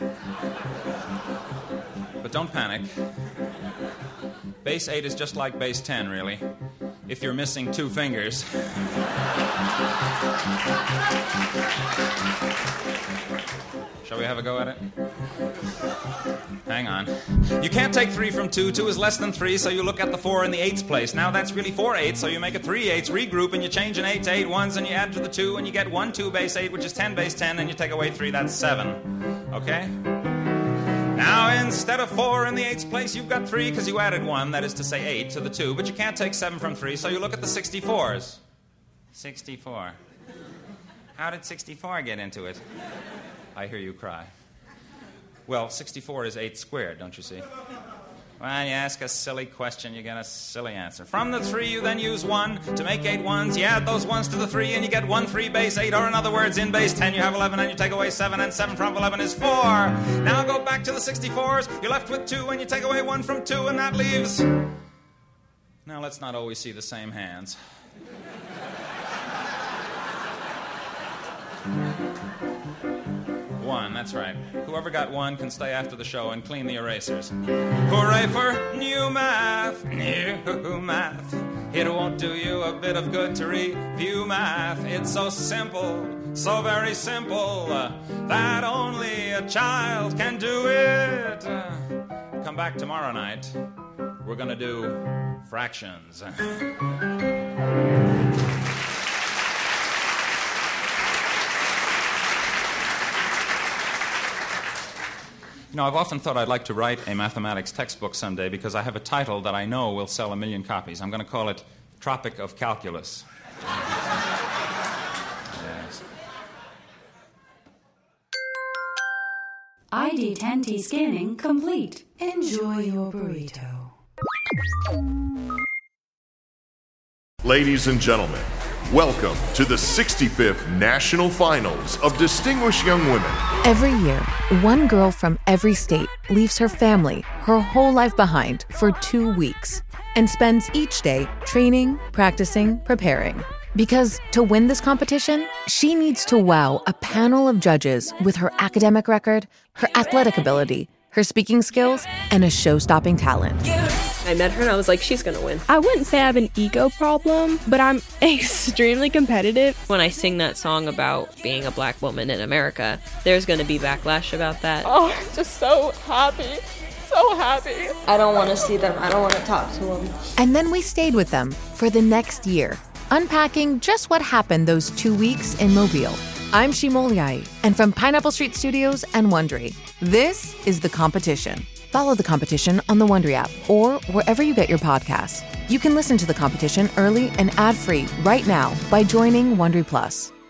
Speaker 8: But don't panic. Base eight is just like base ten, really, if you're missing two fingers. Shall we have a go at it? Hang on. You can't take three from two. Two is less than three, so you look at the four in the eights place. Now that's really four eights, so you make it three eights, regroup, and you change an eight to eight ones, and you add to the two, and you get one two base eight, which is ten base ten, and you take away three, that's seven. Okay? Now, instead of four in the eights place, you've got three because you added one, that is to say eight, to the two, but you can't take seven from three, so you look at the sixty-fours. sixty-four. How did sixty-four get into it? I hear you cry. Well, sixty-four is eight squared, don't you see? When you ask a silly question, you get a silly answer. From the three, you then use one to make eight ones. You add those ones to the three, and you get one three base eight, or in other words, in base ten, you have eleven, and you take away seven, and seven from eleven is four. Now go back to the sixty-fours. You're left with two, and you take away one from two, and that leaves... Now, let's not always see the same hands. One, that's right. Whoever got one can stay after the show and clean the erasers. Hooray for new math, new math. It won't do you a bit of good to review math. It's so simple, so very simple, uh, that only a child can do it. Uh, come back tomorrow night. We're gonna do fractions. You know, I've often thought I'd like to write a mathematics textbook someday because I have a title that I know will sell a million copies. I'm going to call it Tropic of Calculus. Yes.
Speaker 2: I D ten T scanning complete. Enjoy your burrito.
Speaker 9: Ladies and gentlemen, welcome to the sixty-fifth National Finals of Distinguished Young Women.
Speaker 10: Every year, one girl from every state leaves her family, her whole life behind for two weeks and spends each day training, practicing, preparing. Because to win this competition, she needs to wow a panel of judges with her academic record, her athletic ability, her speaking skills, and a show-stopping talent.
Speaker 11: I met her and I was like, she's gonna win.
Speaker 12: I wouldn't say I have an ego problem, but I'm extremely competitive.
Speaker 11: When I sing that song about being a black woman in America, there's gonna be backlash about that.
Speaker 12: Oh, I'm just so happy. So happy.
Speaker 13: I don't want to see them. I don't want to talk to them.
Speaker 10: And then we stayed with them for the next year, unpacking just what happened those two weeks in Mobile. I'm Shimoliai, and from Pineapple Street Studios and Wondery, this is The Competition. Follow The Competition on the Wondery app or wherever you get your podcasts. You can listen to The Competition early and ad-free right now by joining Wondery Plus.